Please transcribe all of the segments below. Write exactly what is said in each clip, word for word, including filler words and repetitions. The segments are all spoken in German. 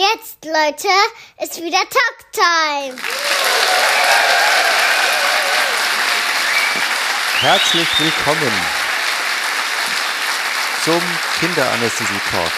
jetzt, Leute, ist wieder Talktime. Herzlich willkommen zum Kinderanästhesie-Talk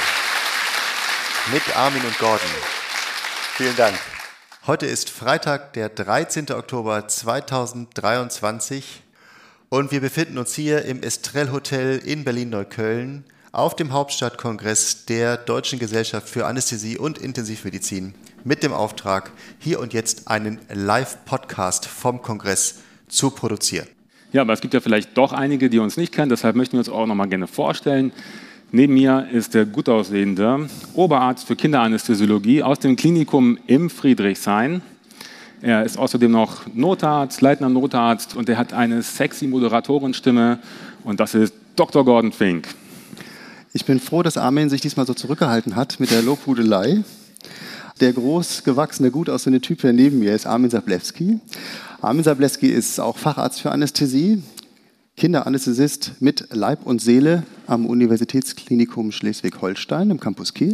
mit Armin und Gordon. Vielen Dank. Heute ist Freitag, der dreizehnten Oktober zweitausenddreiundzwanzig und wir befinden uns hier im Estrell Hotel in Berlin-Neukölln auf dem Hauptstadtkongress der Deutschen Gesellschaft für Anästhesie und Intensivmedizin mit dem Auftrag, hier und jetzt einen Live-Podcast vom Kongress zu produzieren. Ja, aber es gibt ja vielleicht doch einige, die uns nicht kennen, deshalb möchten wir uns auch noch mal gerne vorstellen. Neben mir ist der gut aussehende Oberarzt für Kinderanästhesiologie aus dem Klinikum im Friedrichshain. Er ist außerdem noch Notarzt, leitender Notarzt und er hat eine sexy Moderatorenstimme und das ist Doktor Gordon Fink. Ich bin froh, dass Armin sich diesmal so zurückgehalten hat mit der Lobhudelei. Der groß gewachsene, gut aussehende Typ, der neben mir ist Armin Sablewski. Armin Sablewski ist auch Facharzt für Anästhesie, Kinderanästhesist mit Leib und Seele am Universitätsklinikum Schleswig-Holstein im Campus Kiel.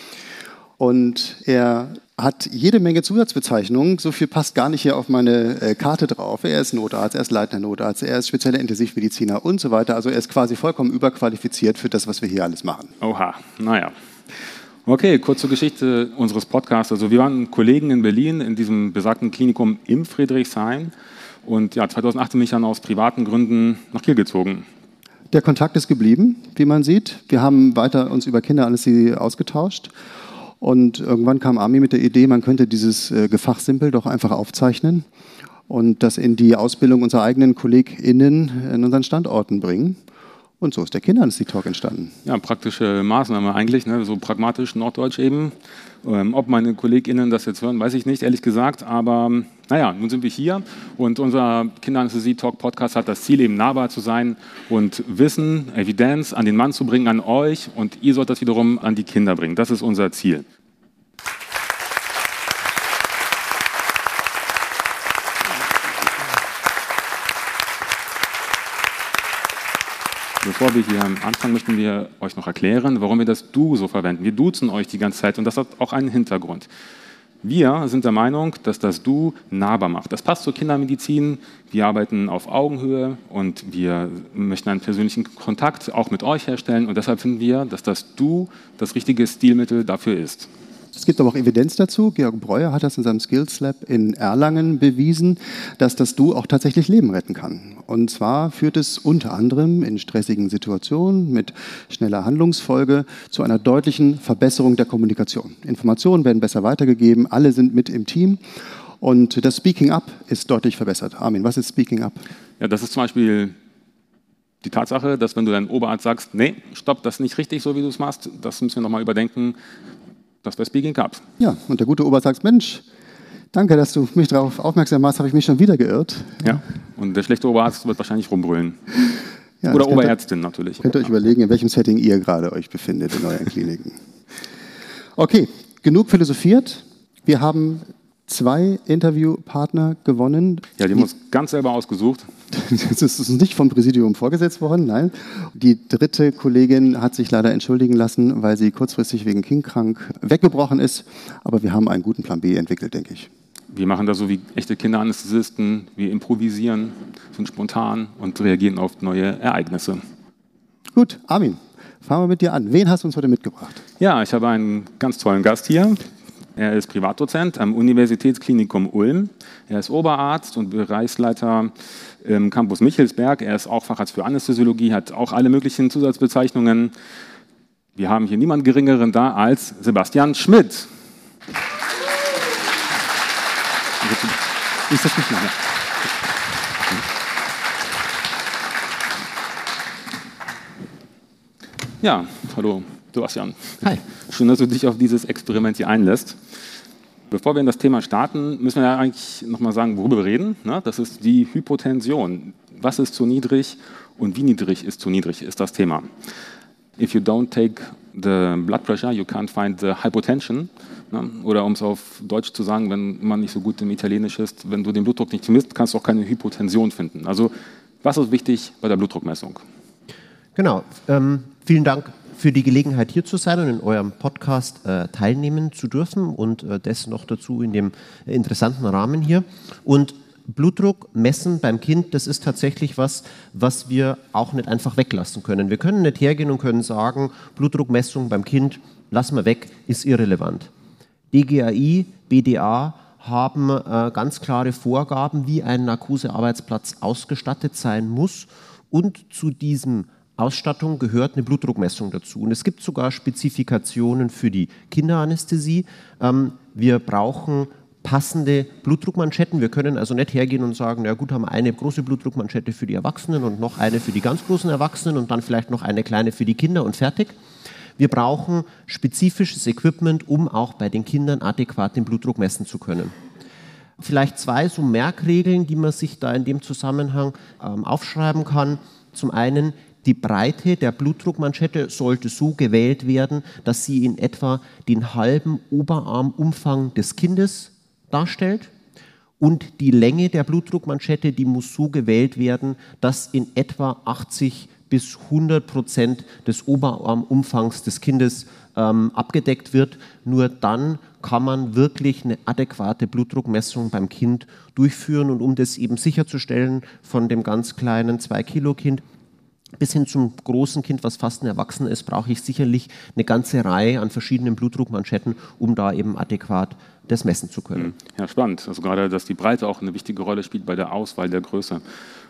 Und er hat jede Menge Zusatzbezeichnungen, so viel passt gar nicht hier auf meine äh, Karte drauf. Er ist Notarzt, er ist leitender Notarzt, er ist spezieller Intensivmediziner und so weiter. Also er ist quasi vollkommen überqualifiziert für das, was wir hier alles machen. Oha, naja. Okay, kurz zur Geschichte unseres Podcasts. Also wir waren Kollegen in Berlin in diesem besagten Klinikum im Friedrichshain und ja, zweitausendachtzehn bin ich dann aus privaten Gründen nach Kiel gezogen. Der Kontakt ist geblieben, wie man sieht. Wir haben weiter uns über Kinderanästhesie ausgetauscht. Und irgendwann kam Armin mit der Idee, man könnte dieses äh, Gefachsimpel doch einfach aufzeichnen und das in die Ausbildung unserer eigenen KollegInnen in unseren Standorten bringen. Und so ist der Kinderanästhesie-Talk entstanden. Ja, praktische Maßnahme eigentlich, ne? So pragmatisch, norddeutsch eben. Ähm, ob meine KollegInnen das jetzt hören, weiß ich nicht, ehrlich gesagt. Aber naja, nun sind wir hier und unser Kinderanästhesie-Talk-Podcast hat das Ziel, eben nahbar zu sein und Wissen, Evidenz an den Mann zu bringen, an euch. Und ihr sollt das wiederum an die Kinder bringen. Das ist unser Ziel. Bevor wir hier anfangen, möchten wir euch noch erklären, warum wir das Du so verwenden. Wir duzen euch die ganze Zeit und das hat auch einen Hintergrund. Wir sind der Meinung, dass das Du nahbar macht. Das passt zur Kindermedizin. Wir arbeiten auf Augenhöhe und wir möchten einen persönlichen Kontakt auch mit euch herstellen und deshalb finden wir, dass das Du das richtige Stilmittel dafür ist. Es gibt aber auch Evidenz dazu. Georg Breuer hat das in seinem Skills Lab in Erlangen bewiesen, dass das Du auch tatsächlich Leben retten kann. Und zwar führt es unter anderem in stressigen Situationen mit schneller Handlungsfolge zu einer deutlichen Verbesserung der Kommunikation. Informationen werden besser weitergegeben, alle sind mit im Team und das Speaking Up ist deutlich verbessert. Armin, was ist Speaking Up? Ja, das ist zum Beispiel die Tatsache, dass wenn du deinem Oberarzt sagst, nee, stopp, das ist nicht richtig, so wie du es machst, das müssen wir nochmal überdenken. Das wäre Speaking Up. Ja, und der gute Oberarzt sagt, Mensch, danke, dass du mich darauf aufmerksam machst, habe ich mich schon wieder geirrt. Ja, und der schlechte Oberarzt wird wahrscheinlich rumbrüllen. Ja, oder Oberärztin natürlich. Könnt ihr euch überlegen, in welchem Setting ihr gerade euch befindet in euren Kliniken. Okay, genug philosophiert. Wir haben zwei Interviewpartner gewonnen. Ja, die haben uns ganz selber ausgesucht. Das ist nicht vom Präsidium vorgesetzt worden, nein. Die dritte Kollegin hat sich leider entschuldigen lassen, weil sie kurzfristig wegen Kindkrank weggebrochen ist. Aber wir haben einen guten Plan B entwickelt, denke ich. Wir machen das so wie echte Kinderanästhesisten. Wir improvisieren, sind spontan und reagieren auf neue Ereignisse. Gut, Armin, fangen wir mit dir an. Wen hast du uns heute mitgebracht? Ja, ich habe einen ganz tollen Gast hier. Er ist Privatdozent am Universitätsklinikum Ulm. Er ist Oberarzt und Bereichsleiter im Campus Michelsberg. Er ist auch Facharzt für Anästhesiologie, hat auch alle möglichen Zusatzbezeichnungen. Wir haben hier niemanden Geringeren da als Sebastian Schmidt. Ist das nicht mehr? Ja, hallo Sebastian. Hi. Schön, dass du dich auf dieses Experiment hier einlässt. Bevor wir in das Thema starten, müssen wir ja eigentlich nochmal sagen, worüber wir reden. Das ist die Hypotension. Was ist zu niedrig und wie niedrig ist zu niedrig, ist das Thema. If you don't take the blood pressure, you can't find the hypotension. Oder um es auf Deutsch zu sagen, wenn man nicht so gut im Italienisch ist, wenn du den Blutdruck nicht misst, kannst du auch keine Hypotension finden. Also was ist wichtig bei der Blutdruckmessung? Genau, ähm, vielen Dank für die Gelegenheit, hier zu sein und in eurem Podcast äh, teilnehmen zu dürfen und äh, das noch dazu in dem äh, interessanten Rahmen hier. Und Blutdruck messen beim Kind, das ist tatsächlich was, was wir auch nicht einfach weglassen können. Wir können nicht hergehen und können sagen, Blutdruckmessung beim Kind, lassen wir weg, ist irrelevant. D G A I, B D A haben äh, ganz klare Vorgaben, wie ein Narkosearbeitsplatz ausgestattet sein muss, und zu diesem Ausstattung gehört eine Blutdruckmessung dazu. Und es gibt sogar Spezifikationen für die Kinderanästhesie. Ähm, wir brauchen passende Blutdruckmanschetten. Wir können also nicht hergehen und sagen, na gut, haben wir eine große Blutdruckmanschette für die Erwachsenen und noch eine für die ganz großen Erwachsenen und dann vielleicht noch eine kleine für die Kinder und fertig. Wir brauchen spezifisches Equipment, um auch bei den Kindern adäquat den Blutdruck messen zu können. Vielleicht zwei so Merkregeln, die man sich da in dem Zusammenhang ähm, aufschreiben kann. Zum einen, die Breite der Blutdruckmanschette sollte so gewählt werden, dass sie in etwa den halben Oberarmumfang des Kindes darstellt. Und die Länge der Blutdruckmanschette, die muss so gewählt werden, dass in etwa achtzig bis hundert Prozent des Oberarmumfangs des Kindes ähm, abgedeckt wird. Nur dann kann man wirklich eine adäquate Blutdruckmessung beim Kind durchführen. Und um das eben sicherzustellen, von dem ganz kleinen zwei Kilo Kind bis hin zum großen Kind, was fast ein Erwachsener ist, brauche ich sicherlich eine ganze Reihe an verschiedenen Blutdruckmanschetten, um da eben adäquat das messen zu können. Ja, spannend. Also gerade, dass die Breite auch eine wichtige Rolle spielt bei der Auswahl der Größe.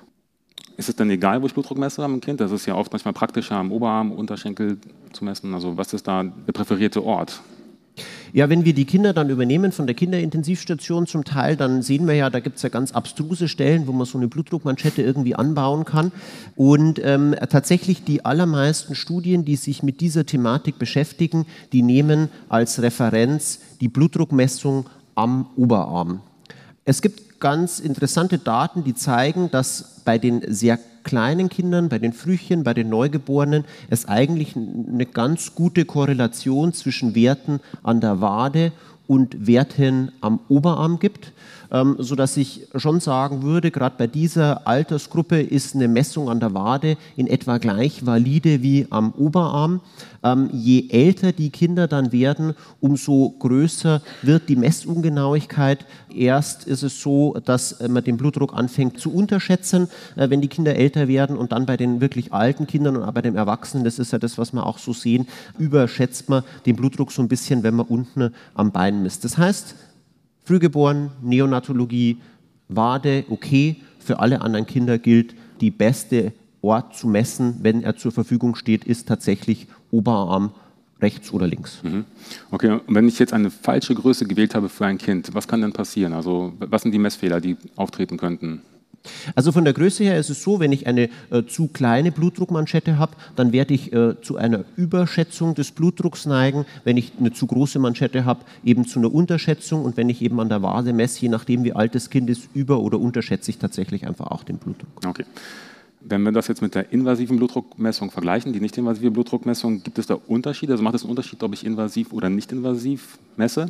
Ist es denn egal, wo ich Blutdruck messe am Kind? Das ist ja oft manchmal praktischer, am Oberarm, Unterschenkel zu messen. Also was ist da der präferierte Ort? Ja, wenn wir die Kinder dann übernehmen von der Kinderintensivstation zum Teil, dann sehen wir ja, da gibt es ja ganz abstruse Stellen, wo man so eine Blutdruckmanschette irgendwie anbauen kann. Und ähm, tatsächlich die allermeisten Studien, die sich mit dieser Thematik beschäftigen, die nehmen als Referenz die Blutdruckmessung am Oberarm. Es gibt ganz interessante Daten, die zeigen, dass bei den sehr kleinen Kindern, bei den Frühchen, bei den Neugeborenen es eigentlich eine ganz gute Korrelation zwischen Werten an der Wade und Werten am Oberarm gibt, ähm, sodass ich schon sagen würde, gerade bei dieser Altersgruppe ist eine Messung an der Wade in etwa gleich valide wie am Oberarm. Ähm, je älter die Kinder dann werden, umso größer wird die Messungenauigkeit. Erst ist es so, dass man den Blutdruck anfängt zu unterschätzen, äh, wenn die Kinder älter werden, und dann bei den wirklich alten Kindern und auch bei den Erwachsenen, das ist ja das, was wir auch so sehen, überschätzt man den Blutdruck so ein bisschen, wenn man unten am Bein misst. Das heißt, Frühgeboren, Neonatologie, Wade, okay, für alle anderen Kinder gilt, die beste Ort zu messen, wenn er zur Verfügung steht, ist tatsächlich Oberarm rechts oder links. Mhm. Okay, und wenn ich jetzt eine falsche Größe gewählt habe für ein Kind, was kann dann passieren? Also was sind die Messfehler, die auftreten könnten? Also von der Größe her ist es so, wenn ich eine äh, zu kleine Blutdruckmanschette habe, dann werde ich äh, zu einer Überschätzung des Blutdrucks neigen. Wenn ich eine zu große Manschette habe, eben zu einer Unterschätzung. Und wenn ich eben an der Wade messe, je nachdem wie alt das Kind ist, über- oder unterschätze ich tatsächlich einfach auch den Blutdruck. Okay. Wenn wir das jetzt mit der invasiven Blutdruckmessung vergleichen, die nicht-invasive Blutdruckmessung, gibt es da Unterschiede? Also macht es einen Unterschied, ob ich invasiv oder nicht invasiv messe?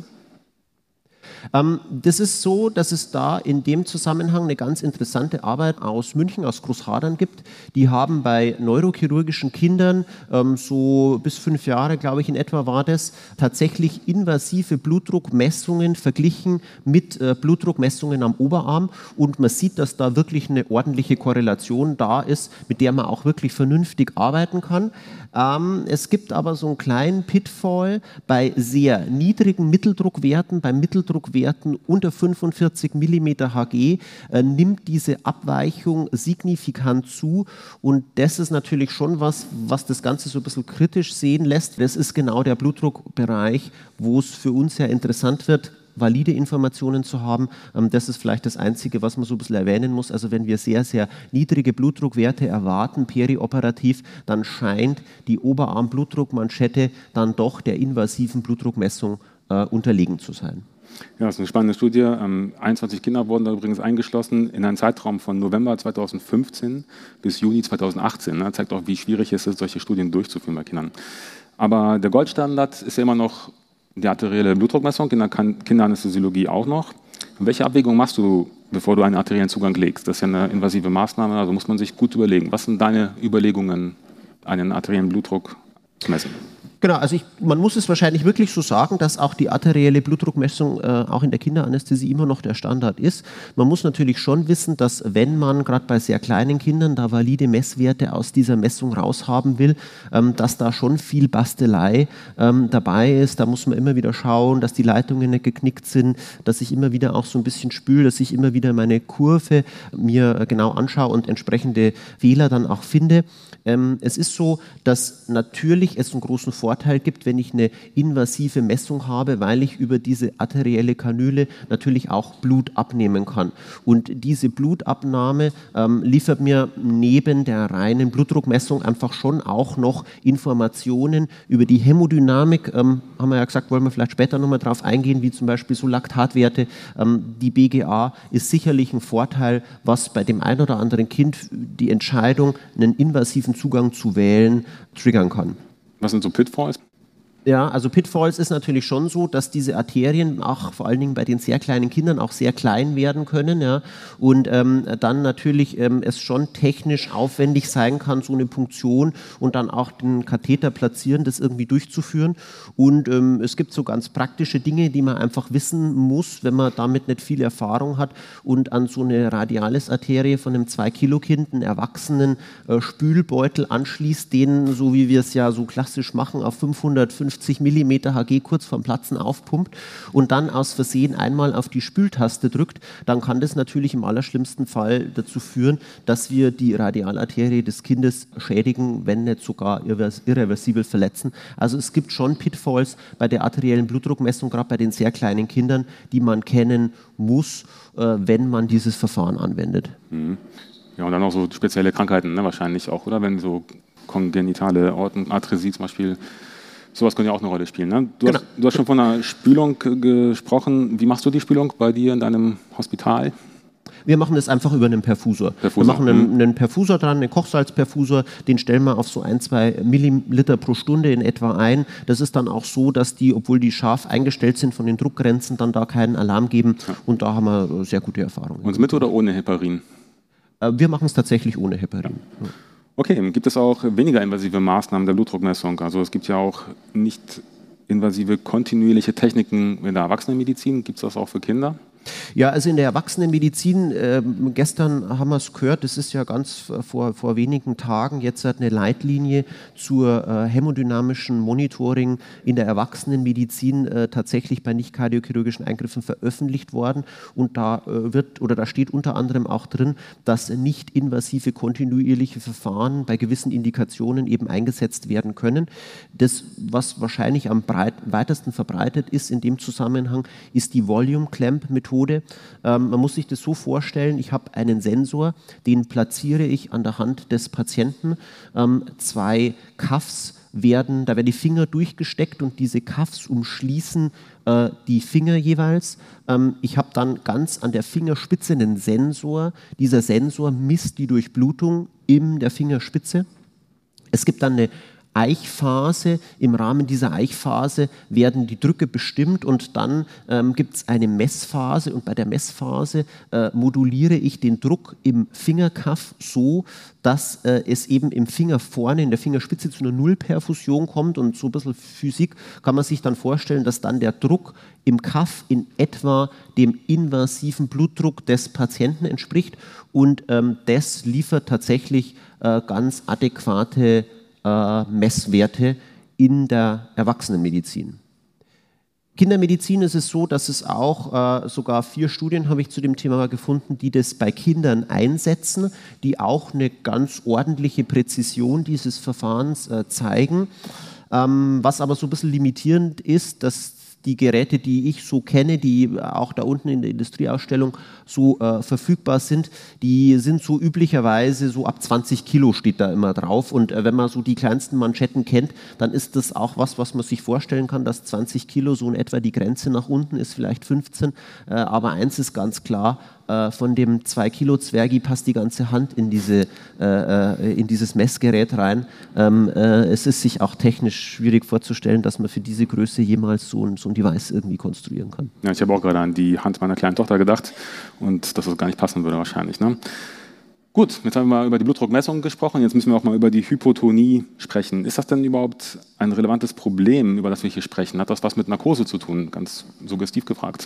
Ähm, das ist so, dass es da in dem Zusammenhang eine ganz interessante Arbeit aus München, aus Großhadern gibt. Die haben bei neurochirurgischen Kindern, ähm, so bis fünf Jahre, glaube ich, in etwa war das, tatsächlich invasive Blutdruckmessungen verglichen mit äh, Blutdruckmessungen am Oberarm. Und man sieht, dass da wirklich eine ordentliche Korrelation da ist, mit der man auch wirklich vernünftig arbeiten kann. Ähm, es gibt aber so einen kleinen Pitfall bei sehr niedrigen Mitteldruckwerten, bei Mitteldruckwerten unter fünfundvierzig Millimeter Hg äh, nimmt diese Abweichung signifikant zu, und das ist natürlich schon was, was das Ganze so ein bisschen kritisch sehen lässt. Das ist genau der Blutdruckbereich, wo es für uns ja interessant wird, valide Informationen zu haben. Das ist vielleicht das Einzige, was man so ein bisschen erwähnen muss. Also wenn wir sehr, sehr niedrige Blutdruckwerte erwarten, perioperativ, dann scheint die Oberarm-Blutdruckmanschette dann doch der invasiven Blutdruckmessung äh, unterlegen zu sein. Ja, das ist eine spannende Studie. Ähm, einundzwanzig Kinder wurden da übrigens eingeschlossen in einen Zeitraum von November zweitausendfünfzehn bis Juni zweitausendachtzehn. Das zeigt auch, wie schwierig es ist, solche Studien durchzuführen bei Kindern. Aber der Goldstandard ist ja immer noch die arterielle Blutdruckmessung, in der Kinderanästhesiologie auch noch. Welche Abwägung machst du, bevor du einen arteriellen Zugang legst? Das ist ja eine invasive Maßnahme, also muss man sich gut überlegen. Was sind deine Überlegungen, einen arteriellen Blutdruck zu messen. Genau, also ich, man muss es wahrscheinlich wirklich so sagen, dass auch die arterielle Blutdruckmessung äh, auch in der Kinderanästhesie immer noch der Standard ist. Man muss natürlich schon wissen, dass wenn man gerade bei sehr kleinen Kindern da valide Messwerte aus dieser Messung raushaben will, ähm, dass da schon viel Bastelei ähm, dabei ist. Da muss man immer wieder schauen, dass die Leitungen nicht geknickt sind, dass ich immer wieder auch so ein bisschen spüle, dass ich immer wieder meine Kurve mir äh, genau anschaue und entsprechende Fehler dann auch finde. Ähm, es ist so, dass natürlich es einen großen Vorteil gibt, wenn ich eine invasive Messung habe, weil ich über diese arterielle Kanüle natürlich auch Blut abnehmen kann. Und diese Blutabnahme ähm, liefert mir neben der reinen Blutdruckmessung einfach schon auch noch Informationen über die Hämodynamik. Ähm, haben wir ja gesagt, wollen wir vielleicht später nochmal drauf eingehen, wie zum Beispiel so Laktatwerte. Ähm, die B G A ist sicherlich ein Vorteil, was bei dem einen oder anderen Kind die Entscheidung, einen invasiven Zugang zu wählen, triggern kann. Was sind so Pitfalls? Ja, also Pitfalls ist natürlich schon so, dass diese Arterien auch vor allen Dingen bei den sehr kleinen Kindern auch sehr klein werden können, ja, und ähm, dann natürlich ähm, es schon technisch aufwendig sein kann, so eine Punktion und dann auch den Katheter platzieren, das irgendwie durchzuführen. Und ähm, es gibt so ganz praktische Dinge, die man einfach wissen muss, wenn man damit nicht viel Erfahrung hat und an so eine Radialis-Arterie von einem zwei Kilo Kind einen erwachsenen äh, Spülbeutel anschließt, den, so wie wir es ja so klassisch machen, auf fünfhundertfünfzig Millimeter Hg kurz vorm Platzen aufpumpt und dann aus Versehen einmal auf die Spültaste drückt, dann kann das natürlich im allerschlimmsten Fall dazu führen, dass wir die Radialarterie des Kindes schädigen, wenn nicht sogar irreversibel verletzen. Also es gibt schon Pitfalls bei der arteriellen Blutdruckmessung, gerade bei den sehr kleinen Kindern, die man kennen muss, äh, wenn man dieses Verfahren anwendet. Mhm. Ja, und dann auch so spezielle Krankheiten, ne, wahrscheinlich auch, oder? Wenn so kongenitale Aortenatresie zum Beispiel, sowas kann ja auch eine Rolle spielen. Ne? Du, genau. hast, du hast schon von einer Spülung gesprochen. Wie machst du die Spülung bei dir in deinem Hospital? Wir machen das einfach über einen Perfusor. Perfusor. Wir machen einen, einen Perfusor dran, einen Kochsalzperfusor, den stellen wir auf so ein, zwei Milliliter pro Stunde in etwa ein. Das ist dann auch so, dass die, obwohl die scharf eingestellt sind von den Druckgrenzen, dann da keinen Alarm geben. Ja. Und da haben wir sehr gute Erfahrungen. Und mit oder ohne Heparin? Wir machen es tatsächlich ohne Heparin. Ja. Okay, gibt es auch weniger invasive Maßnahmen der Blutdruckmessung? Also es gibt ja auch nicht invasive kontinuierliche Techniken in der Erwachsenenmedizin. Gibt es das auch für Kinder? Ja, also in der Erwachsenenmedizin, äh, gestern haben wir es gehört, das ist ja ganz vor, vor wenigen Tagen jetzt eine Leitlinie zur äh, hämodynamischen Monitoring in der Erwachsenenmedizin äh, tatsächlich bei nicht kardiochirurgischen Eingriffen veröffentlicht worden und da äh, wird oder da steht unter anderem auch drin, dass nicht invasive kontinuierliche Verfahren bei gewissen Indikationen eben eingesetzt werden können. Das, was wahrscheinlich am breit, weitesten verbreitet ist in dem Zusammenhang, ist die Volume Clamp Methode. Ähm, man muss sich das so vorstellen, ich habe einen Sensor, den platziere ich an der Hand des Patienten. Ähm, zwei Cuffs werden, da werden die Finger durchgesteckt und diese Cuffs umschließen äh, die Finger jeweils. Ähm, ich habe dann ganz an der Fingerspitze einen Sensor. Dieser Sensor misst die Durchblutung in der Fingerspitze. Es gibt dann eine Eichphase. Im Rahmen dieser Eichphase werden die Drücke bestimmt und dann ähm, gibt es eine Messphase und bei der Messphase äh, moduliere ich den Druck im Fingerkaff so, dass äh, es eben im Finger vorne in der Fingerspitze zu einer Nullperfusion kommt und so ein bisschen Physik kann man sich dann vorstellen, dass dann der Druck im Kaff in etwa dem invasiven Blutdruck des Patienten entspricht und ähm, das liefert tatsächlich äh, ganz adäquate Äh, Messwerte in der Erwachsenenmedizin. Kindermedizin ist es so, dass es auch äh, sogar vier Studien habe ich zu dem Thema gefunden, die das bei Kindern einsetzen, die auch eine ganz ordentliche Präzision dieses Verfahrens äh, zeigen. Ähm, was aber so ein bisschen limitierend ist, dass die Geräte, die ich so kenne, die auch da unten in der Industrieausstellung so äh, verfügbar sind, die sind so üblicherweise so ab zwanzig Kilo steht da immer drauf und äh, wenn man so die kleinsten Manschetten kennt, dann ist das auch was, was man sich vorstellen kann, dass zwanzig Kilo so in etwa die Grenze nach unten ist, vielleicht fünfzehn, äh, aber eins ist ganz klar, äh, von dem zwei Kilo Zwergi passt die ganze Hand in, diese, äh, in dieses Messgerät rein. Ähm, äh, es ist sich auch technisch schwierig vorzustellen, dass man für diese Größe jemals so ein, so ein Device irgendwie konstruieren kann. Ja, ich habe auch gerade an die Hand meiner kleinen Tochter gedacht und dass das gar nicht passen würde wahrscheinlich. Ne? Gut, jetzt haben wir mal über die Blutdruckmessung gesprochen, jetzt müssen wir auch mal über die Hypotonie sprechen. Ist das denn überhaupt ein relevantes Problem, über das wir hier sprechen? Hat das was mit Narkose zu tun? Ganz suggestiv gefragt.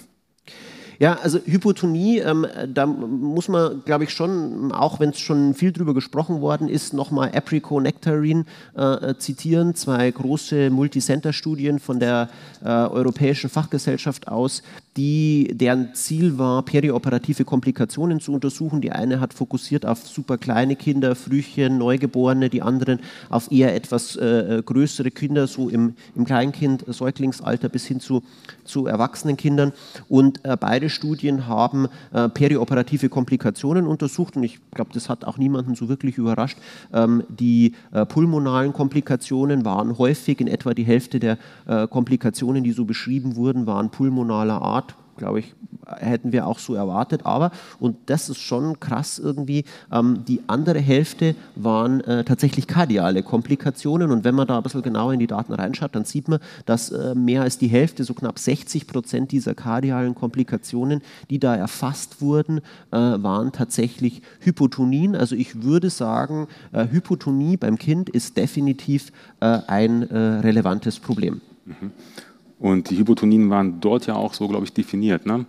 Ja, also Hypotonie, ähm, da muss man, glaube ich, schon, auch wenn es schon viel drüber gesprochen worden ist, nochmal Apricot Nectarine äh, zitieren. Zwei große Multicenter-Studien von der äh, Europäischen Fachgesellschaft aus, die, deren Ziel war, perioperative Komplikationen zu untersuchen. Die eine hat fokussiert auf super kleine Kinder, Frühchen, Neugeborene, die anderen auf eher etwas äh, größere Kinder, so im, im Kleinkind-, Säuglingsalter bis hin zu, zu erwachsenen Kindern. Und äh, beide Studien haben äh, perioperative Komplikationen untersucht und ich glaube, das hat auch niemanden so wirklich überrascht. Ähm, die äh, pulmonalen Komplikationen waren häufig, in etwa die Hälfte der äh, Komplikationen, die so beschrieben wurden, waren pulmonaler Art. Glaube ich, hätten wir auch so erwartet. Aber, und das ist schon krass irgendwie, ähm, die andere Hälfte waren äh, tatsächlich kardiale Komplikationen. Und wenn man da ein bisschen genauer in die Daten reinschaut, dann sieht man, dass äh, mehr als die Hälfte, so knapp sechzig Prozent dieser kardialen Komplikationen, die da erfasst wurden, äh, waren tatsächlich Hypotonien. Also ich würde sagen, äh, Hypotonie beim Kind ist definitiv äh, ein äh, relevantes Problem. Mhm. Und die Hypotonien waren dort ja auch so, glaube ich, definiert, ne?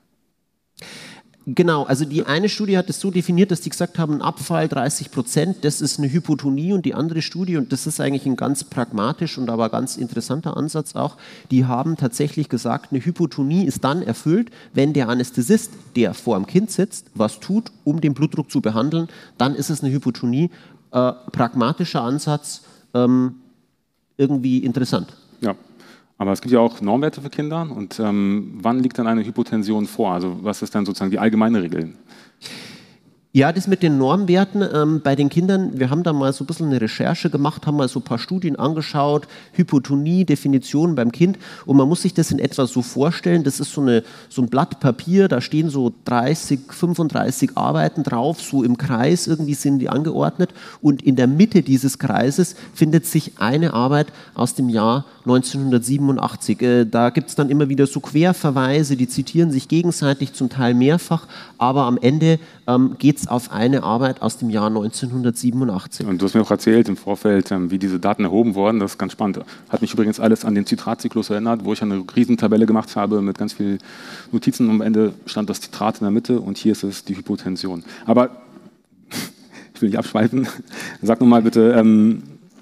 Genau, also die eine Studie hat es so definiert, dass die gesagt haben, ein Abfall dreißig Prozent, das ist eine Hypotonie, und die andere Studie, und das ist eigentlich ein ganz pragmatisch und aber ganz interessanter Ansatz auch, die haben tatsächlich gesagt, eine Hypotonie ist dann erfüllt, wenn der Anästhesist, der vor dem Kind sitzt, was tut, um den Blutdruck zu behandeln, dann ist es eine Hypotonie. Äh, pragmatischer Ansatz, ähm, irgendwie interessant. Ja. Aber es gibt ja auch Normwerte für Kinder. Und ähm, wann liegt dann eine Hypotension vor? Also was ist dann sozusagen die allgemeine Regel? Ja, das mit den Normwerten ähm, bei den Kindern, wir haben da mal so ein bisschen eine Recherche gemacht, haben mal so ein paar Studien angeschaut, Hypotonie, Definitionen beim Kind, und man muss sich das in etwa so vorstellen, das ist so, eine, so ein Blatt Papier, da stehen so dreißig, fünfunddreißig Arbeiten drauf, so im Kreis, irgendwie sind die angeordnet, und in der Mitte dieses Kreises findet sich eine Arbeit aus dem Jahr neunzehnhundertsiebenundachtzig. Äh, da gibt es dann immer wieder so Querverweise, die zitieren sich gegenseitig, zum Teil mehrfach, aber am Ende ähm, geht es auf eine Arbeit aus dem Jahr neunzehnhundertsiebenundachtzig. Und du hast mir auch erzählt im Vorfeld, wie diese Daten erhoben wurden. Das ist ganz spannend. Hat mich übrigens alles an den Zitratzyklus erinnert, wo ich eine Riesentabelle gemacht habe mit ganz vielen Notizen. Am Ende stand das Zitrat in der Mitte und hier ist es die Hypotension. Aber ich will nicht abschweifen. Sag nochmal bitte... Ähm,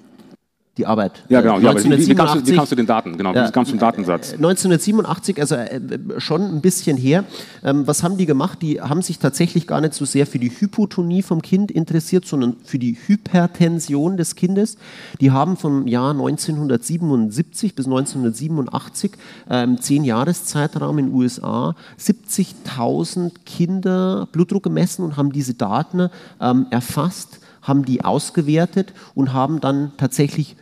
Die Arbeit. Ja, genau. Ja, wie, wie, kamst du, wie kamst du den Daten? Genau, ja, wie kamst du zum Datensatz? neunzehnhundertsiebenundachtzig, also äh, schon ein bisschen her. Ähm, was haben die gemacht? Die haben sich tatsächlich gar nicht so sehr für die Hypotonie vom Kind interessiert, sondern für die Hypertension des Kindes. Die haben vom Jahr neunzehnhundertsiebenundsiebzig bis neunzehnhundertsiebenundachtzig, ähm, zehn Jahreszeitraum in den U S A, siebzigtausend Kinder Blutdruck gemessen und haben diese Daten ähm, erfasst, haben die ausgewertet und haben dann tatsächlich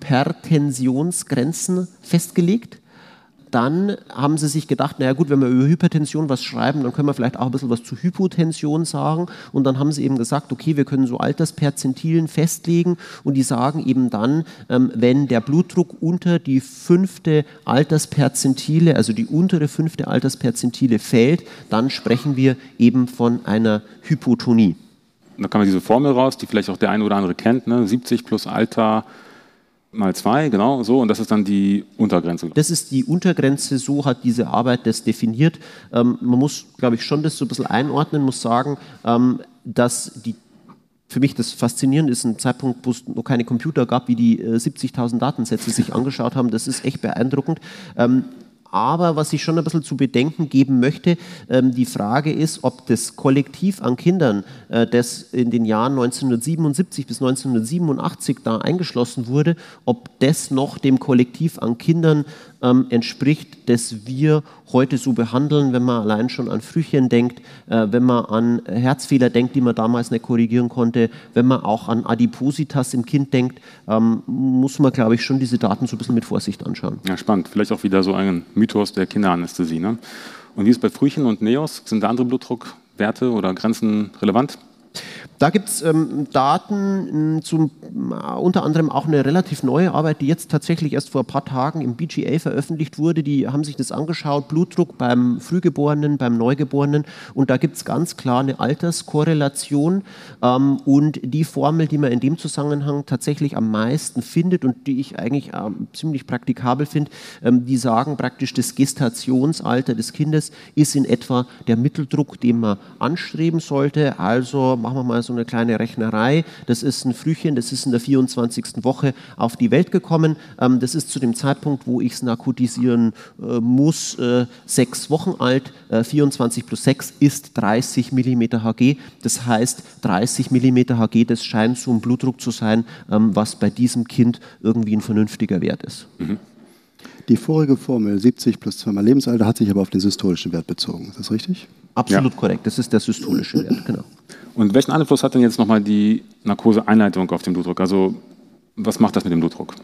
Hypertensionsgrenzen festgelegt. Dann haben sie sich gedacht, naja gut, wenn wir über Hypertension was schreiben, dann können wir vielleicht auch ein bisschen was zu Hypotension sagen. Und dann haben sie eben gesagt, okay, wir können so Altersperzentilen festlegen, und die sagen eben dann, ähm, wenn der Blutdruck unter die fünfte Altersperzentile, also die untere fünfte Altersperzentile fällt, dann sprechen wir eben von einer Hypotonie. Da kam diese Formel raus, die vielleicht auch der eine oder andere kennt, ne? siebzig plus Alter mal zwei, genau so, und das ist dann die Untergrenze. Das ist die Untergrenze, so hat diese Arbeit das definiert. Ähm, man muss, glaube ich, schon das so ein bisschen einordnen, muss sagen, ähm, dass die, für mich das Faszinierende ist, ein Zeitpunkt, wo es noch keine Computer gab, wie die äh, siebzigtausend Datensätze sich angeschaut haben, das ist echt beeindruckend. Ähm, Aber was ich schon ein bisschen zu bedenken geben möchte, ähm, die Frage ist, ob das Kollektiv an Kindern, äh, das in den Jahren neunzehnhundertsiebenundsiebzig bis neunzehnhundertsiebenundachtzig da eingeschlossen wurde, ob das noch dem Kollektiv an Kindern ähm, entspricht, das wir heute so behandeln, wenn man allein schon an Frühchen denkt, äh, wenn man an Herzfehler denkt, die man damals nicht korrigieren konnte, wenn man auch an Adipositas im Kind denkt, ähm, muss man, glaube ich, schon diese Daten so ein bisschen mit Vorsicht anschauen. Ja, spannend. Vielleicht auch wieder so ein Mythos der Kinderanästhesie. Ne? Und wie ist es bei Frühchen und Neos? Sind da andere Blutdruckwerte oder Grenzen relevant? Da gibt es ähm, Daten, zum, äh, unter anderem auch eine relativ neue Arbeit, die jetzt tatsächlich erst vor ein paar Tagen im B G A veröffentlicht wurde. Die haben sich das angeschaut, Blutdruck beim Frühgeborenen, beim Neugeborenen. Und da gibt es ganz klar eine Alterskorrelation. Ähm, und die Formel, die man in dem Zusammenhang tatsächlich am meisten findet und die ich eigentlich ähm, ziemlich praktikabel finde, ähm, die sagen praktisch, das Gestationsalter des Kindes ist in etwa der Mitteldruck, den man anstreben sollte. Also machen wir mal so eine kleine Rechnerei. Das ist ein Frühchen, das ist in der vierundzwanzigsten Woche auf die Welt gekommen. Ähm, das ist zu dem Zeitpunkt, wo ich es narkotisieren äh, muss, äh, sechs Wochen alt. Äh, vierundzwanzig plus sechs ist dreißig Millimeter Hg. Das heißt, dreißig Millimeter Hg, das scheint so ein Blutdruck zu sein, ähm, was bei diesem Kind irgendwie ein vernünftiger Wert ist. Mhm. Die vorige Formel, siebzig plus zweimal Lebensalter, hat sich aber auf den systolischen Wert bezogen. Ist das richtig? Absolut ja. korrekt. Das ist der systolische Wert, genau. Und welchen Einfluss hat denn jetzt nochmal die Narkoseeinleitung auf den Blutdruck? Also was macht das mit dem Blutdruck?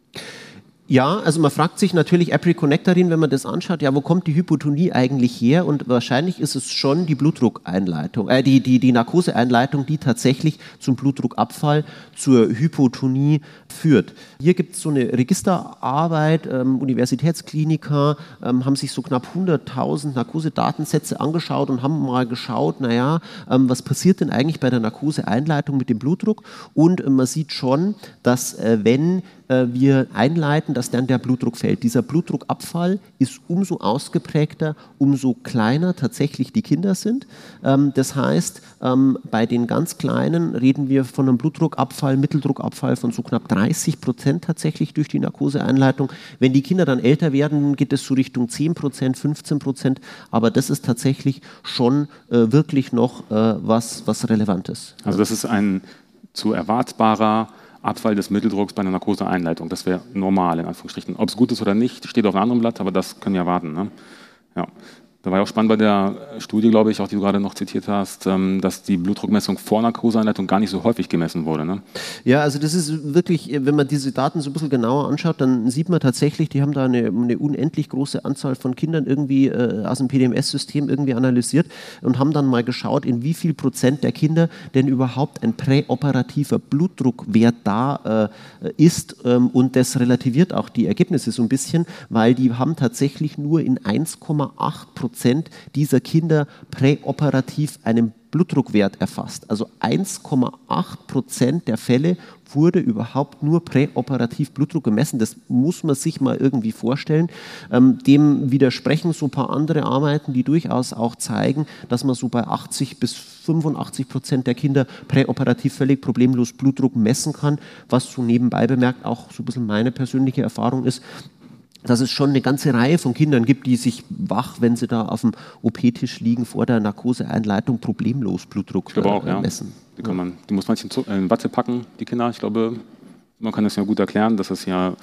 Ja, also man fragt sich natürlich Apri-Connectorin, wenn man das anschaut, ja, wo kommt die Hypotonie eigentlich her? Und wahrscheinlich ist es schon die Blutdruckeinleitung, äh, die, die, die Narkoseeinleitung, die tatsächlich zum Blutdruckabfall, zur Hypotonie führt. Hier gibt es so eine Registerarbeit, ähm, Universitätskliniker ähm, haben sich so knapp hunderttausend Narkosedatensätze angeschaut und haben mal geschaut, naja, ähm, was passiert denn eigentlich bei der Narkoseeinleitung mit dem Blutdruck? Und äh, man sieht schon, dass äh, wenn wir einleiten, dass dann der Blutdruck fällt. Dieser Blutdruckabfall ist umso ausgeprägter, umso kleiner tatsächlich die Kinder sind. Das heißt, bei den ganz Kleinen reden wir von einem Blutdruckabfall, Mitteldruckabfall von so knapp dreißig Prozent tatsächlich durch die Narkoseeinleitung. Wenn die Kinder dann älter werden, geht es so Richtung zehn Prozent, fünfzehn Prozent. Aber das ist tatsächlich schon wirklich noch was, was Relevantes. Also das ist ein zu erwartbarer Abfall des Mitteldrucks bei einer Narkoseeinleitung. Das wäre normal, in Anführungsstrichen. Ob es gut ist oder nicht, steht auf einem anderen Blatt, aber das können wir erwarten. Ne? Ja. Da war ja auch spannend bei der Studie, glaube ich, auch die du gerade noch zitiert hast, dass die Blutdruckmessung vor Narkoseeinleitung gar nicht so häufig gemessen wurde. Ne? Ja, also das ist wirklich, wenn man diese Daten so ein bisschen genauer anschaut, dann sieht man tatsächlich, die haben da eine, eine unendlich große Anzahl von Kindern irgendwie äh, aus dem P D M S-System irgendwie analysiert und haben dann mal geschaut, in wie viel Prozent der Kinder denn überhaupt ein präoperativer Blutdruckwert da äh, ist, ähm, und das relativiert auch die Ergebnisse so ein bisschen, weil die haben tatsächlich nur in eins Komma acht Prozent dieser Kinder präoperativ einen Blutdruckwert erfasst. Also eins Komma acht Prozent der Fälle wurde überhaupt nur präoperativ Blutdruck gemessen. Das muss man sich mal irgendwie vorstellen. Ähm, dem widersprechen so ein paar andere Arbeiten, die durchaus auch zeigen, dass man so bei achtzig bis fünfundachtzig Prozent der Kinder präoperativ völlig problemlos Blutdruck messen kann, was so nebenbei bemerkt auch so ein bisschen meine persönliche Erfahrung ist, dass es schon eine ganze Reihe von Kindern gibt, die sich wach, wenn sie da auf dem O P-Tisch liegen, vor der Narkoseeinleitung problemlos Blutdruck ich auch, äh, ja. messen. Die, kann man, die muss man nicht in Watte packen, die Kinder. Ich glaube, man kann das ja gut erklären, dass das ja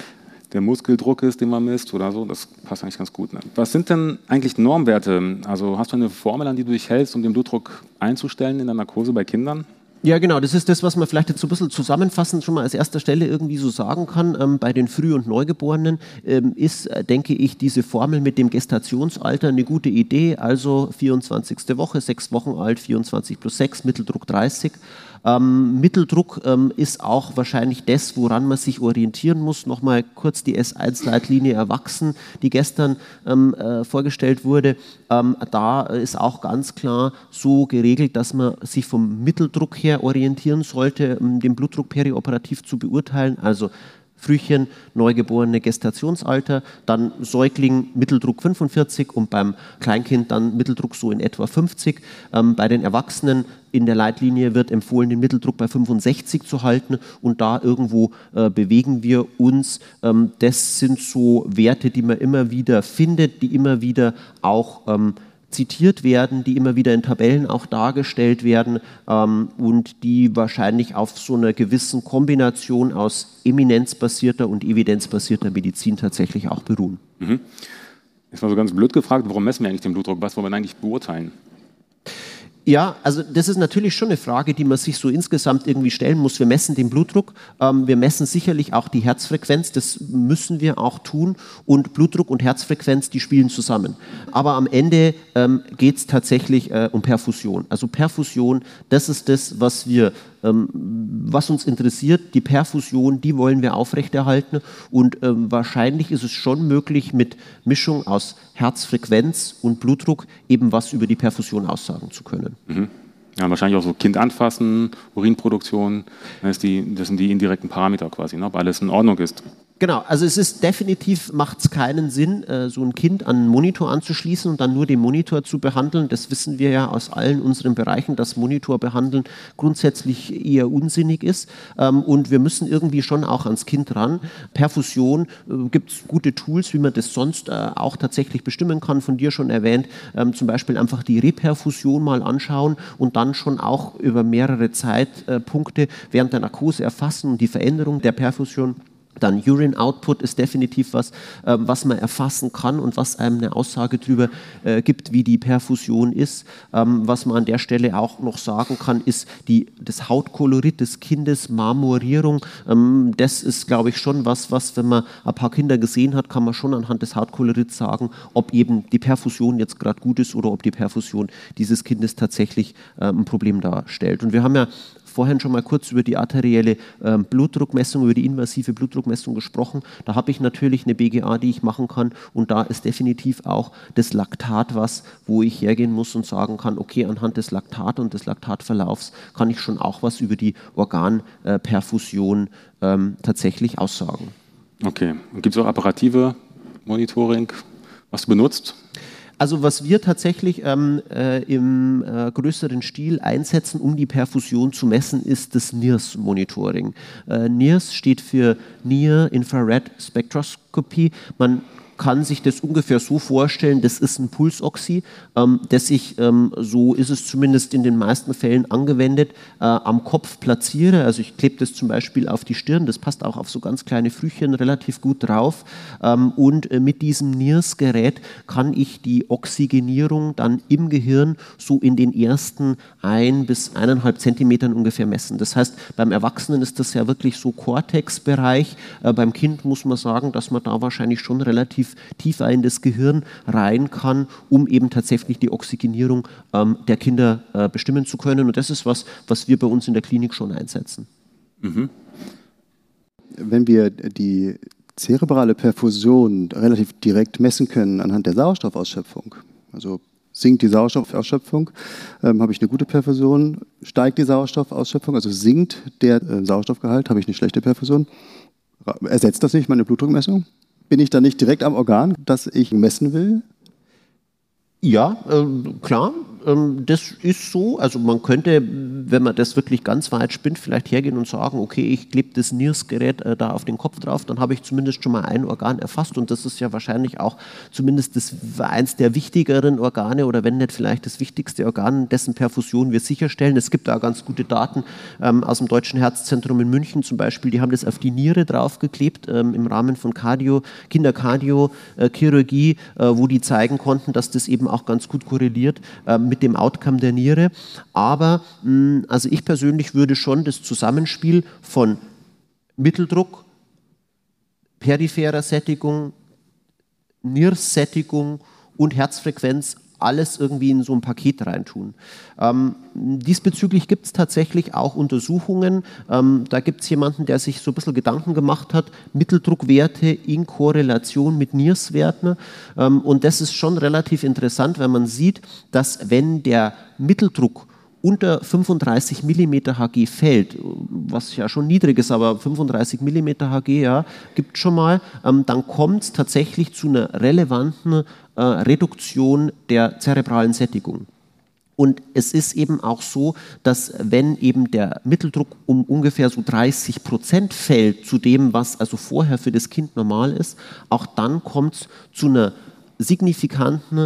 der Muskeldruck ist, den man misst oder so. Das passt eigentlich ganz gut. Ne? Was sind denn eigentlich Normwerte? Also hast du eine Formel, an die du dich hältst, um den Blutdruck einzustellen in der Narkose bei Kindern? Ja, genau, das ist das, was man vielleicht jetzt so ein bisschen zusammenfassend schon mal als erster Stelle irgendwie so sagen kann. Ähm, bei den Früh- und Neugeborenen ähm, ist, äh, denke ich, diese Formel mit dem Gestationsalter eine gute Idee. Also vierundzwanzigste Woche, sechs Wochen alt, vierundzwanzig plus sechs, Mitteldruck dreißig. Ähm, Mitteldruck ähm, ist auch wahrscheinlich das, woran man sich orientieren muss. Nochmal kurz die S eins Leitlinie Erwachsen, die gestern ähm, äh, vorgestellt wurde. Ähm, da ist auch ganz klar so geregelt, dass man sich vom Mitteldruck her orientieren sollte, um den Blutdruck perioperativ zu beurteilen. Also Frühchen, Neugeborene, Gestationsalter, dann Säugling, Mitteldruck fünfundvierzig und beim Kleinkind dann Mitteldruck so in etwa fünfzig. Ähm, bei den Erwachsenen in der Leitlinie wird empfohlen, den Mitteldruck bei fünfundsechzig zu halten und da irgendwo äh, bewegen wir uns. Ähm, das sind so Werte, die man immer wieder findet, die immer wieder auch ähm, zitiert werden, die immer wieder in Tabellen auch dargestellt werden ähm, und die wahrscheinlich auf so einer gewissen Kombination aus eminenzbasierter und evidenzbasierter Medizin tatsächlich auch beruhen. Mhm. Jetzt mal so ganz blöd gefragt, warum messen wir eigentlich den Blutdruck? Was wollen wir eigentlich beurteilen? Ja, also das ist natürlich schon eine Frage, die man sich so insgesamt irgendwie stellen muss. Wir messen den Blutdruck, ähm, wir messen sicherlich auch die Herzfrequenz, das müssen wir auch tun und Blutdruck und Herzfrequenz, die spielen zusammen. Aber am Ende ähm, geht es tatsächlich äh, um Perfusion. Also Perfusion, das ist das, was wir ähm, was uns interessiert, die Perfusion, die wollen wir aufrechterhalten und ähm, wahrscheinlich ist es schon möglich, mit Mischung aus Herzfrequenz und Blutdruck eben was über die Perfusion aussagen zu können. Mhm. Ja, wahrscheinlich auch so Kind anfassen, Urinproduktion, das, ist die, das sind die indirekten Parameter quasi, ne, ob alles in Ordnung ist. Genau, also es ist definitiv, macht es keinen Sinn, äh, so ein Kind an einen Monitor anzuschließen und dann nur den Monitor zu behandeln. Das wissen wir ja aus allen unseren Bereichen, dass Monitor behandeln grundsätzlich eher unsinnig ist. Ähm, und wir müssen irgendwie schon auch ans Kind ran. Perfusion, äh, gibt es gute Tools, wie man das sonst äh, auch tatsächlich bestimmen kann, von dir schon erwähnt. Ähm, zum Beispiel einfach die Reperfusion mal anschauen und dann schon auch über mehrere Zeitpunkte während der Narkose erfassen und die Veränderung der Perfusion. Dann Urine Output ist definitiv was, äh, was man erfassen kann und was einem eine Aussage darüber äh, gibt, wie die Perfusion ist. Ähm, was man an der Stelle auch noch sagen kann, ist die, das Hautkolorit des Kindes, Marmorierung. Ähm, das ist, glaube ich, schon was, was, wenn man ein paar Kinder gesehen hat, kann man schon anhand des Hautkolorits sagen, ob eben die Perfusion jetzt gerade gut ist oder ob die Perfusion dieses Kindes tatsächlich äh, ein Problem darstellt. Und wir haben ja vorhin schon mal kurz über die arterielle ähm, Blutdruckmessung, über die invasive Blutdruckmessung gesprochen. Da habe ich natürlich eine B G A, die ich machen kann und da ist definitiv auch das Laktat was, wo ich hergehen muss und sagen kann, okay, anhand des Laktat und des Laktatverlaufs kann ich schon auch was über die Organperfusion ähm, tatsächlich aussagen. Okay, und gibt es auch apparative Monitoring, was du benutzt? Also was wir tatsächlich ähm, äh, im äh, größeren Stil einsetzen, um die Perfusion zu messen, ist das N I R S-Monitoring. Äh, N I R S steht für Near Infrared Spectroscopy. Man kann sich das ungefähr so vorstellen, das ist ein Pulsoxy, ähm, das ich, ähm, so ist es zumindest in den meisten Fällen angewendet, äh, am Kopf platziere. Also ich klebe das zum Beispiel auf die Stirn, das passt auch auf so ganz kleine Frühchen relativ gut drauf. Ähm, und äh, mit diesem N I R S-Gerät kann ich die Oxygenierung dann im Gehirn so in den ersten ein bis eineinhalb Zentimetern ungefähr messen. Das heißt, beim Erwachsenen ist das ja wirklich so Cortex-Bereich. Äh, beim Kind muss man sagen, dass man da wahrscheinlich schon relativ tiefer in das Gehirn rein kann, um eben tatsächlich die Oxygenierung ähm, der Kinder äh, bestimmen zu können. Und das ist was, was wir bei uns in der Klinik schon einsetzen. Mhm. Wenn wir die zerebrale Perfusion relativ direkt messen können anhand der Sauerstoffausschöpfung, also sinkt die Sauerstoffausschöpfung, ähm, habe ich eine gute Perfusion, steigt die Sauerstoffausschöpfung, also sinkt der äh, Sauerstoffgehalt, habe ich eine schlechte Perfusion, ersetzt das nicht meine Blutdruckmessung? Bin ich da nicht direkt am Organ, das ich messen will? Ja, äh, klar, ähm, das ist so. Also man könnte, wenn man das wirklich ganz weit spinnt, vielleicht hergehen und sagen, okay, ich klebe das N I R S-Gerät äh, da auf den Kopf drauf, dann habe ich zumindest schon mal ein Organ erfasst und das ist ja wahrscheinlich auch zumindest das, eins der wichtigeren Organe oder wenn nicht vielleicht das wichtigste Organ, dessen Perfusion wir sicherstellen. Es gibt da ganz gute Daten ähm, aus dem Deutschen Herzzentrum in München zum Beispiel, die haben das auf die Niere draufgeklebt ähm, im Rahmen von Cardio, Kinderkardiochirurgie, äh, wo die zeigen konnten, dass das eben auch ganz gut korreliert äh, mit dem Outcome der Niere. Aber mh, also ich persönlich würde schon das Zusammenspiel von Mitteldruck, peripherer Sättigung, N I R S-Sättigung und Herzfrequenz alles irgendwie in so ein Paket reintun. Ähm, diesbezüglich gibt es tatsächlich auch Untersuchungen. Ähm, da gibt es jemanden, der sich so ein bisschen Gedanken gemacht hat, Mitteldruckwerte in Korrelation mit N I R S-Werten. Ähm, und das ist schon relativ interessant, wenn man sieht, dass wenn der Mitteldruck unter fünfunddreißig Millimeter Hg fällt, was ja schon niedrig ist, aber fünfunddreißig Millimeter Hg, ja, gibt schon mal, ähm, dann kommt es tatsächlich zu einer relevanten äh, Reduktion der zerebralen Sättigung. Und es ist eben auch so, dass wenn eben der Mitteldruck um ungefähr so dreißig Prozent fällt zu dem, was also vorher für das Kind normal ist, auch dann kommt es zu einer signifikanten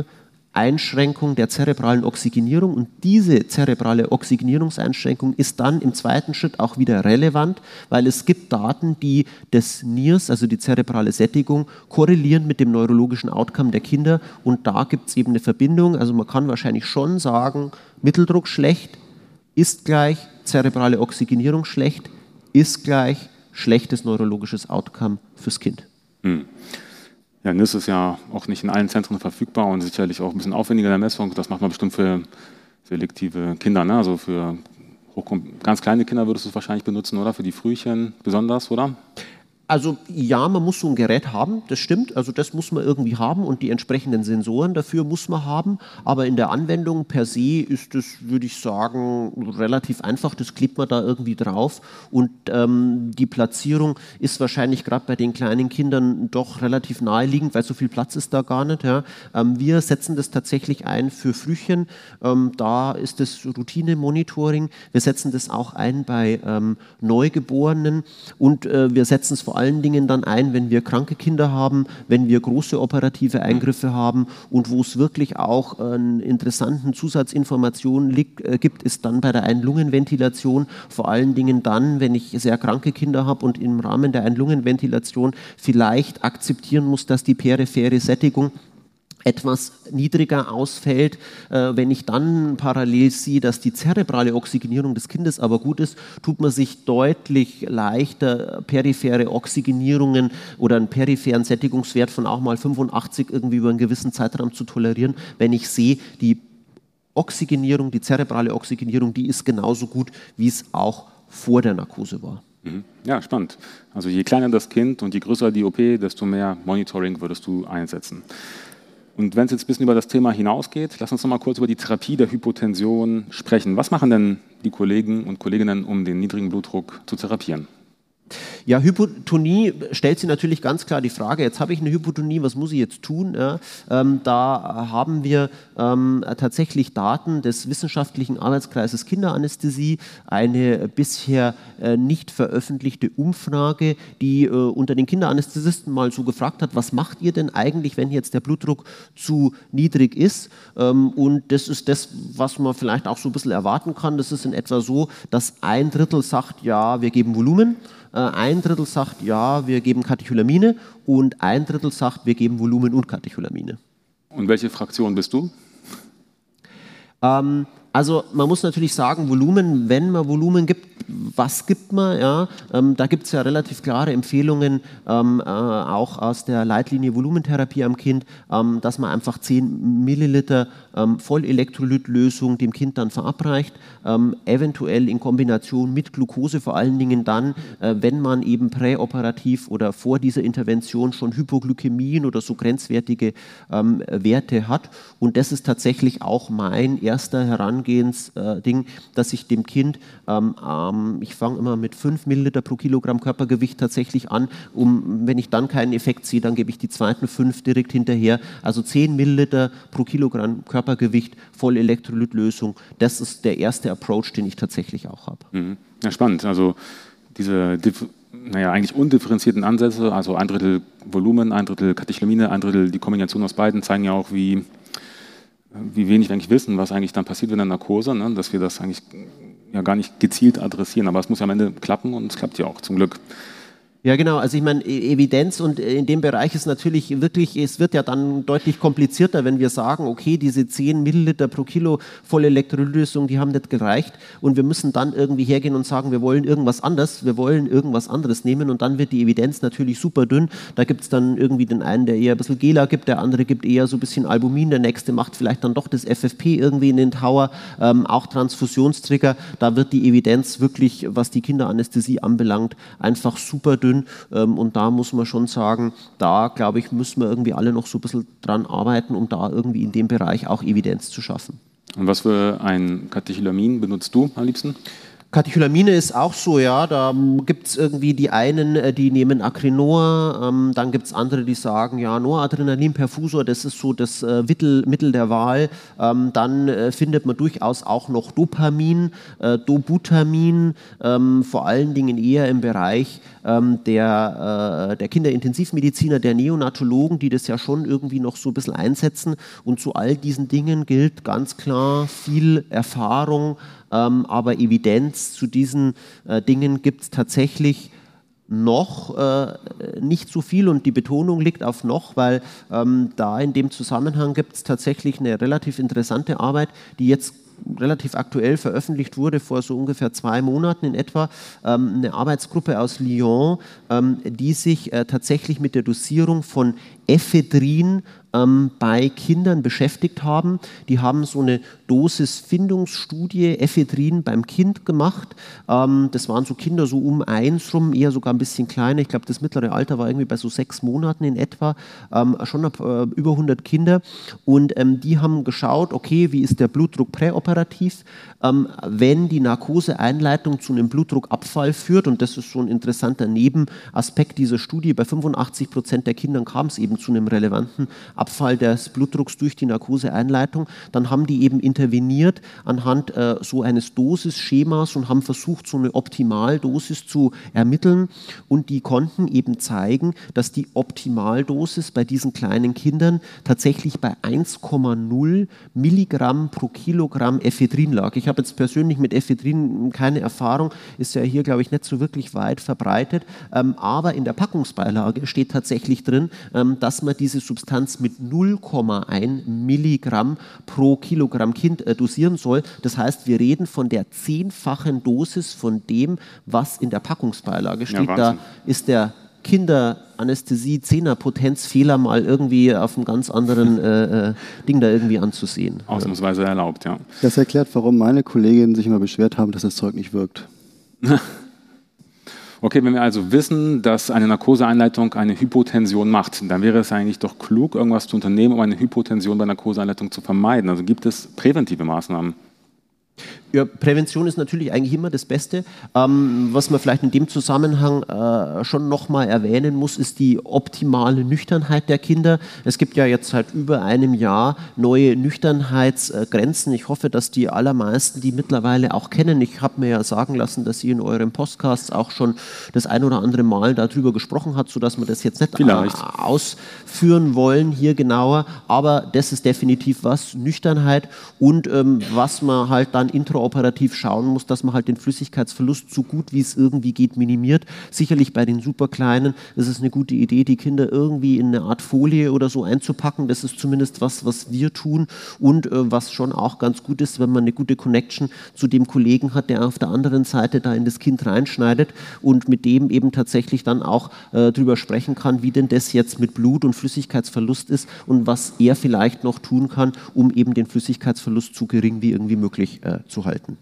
Einschränkung der zerebralen Oxygenierung und diese zerebrale Oxygenierungseinschränkung ist dann im zweiten Schritt auch wieder relevant, weil es gibt Daten, die das N I R S, also die zerebrale Sättigung, korrelieren mit dem neurologischen Outcome der Kinder und da gibt es eben eine Verbindung, also man kann wahrscheinlich schon sagen, Mitteldruck schlecht ist gleich zerebrale Oxygenierung schlecht, ist gleich schlechtes neurologisches Outcome fürs Kind. Hm. Ja, N I R S ist ja auch nicht in allen Zentren verfügbar und sicherlich auch ein bisschen aufwendiger in der Messung. Das macht man bestimmt für selektive Kinder, ne? Also für ganz kleine Kinder würdest du es wahrscheinlich benutzen, oder? Für die Frühchen besonders, oder? Also ja, man muss so ein Gerät haben, das stimmt, also das muss man irgendwie haben und die entsprechenden Sensoren dafür muss man haben, aber in der Anwendung per se ist das, würde ich sagen, relativ einfach, das klebt man da irgendwie drauf und ähm, die Platzierung ist wahrscheinlich gerade bei den kleinen Kindern doch relativ naheliegend, weil so viel Platz ist da gar nicht. Ja. Ähm, wir setzen das tatsächlich ein für Frühchen, ähm, da ist das Routine-Monitoring, wir setzen das auch ein bei ähm, Neugeborenen und äh, wir setzen es vor allem allen Dingen dann ein, wenn wir kranke Kinder haben, wenn wir große operative Eingriffe haben und wo es wirklich auch eine interessanten Zusatzinformationen liegt, äh, gibt, ist dann bei der Ein-Lungen-Ventilation, vor allen Dingen dann, wenn ich sehr kranke Kinder habe und im Rahmen der Ein-Lungen-Ventilation vielleicht akzeptieren muss, dass die periphere Sättigung etwas niedriger ausfällt, äh, wenn ich dann parallel sehe, dass die zerebrale Oxygenierung des Kindes aber gut ist, tut man sich deutlich leichter periphere Oxygenierungen oder einen peripheren Sättigungswert von auch mal fünfundachtzig irgendwie über einen gewissen Zeitraum zu tolerieren, wenn ich sehe, die Oxygenierung, die zerebrale Oxygenierung, die ist genauso gut, wie es auch vor der Narkose war. Ja, spannend. Also je kleiner das Kind und je größer die O P, desto mehr Monitoring würdest du einsetzen. Und wenn es jetzt ein bisschen über das Thema hinausgeht, lass uns noch mal kurz über die Therapie der Hypotension sprechen. Was machen denn die Kollegen und Kolleginnen, um den niedrigen Blutdruck zu therapieren? Ja, Hypotonie stellt sich natürlich ganz klar die Frage, jetzt habe ich eine Hypotonie, was muss ich jetzt tun? Ja, ähm, da haben wir ähm, tatsächlich Daten des wissenschaftlichen Arbeitskreises Kinderanästhesie, eine bisher äh, nicht veröffentlichte Umfrage, die äh, unter den Kinderanästhesisten mal so gefragt hat, was macht ihr denn eigentlich, wenn jetzt der Blutdruck zu niedrig ist? Ähm, und das ist das, was man vielleicht auch so ein bisschen erwarten kann. Das ist in etwa so, dass ein Drittel sagt, ja, wir geben Volumen, ein Drittel sagt, ja, wir geben Katecholamine und ein Drittel sagt, wir geben Volumen und Katecholamine. Und welche Fraktion bist du? Ähm, also man muss natürlich sagen, Volumen, wenn man Volumen gibt, was gibt man? Ja? Ähm, da gibt es ja relativ klare Empfehlungen, ähm, äh, auch aus der Leitlinie Volumentherapie am Kind, ähm, dass man einfach zehn Milliliter ähm, Vollelektrolytlösung dem Kind dann verabreicht, ähm, eventuell in Kombination mit Glucose, vor allen Dingen dann, äh, wenn man eben präoperativ oder vor dieser Intervention schon Hypoglykämien oder so grenzwertige ähm, Werte hat. Und das ist tatsächlich auch mein erster Herangehensding, dass ich dem Kind ähm, ähm, ich fange immer mit fünf Milliliter pro Kilogramm Körpergewicht tatsächlich an. Um, wenn ich dann keinen Effekt sehe, dann gebe ich die zweiten fünf direkt hinterher. Also zehn Milliliter pro Kilogramm Körpergewicht, Vollelektrolytlösung. Das ist der erste Approach, den ich tatsächlich auch habe. Mhm. Ja, spannend. Also diese naja, eigentlich undifferenzierten Ansätze, also ein Drittel Volumen, ein Drittel Katecholamine, ein Drittel die Kombination aus beiden, zeigen ja auch, wie, wie wenig wir eigentlich wissen, was eigentlich dann passiert in der Narkose, ne? Dass wir das eigentlich ja gar nicht gezielt adressieren, aber es muss ja am Ende klappen und es klappt ja auch zum Glück. Ja, genau. Also ich meine, Evidenz und in dem Bereich ist natürlich wirklich, es wird ja dann deutlich komplizierter, wenn wir sagen, okay, diese zehn Milliliter pro Kilo volle Elektrolytlösung, die haben nicht gereicht und wir müssen dann irgendwie hergehen und sagen, wir wollen irgendwas anderes, wir wollen irgendwas anderes nehmen und dann wird die Evidenz natürlich super dünn. Da gibt es dann irgendwie den einen, der eher ein bisschen Gela gibt, der andere gibt eher so ein bisschen Albumin, der nächste macht vielleicht dann doch das F F P irgendwie in den Tower, ähm, auch Transfusionstrigger. Da wird die Evidenz wirklich, was die Kinderanästhesie anbelangt, einfach super dünn. Und da muss man schon sagen, da glaube ich, müssen wir irgendwie alle noch so ein bisschen dran arbeiten, um da irgendwie in dem Bereich auch Evidenz zu schaffen. Und was für ein Katecholamin benutzt du am liebsten? Katecholamine ist auch so, ja, da gibt es irgendwie die einen, die nehmen Acrinor, ähm, dann gibt es andere, die sagen, ja, Noradrenalin, Perfusor, das ist so das äh, Mittel, Mittel der Wahl. Ähm, dann äh, findet man durchaus auch noch Dopamin, äh, Dobutamin, ähm, vor allen Dingen eher im Bereich ähm, der, äh, der Kinderintensivmediziner, der Neonatologen, die das ja schon irgendwie noch so ein bisschen einsetzen. Und zu all diesen Dingen gilt ganz klar viel Erfahrung, Ähm, aber Evidenz zu diesen äh, Dingen gibt es tatsächlich noch äh, nicht so viel und die Betonung liegt auf noch, weil ähm, da in dem Zusammenhang gibt es tatsächlich eine relativ interessante Arbeit, die jetzt relativ aktuell veröffentlicht wurde, vor so ungefähr zwei Monaten in etwa, ähm, eine Arbeitsgruppe aus Lyon, ähm, die sich äh, tatsächlich mit der Dosierung von Ephedrin ähm, bei Kindern beschäftigt haben. Die haben so eine Dosisfindungsstudie Ephedrin beim Kind gemacht. Ähm, das waren so Kinder so um eins rum, eher sogar ein bisschen kleiner. Ich glaube, das mittlere Alter war irgendwie bei so sechs Monaten in etwa. Ähm, schon äh, über hundert Kinder. Und ähm, die haben geschaut, okay, wie ist der Blutdruck präoperativ? Ähm, wenn die Narkoseeinleitung zu einem Blutdruckabfall führt, und das ist so ein interessanter Nebenaspekt dieser Studie, bei fünfundachtzig Prozent der Kindern kam es eben zu einem relevanten Abfall des Blutdrucks durch die Narkoseeinleitung, dann haben die eben interveniert anhand äh, so eines Dosisschemas und haben versucht, so eine Optimaldosis zu ermitteln, und die konnten eben zeigen, dass die Optimaldosis bei diesen kleinen Kindern tatsächlich bei eins Komma null Milligramm pro Kilogramm Ephedrin lag. Ich habe jetzt persönlich mit Ephedrin keine Erfahrung, ist ja hier, glaube ich, nicht so wirklich weit verbreitet, ähm, aber in der Packungsbeilage steht tatsächlich drin, ähm, dass man diese Substanz mit null Komma eins Milligramm pro Kilogramm Kind äh, dosieren soll. Das heißt, wir reden von der zehnfachen Dosis von dem, was in der Packungsbeilage steht. Ja, da ist der Kinderanästhesie-Zehner-Potenzfehler mal irgendwie auf einem ganz anderen äh, äh, Ding da irgendwie anzusehen. Ausnahmsweise erlaubt, ja. Das erklärt, warum meine Kolleginnen sich immer beschwert haben, dass das Zeug nicht wirkt. Okay, wenn wir also wissen, dass eine Narkoseeinleitung eine Hypotension macht, dann wäre es eigentlich doch klug, irgendwas zu unternehmen, um eine Hypotension bei Narkoseeinleitung zu vermeiden. Also gibt es präventive Maßnahmen? Ja, Prävention ist natürlich eigentlich immer das Beste. Ähm, was man vielleicht in dem Zusammenhang äh, schon nochmal erwähnen muss, ist die optimale Nüchternheit der Kinder. Es gibt ja jetzt seit über einem Jahr neue Nüchternheitsgrenzen. Ich hoffe, dass die allermeisten die mittlerweile auch kennen. Ich habe mir ja sagen lassen, dass ihr in eurem Podcast auch schon das ein oder andere Mal darüber gesprochen habt, sodass wir das jetzt nicht Vielleicht. äh, ausführen wollen hier genauer. Aber das ist definitiv was, Nüchternheit, und ähm, was man halt dann intraoperativ schauen muss, dass man halt den Flüssigkeitsverlust so gut wie es irgendwie geht minimiert. Sicherlich bei den Superkleinen ist es eine gute Idee, die Kinder irgendwie in eine Art Folie oder so einzupacken. Das ist zumindest was, was wir tun, und äh, was schon auch ganz gut ist, wenn man eine gute Connection zu dem Kollegen hat, der auf der anderen Seite da in das Kind reinschneidet und mit dem eben tatsächlich dann auch äh, drüber sprechen kann, wie denn das jetzt mit Blut und Flüssigkeitsverlust ist und was er vielleicht noch tun kann, um eben den Flüssigkeitsverlust so gering wie irgendwie möglich äh, zu halten.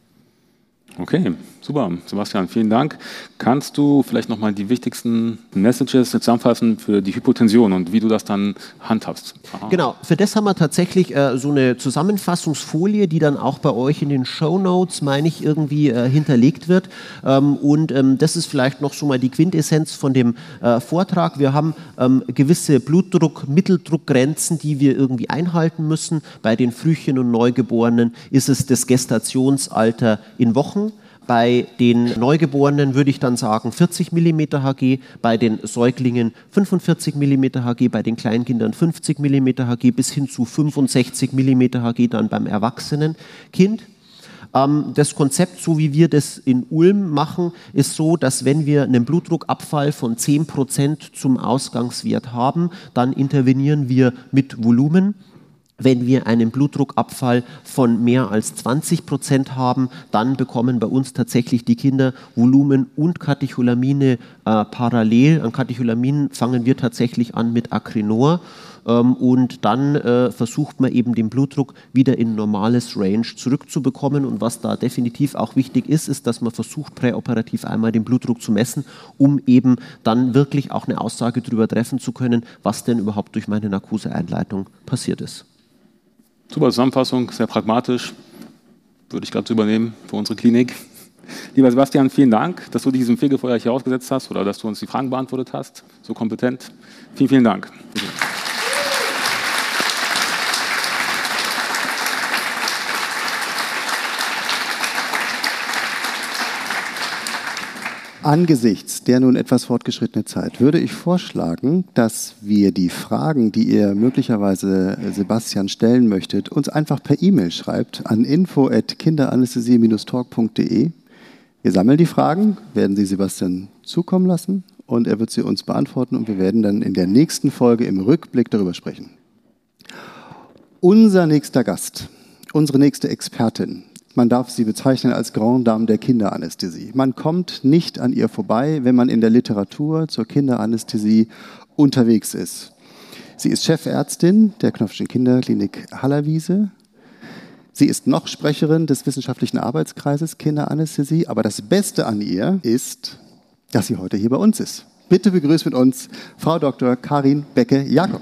Okay, super. Sebastian, vielen Dank. Kannst du vielleicht nochmal die wichtigsten Messages zusammenfassen für die Hypotension und wie du das dann handhabst? Aha. Genau, für das haben wir tatsächlich äh, so eine Zusammenfassungsfolie, die dann auch bei euch in den Shownotes, meine ich, irgendwie äh, hinterlegt wird. Ähm, und ähm, das ist vielleicht noch so mal die Quintessenz von dem äh, Vortrag. Wir haben ähm, gewisse Blutdruck-, Mitteldruckgrenzen, die wir irgendwie einhalten müssen. Bei den Frühchen und Neugeborenen ist es das Gestationsalter in Wochen. Bei den Neugeborenen würde ich dann sagen vierzig Millimeter Hg, bei den Säuglingen fünfundvierzig Millimeter Hg, bei den Kleinkindern fünfzig Millimeter Hg bis hin zu fünfundsechzig Millimeter Hg dann beim Erwachsenenkind. Ähm, das Konzept, so wie wir das in Ulm machen, ist so, dass wenn wir einen Blutdruckabfall von zehn Prozent zum Ausgangswert haben, dann intervenieren wir mit Volumen. Wenn wir einen Blutdruckabfall von mehr als zwanzig Prozent haben, dann bekommen bei uns tatsächlich die Kinder Volumen und Katecholamine äh, parallel. An Katecholaminen fangen wir tatsächlich an mit Acrinor. Ähm, und dann äh, versucht man eben den Blutdruck wieder in normales Range zurückzubekommen. Und was da definitiv auch wichtig ist, ist, dass man versucht, präoperativ einmal den Blutdruck zu messen, um eben dann wirklich auch eine Aussage darüber treffen zu können, was denn überhaupt durch meine Narkoseeinleitung passiert ist. Super Zusammenfassung, sehr pragmatisch. Würde ich gerade übernehmen für unsere Klinik. Lieber Sebastian, vielen Dank, dass du diesem Fegefeuer hier ausgesetzt hast oder dass du uns die Fragen beantwortet hast. So kompetent. Vielen, vielen Dank. Angesichts der nun etwas fortgeschrittenen Zeit würde ich vorschlagen, dass wir die Fragen, die ihr möglicherweise Sebastian stellen möchtet, uns einfach per E-Mail schreibt an info at kinderanästhesie Bindestrich talk punkt de. Wir sammeln die Fragen, werden sie Sebastian zukommen lassen und er wird sie uns beantworten und wir werden dann in der nächsten Folge im Rückblick darüber sprechen. Unser nächster Gast, unsere nächste Expertin, man darf sie bezeichnen als Grande Dame der Kinderanästhesie. Man kommt nicht an ihr vorbei, wenn man in der Literatur zur Kinderanästhesie unterwegs ist. Sie ist Chefärztin der Knopfschen Kinderklinik Hallerwiese. Sie ist noch Sprecherin des wissenschaftlichen Arbeitskreises Kinderanästhesie. Aber das Beste an ihr ist, dass sie heute hier bei uns ist. Bitte begrüßt mit uns Frau Doktor Karin Becke-Jakob.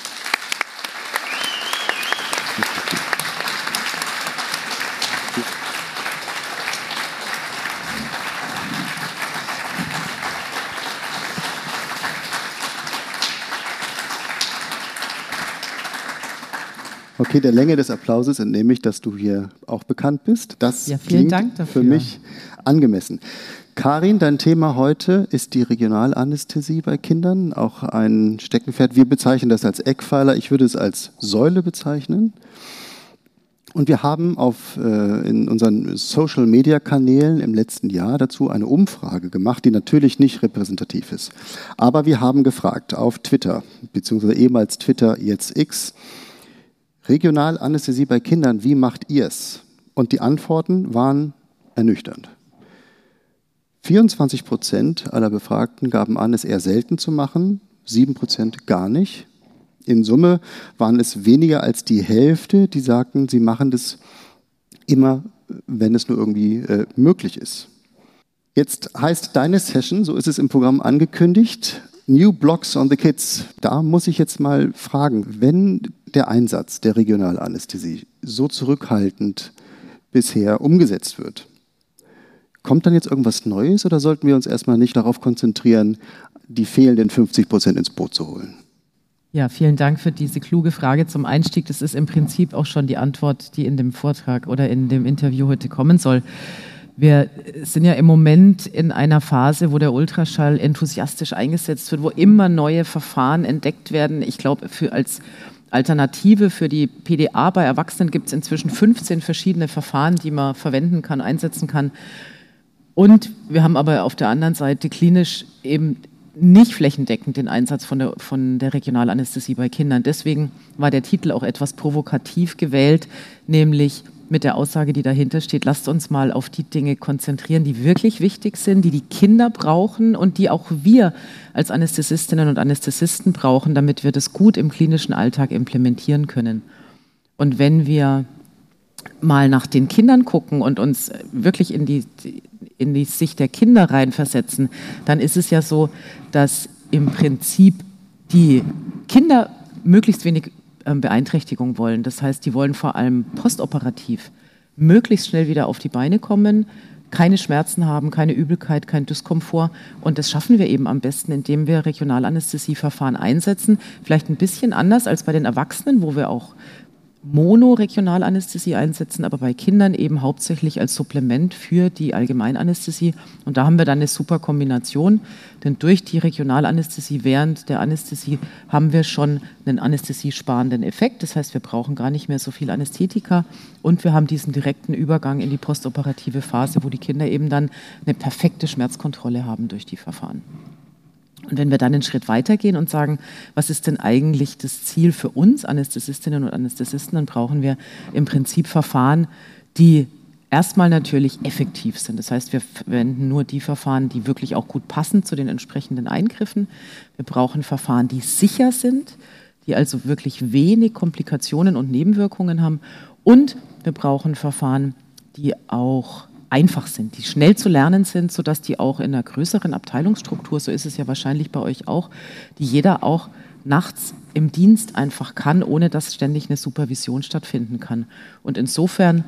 Okay, der Länge des Applauses entnehme ich, dass du hier auch bekannt bist. Das ja, vielen klingt Dank dafür. Für mich angemessen. Karin, dein Thema heute ist die Regionalanästhesie bei Kindern, auch ein Steckenpferd. Wir bezeichnen das als Eckpfeiler, ich würde es als Säule bezeichnen. Und wir haben auf, äh, in unseren Social-Media-Kanälen im letzten Jahr dazu eine Umfrage gemacht, die natürlich nicht repräsentativ ist. Aber wir haben gefragt auf Twitter, beziehungsweise ehemals Twitter, jetzt X, Regionalanästhesie bei Kindern, wie macht ihr es? Und die Antworten waren ernüchternd. vierundzwanzig Prozent aller Befragten gaben an, es eher selten zu machen, sieben Prozent gar nicht. In Summe waren es weniger als die Hälfte, die sagten, sie machen das immer, wenn es nur irgendwie äh, möglich ist. Jetzt heißt deine Session, so ist es im Programm angekündigt, New Blocks on the Kids. Da muss ich jetzt mal fragen, wenn der Einsatz der Regionalanästhesie so zurückhaltend bisher umgesetzt wird, kommt dann jetzt irgendwas Neues oder sollten wir uns erstmal nicht darauf konzentrieren, die fehlenden fünfzig Prozent ins Boot zu holen? Ja, vielen Dank für diese kluge Frage zum Einstieg. Das ist im Prinzip auch schon die Antwort, die in dem Vortrag oder in dem Interview heute kommen soll. Wir sind ja im Moment in einer Phase, wo der Ultraschall enthusiastisch eingesetzt wird, wo immer neue Verfahren entdeckt werden. Ich glaube, für als Alternative für die P D A bei Erwachsenen gibt es inzwischen fünfzehn verschiedene Verfahren, die man verwenden kann, einsetzen kann. Und wir haben aber auf der anderen Seite klinisch eben nicht flächendeckend den Einsatz von der, von der Regionalanästhesie bei Kindern. Deswegen war der Titel auch etwas provokativ gewählt, nämlich mit der Aussage, die dahinter steht, lasst uns mal auf die Dinge konzentrieren, die wirklich wichtig sind, die die Kinder brauchen und die auch wir als Anästhesistinnen und Anästhesisten brauchen, damit wir das gut im klinischen Alltag implementieren können. Und wenn wir mal nach den Kindern gucken und uns wirklich in die, in die Sicht der Kinder reinversetzen, dann ist es ja so, dass im Prinzip die Kinder möglichst wenig Beeinträchtigung wollen. Das heißt, die wollen vor allem postoperativ möglichst schnell wieder auf die Beine kommen, keine Schmerzen haben, keine Übelkeit, kein Dyskomfort. Und das schaffen wir eben am besten, indem wir Regionalanästhesieverfahren einsetzen. Vielleicht ein bisschen anders als bei den Erwachsenen, wo wir auch Monoregionalanästhesie einsetzen, aber bei Kindern eben hauptsächlich als Supplement für die Allgemeinanästhesie. Und da haben wir dann eine super Kombination, denn durch die Regionalanästhesie während der Anästhesie haben wir schon einen anästhesiesparenden Effekt. Das heißt, wir brauchen gar nicht mehr so viel Anästhetika und wir haben diesen direkten Übergang in die postoperative Phase, wo die Kinder eben dann eine perfekte Schmerzkontrolle haben durch die Verfahren. Und wenn wir dann einen Schritt weitergehen und sagen, was ist denn eigentlich das Ziel für uns Anästhesistinnen und Anästhesisten, dann brauchen wir im Prinzip Verfahren, die erstmal natürlich effektiv sind. Das heißt, wir verwenden nur die Verfahren, die wirklich auch gut passen zu den entsprechenden Eingriffen. Wir brauchen Verfahren, die sicher sind, die also wirklich wenig Komplikationen und Nebenwirkungen haben. Und wir brauchen Verfahren, die auch einfach sind, die schnell zu lernen sind, sodass die auch in einer größeren Abteilungsstruktur, so ist es ja wahrscheinlich bei euch auch, die jeder auch nachts im Dienst einfach kann, ohne dass ständig eine Supervision stattfinden kann. Und insofern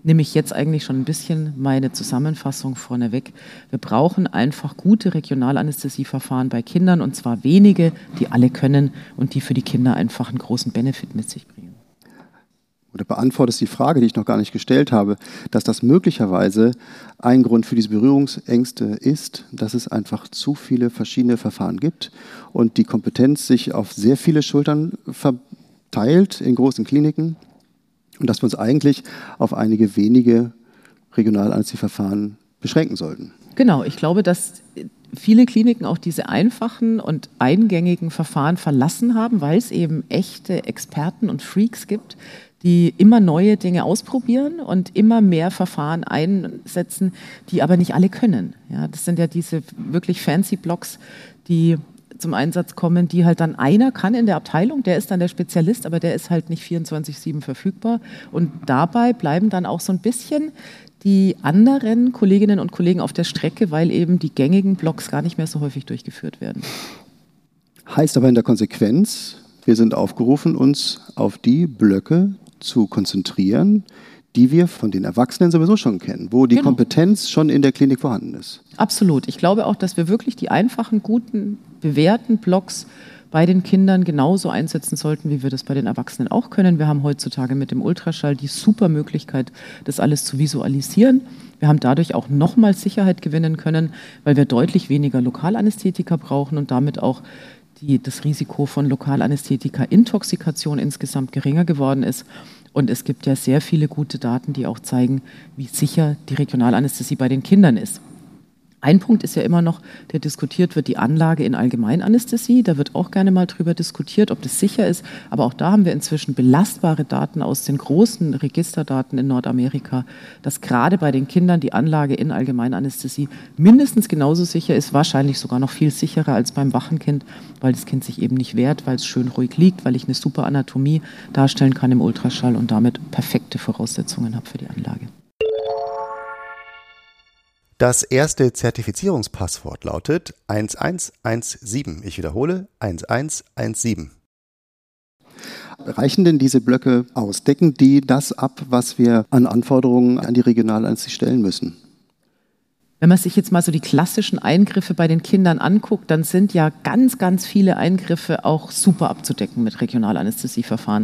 nehme ich jetzt eigentlich schon ein bisschen meine Zusammenfassung vorneweg. Wir brauchen einfach gute Regionalanästhesieverfahren bei Kindern, und zwar wenige, die alle können und die für die Kinder einfach einen großen Benefit mit sich bringen. Oder beantwortest die Frage, die ich noch gar nicht gestellt habe, dass das möglicherweise ein Grund für diese Berührungsängste ist, dass es einfach zu viele verschiedene Verfahren gibt und die Kompetenz sich auf sehr viele Schultern verteilt in großen Kliniken und dass wir uns eigentlich auf einige wenige Regionalanästhesieverfahren beschränken sollten. Genau, ich glaube, dass viele Kliniken auch diese einfachen und eingängigen Verfahren verlassen haben, weil es eben echte Experten und Freaks gibt, die immer neue Dinge ausprobieren und immer mehr Verfahren einsetzen, die aber nicht alle können. Ja, das sind ja diese wirklich fancy Blocks, die zum Einsatz kommen, die halt dann einer kann in der Abteilung, der ist dann der Spezialist, aber der ist halt nicht vierundzwanzig sieben verfügbar. Und dabei bleiben dann auch so ein bisschen die anderen Kolleginnen und Kollegen auf der Strecke, weil eben die gängigen Blocks gar nicht mehr so häufig durchgeführt werden. Heißt aber in der Konsequenz, wir sind aufgerufen, uns auf die Blöcke zu konzentrieren, die wir von den Erwachsenen sowieso schon kennen, wo die genau. Kompetenz schon in der Klinik vorhanden ist. Absolut. Ich glaube auch, dass wir wirklich die einfachen, guten, bewährten Blocks bei den Kindern genauso einsetzen sollten, wie wir das bei den Erwachsenen auch können. Wir haben heutzutage mit dem Ultraschall die super Möglichkeit, das alles zu visualisieren. Wir haben dadurch auch nochmal Sicherheit gewinnen können, weil wir deutlich weniger Lokalanästhetika brauchen und damit auch die, das Risiko von Lokalanästhetika-Intoxikation insgesamt geringer geworden ist. Und es gibt ja sehr viele gute Daten, die auch zeigen, wie sicher die Regionalanästhesie bei den Kindern ist. Ein Punkt ist ja immer noch, der diskutiert wird, die Anlage in Allgemeinanästhesie. Da wird auch gerne mal drüber diskutiert, ob das sicher ist. Aber auch da haben wir inzwischen belastbare Daten aus den großen Registerdaten in Nordamerika, dass gerade bei den Kindern die Anlage in Allgemeinanästhesie mindestens genauso sicher ist, wahrscheinlich sogar noch viel sicherer als beim wachen Kind, weil das Kind sich eben nicht wehrt, weil es schön ruhig liegt, weil ich eine super Anatomie darstellen kann im Ultraschall und damit perfekte Voraussetzungen habe für die Anlage. Das erste Zertifizierungspasswort lautet eins eins eins sieben. Ich wiederhole, eins eins eins sieben. Reichen denn diese Blöcke aus? Decken die das ab, was wir an Anforderungen an die Regionalanästhesie stellen müssen? Wenn man sich jetzt mal so die klassischen Eingriffe bei den Kindern anguckt, dann sind ja ganz, ganz viele Eingriffe auch super abzudecken mit Regionalanästhesieverfahren.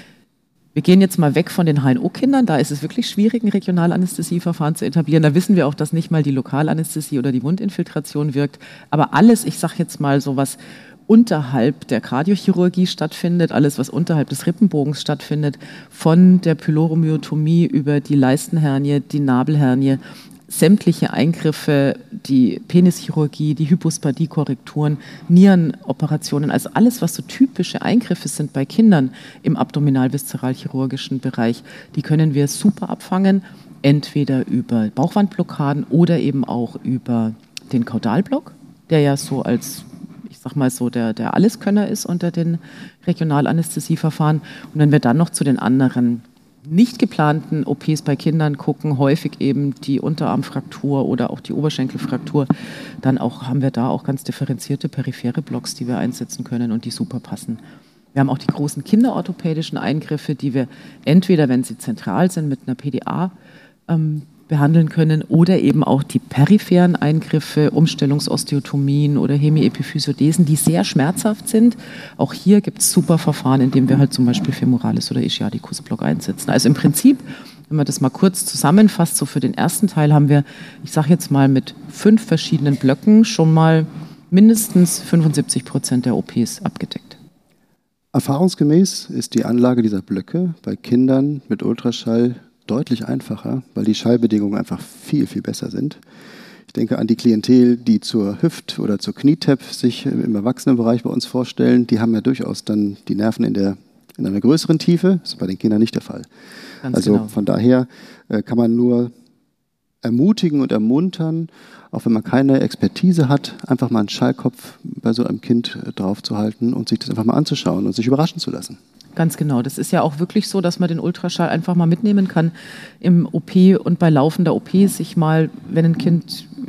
Wir gehen jetzt mal weg von den H N O-Kindern, da ist es wirklich schwierig, ein Regionalanästhesieverfahren zu etablieren. Da wissen wir auch, dass nicht mal die Lokalanästhesie oder die Wundinfiltration wirkt. Aber alles, ich sage jetzt mal so was unterhalb der Kardiochirurgie stattfindet, alles, was unterhalb des Rippenbogens stattfindet, von der Pyloromyotomie über die Leistenhernie, die Nabelhernie, sämtliche Eingriffe, die Penischirurgie, die Hypospadie-Korrekturen, Nierenoperationen, also alles, was so typische Eingriffe sind bei Kindern im abdominal-viszeralchirurgischen Bereich, die können wir super abfangen, entweder über Bauchwandblockaden oder eben auch über den Kaudalblock, der ja so als, ich sag mal so, der, der Alleskönner ist unter den Regionalanästhesieverfahren. Und wenn wir dann noch zu den anderen nicht geplanten O Ps bei Kindern gucken, häufig eben die Unterarmfraktur oder auch die Oberschenkelfraktur, dann auch, haben wir da auch ganz differenzierte periphere Blocks, die wir einsetzen können und die super passen. Wir haben auch die großen kinderorthopädischen Eingriffe, die wir entweder, wenn sie zentral sind, mit einer P D A ähm, behandeln können oder eben auch die peripheren Eingriffe, Umstellungsosteotomien oder Hemiepiphysiodesen, die sehr schmerzhaft sind. Auch hier gibt es super Verfahren, indem wir halt zum Beispiel Femoralis oder Ischiadicus-Block einsetzen. Also im Prinzip, wenn man das mal kurz zusammenfasst, so für den ersten Teil haben wir, ich sage jetzt mal mit fünf verschiedenen Blöcken schon mal mindestens fünfundsiebzig Prozent der O Ps abgedeckt. Erfahrungsgemäß ist die Anlage dieser Blöcke bei Kindern mit Ultraschall deutlich einfacher, weil die Schallbedingungen einfach viel, viel besser sind. Ich denke an die Klientel, die zur Hüft- oder zur Knietap sich im Erwachsenenbereich bei uns vorstellen. Die haben ja durchaus dann die Nerven in, der, in einer größeren Tiefe. Das ist bei den Kindern nicht der Fall. Ganz also genau. Von daher äh, kann man nur ermutigen und ermuntern, auch wenn man keine Expertise hat, einfach mal einen Schallkopf bei so einem Kind äh, draufzuhalten und sich das einfach mal anzuschauen und sich überraschen zu lassen. Ganz genau. Das ist ja auch wirklich so, dass man den Ultraschall einfach mal mitnehmen kann im O P und bei laufender O P sich mal, wenn ein Kind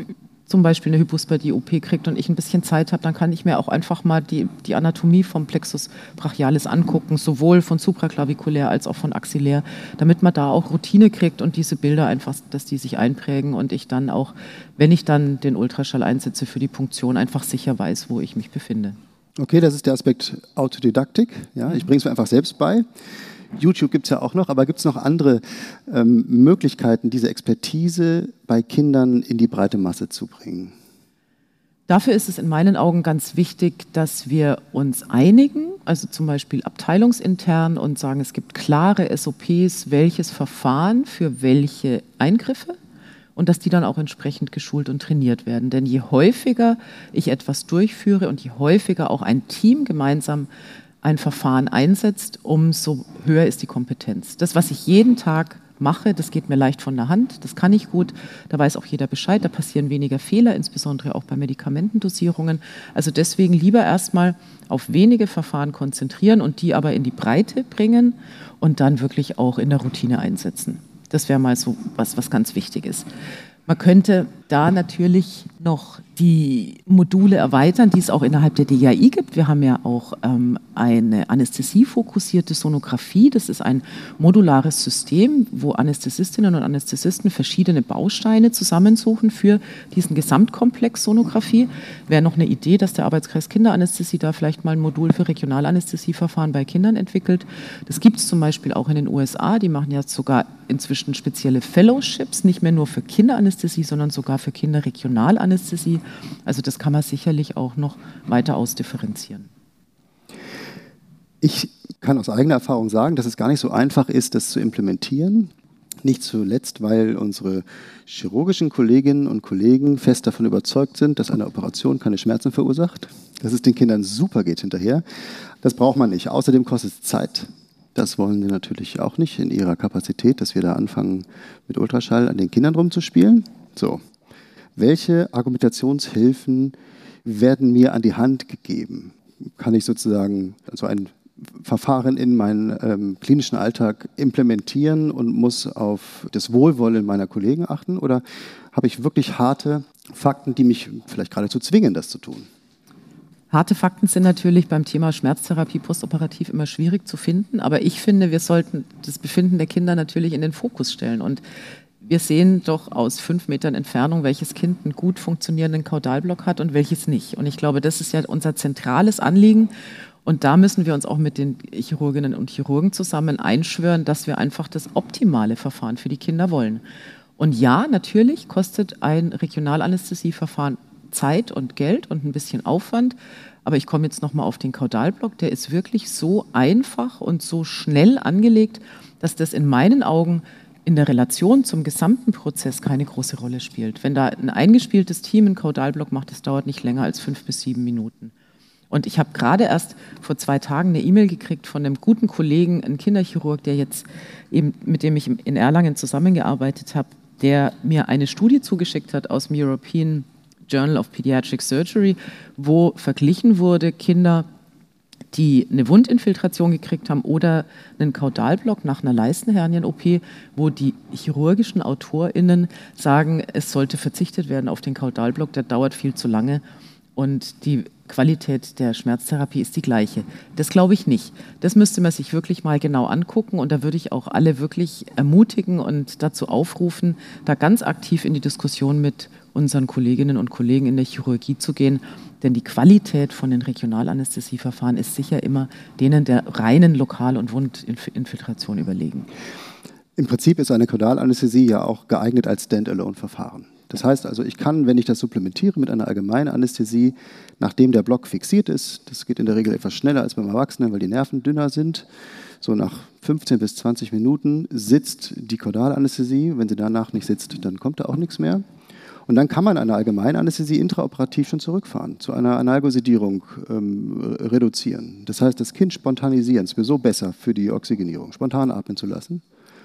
zum Beispiel eine Hypospadies-O P kriegt und ich ein bisschen Zeit habe, dann kann ich mir auch einfach mal die, die Anatomie vom Plexus brachialis angucken, sowohl von supraklavikulär als auch von axillär, damit man da auch Routine kriegt und diese Bilder einfach, dass die sich einprägen und ich dann auch, wenn ich dann den Ultraschall einsetze für die Punktion, einfach sicher weiß, wo ich mich befinde. Okay, das ist der Aspekt Autodidaktik. Ja, ich bringe es mir einfach selbst bei. YouTube gibt es ja auch noch, aber gibt es noch andere ähm, Möglichkeiten, diese Expertise bei Kindern in die breite Masse zu bringen? Dafür ist es in meinen Augen ganz wichtig, dass wir uns einigen, also zum Beispiel abteilungsintern und sagen, es gibt klare S O Ps, welches Verfahren für welche Eingriffe und dass die dann auch entsprechend geschult und trainiert werden. Denn je häufiger ich etwas durchführe und je häufiger auch ein Team gemeinsam ein Verfahren einsetzt, umso höher ist die Kompetenz. Das, was ich jeden Tag mache, das geht mir leicht von der Hand, das kann ich gut, da weiß auch jeder Bescheid, da passieren weniger Fehler, insbesondere auch bei Medikamentendosierungen. Also deswegen lieber erstmal auf wenige Verfahren konzentrieren und die aber in die Breite bringen und dann wirklich auch in der Routine einsetzen. Das wäre mal so was, was ganz wichtig ist. Man könnte da natürlich noch die Module erweitern, die es auch innerhalb der D I A I gibt. Wir haben ja auch ähm, eine anästhesiefokussierte Sonographie. Das ist ein modulares System, wo Anästhesistinnen und Anästhesisten verschiedene Bausteine zusammensuchen für diesen Gesamtkomplex Sonographie. Wäre noch eine Idee, dass der Arbeitskreis Kinderanästhesie da vielleicht mal ein Modul für Regionalanästhesieverfahren bei Kindern entwickelt. Das gibt es zum Beispiel auch in den U S A. Die machen ja sogar inzwischen spezielle Fellowships, nicht mehr nur für Kinderanästhesie, sondern sogar für Kinderregionalanästhesie. Also das kann man sicherlich auch noch weiter ausdifferenzieren. Ich kann aus eigener Erfahrung sagen, dass es gar nicht so einfach ist, das zu implementieren. Nicht zuletzt, weil unsere chirurgischen Kolleginnen und Kollegen fest davon überzeugt sind, dass eine Operation keine Schmerzen verursacht, dass es den Kindern super geht hinterher. Das braucht man nicht. Außerdem kostet es Zeit. Das wollen sie natürlich auch nicht in ihrer Kapazität, dass wir da anfangen, mit Ultraschall an den Kindern rumzuspielen. So. Welche Argumentationshilfen werden mir an die Hand gegeben? Kann ich sozusagen so ein Verfahren in meinen ähm, klinischen Alltag implementieren und muss auf das Wohlwollen meiner Kollegen achten? Oder habe ich wirklich harte Fakten, die mich vielleicht geradezu zwingen, das zu tun? Harte Fakten sind natürlich beim Thema Schmerztherapie postoperativ immer schwierig zu finden, aber ich finde, wir sollten das Befinden der Kinder natürlich in den Fokus stellen. Und wir sehen doch aus fünf Metern Entfernung, welches Kind einen gut funktionierenden Kaudalblock hat und welches nicht. Und ich glaube, das ist ja unser zentrales Anliegen. Und da müssen wir uns auch mit den Chirurginnen und Chirurgen zusammen einschwören, dass wir einfach das optimale Verfahren für die Kinder wollen. Und ja, natürlich kostet ein Regionalanästhesieverfahren Zeit und Geld und ein bisschen Aufwand. Aber ich komme jetzt nochmal auf den Kaudalblock. Der ist wirklich so einfach und so schnell angelegt, dass das in meinen Augen in der Relation zum gesamten Prozess keine große Rolle spielt. Wenn da ein eingespieltes Team einen Kaudalblock macht, das dauert nicht länger als fünf bis sieben Minuten. Und ich habe gerade erst vor zwei Tagen eine E-Mail gekriegt von einem guten Kollegen, einem Kinderchirurg, der jetzt eben, mit dem ich in Erlangen zusammengearbeitet habe, der mir eine Studie zugeschickt hat aus dem European Journal of Pediatric Surgery, wo verglichen wurde, Kinder, die eine Wundinfiltration gekriegt haben oder einen Kaudalblock nach einer Leistenhernien-O P, wo die chirurgischen AutorInnen sagen, es sollte verzichtet werden auf den Kaudalblock, der dauert viel zu lange und die Qualität der Schmerztherapie ist die gleiche. Das glaube ich nicht. Das müsste man sich wirklich mal genau angucken und da würde ich auch alle wirklich ermutigen und dazu aufrufen, da ganz aktiv in die Diskussion mit unseren Kolleginnen und Kollegen in der Chirurgie zu gehen, denn die Qualität von den Regionalanästhesieverfahren ist sicher immer denen der reinen Lokal- und Wundinfiltration überlegen. Im Prinzip ist eine Kaudalanästhesie ja auch geeignet als Standalone-Verfahren. Das heißt also, ich kann, wenn ich das supplementiere mit einer allgemeinen Anästhesie, nachdem der Block fixiert ist, das geht in der Regel etwas schneller als beim Erwachsenen, weil die Nerven dünner sind, so nach fünfzehn bis zwanzig Minuten sitzt die Kaudalanästhesie. Wenn sie danach nicht sitzt, dann kommt da auch nichts mehr. Und dann kann man eine Allgemeinanästhesie intraoperativ schon zurückfahren, zu einer Analgosedierung ähm, reduzieren. Das heißt, das Kind spontanisieren, ist sowieso besser für die Oxygenierung, spontan atmen zu lassen.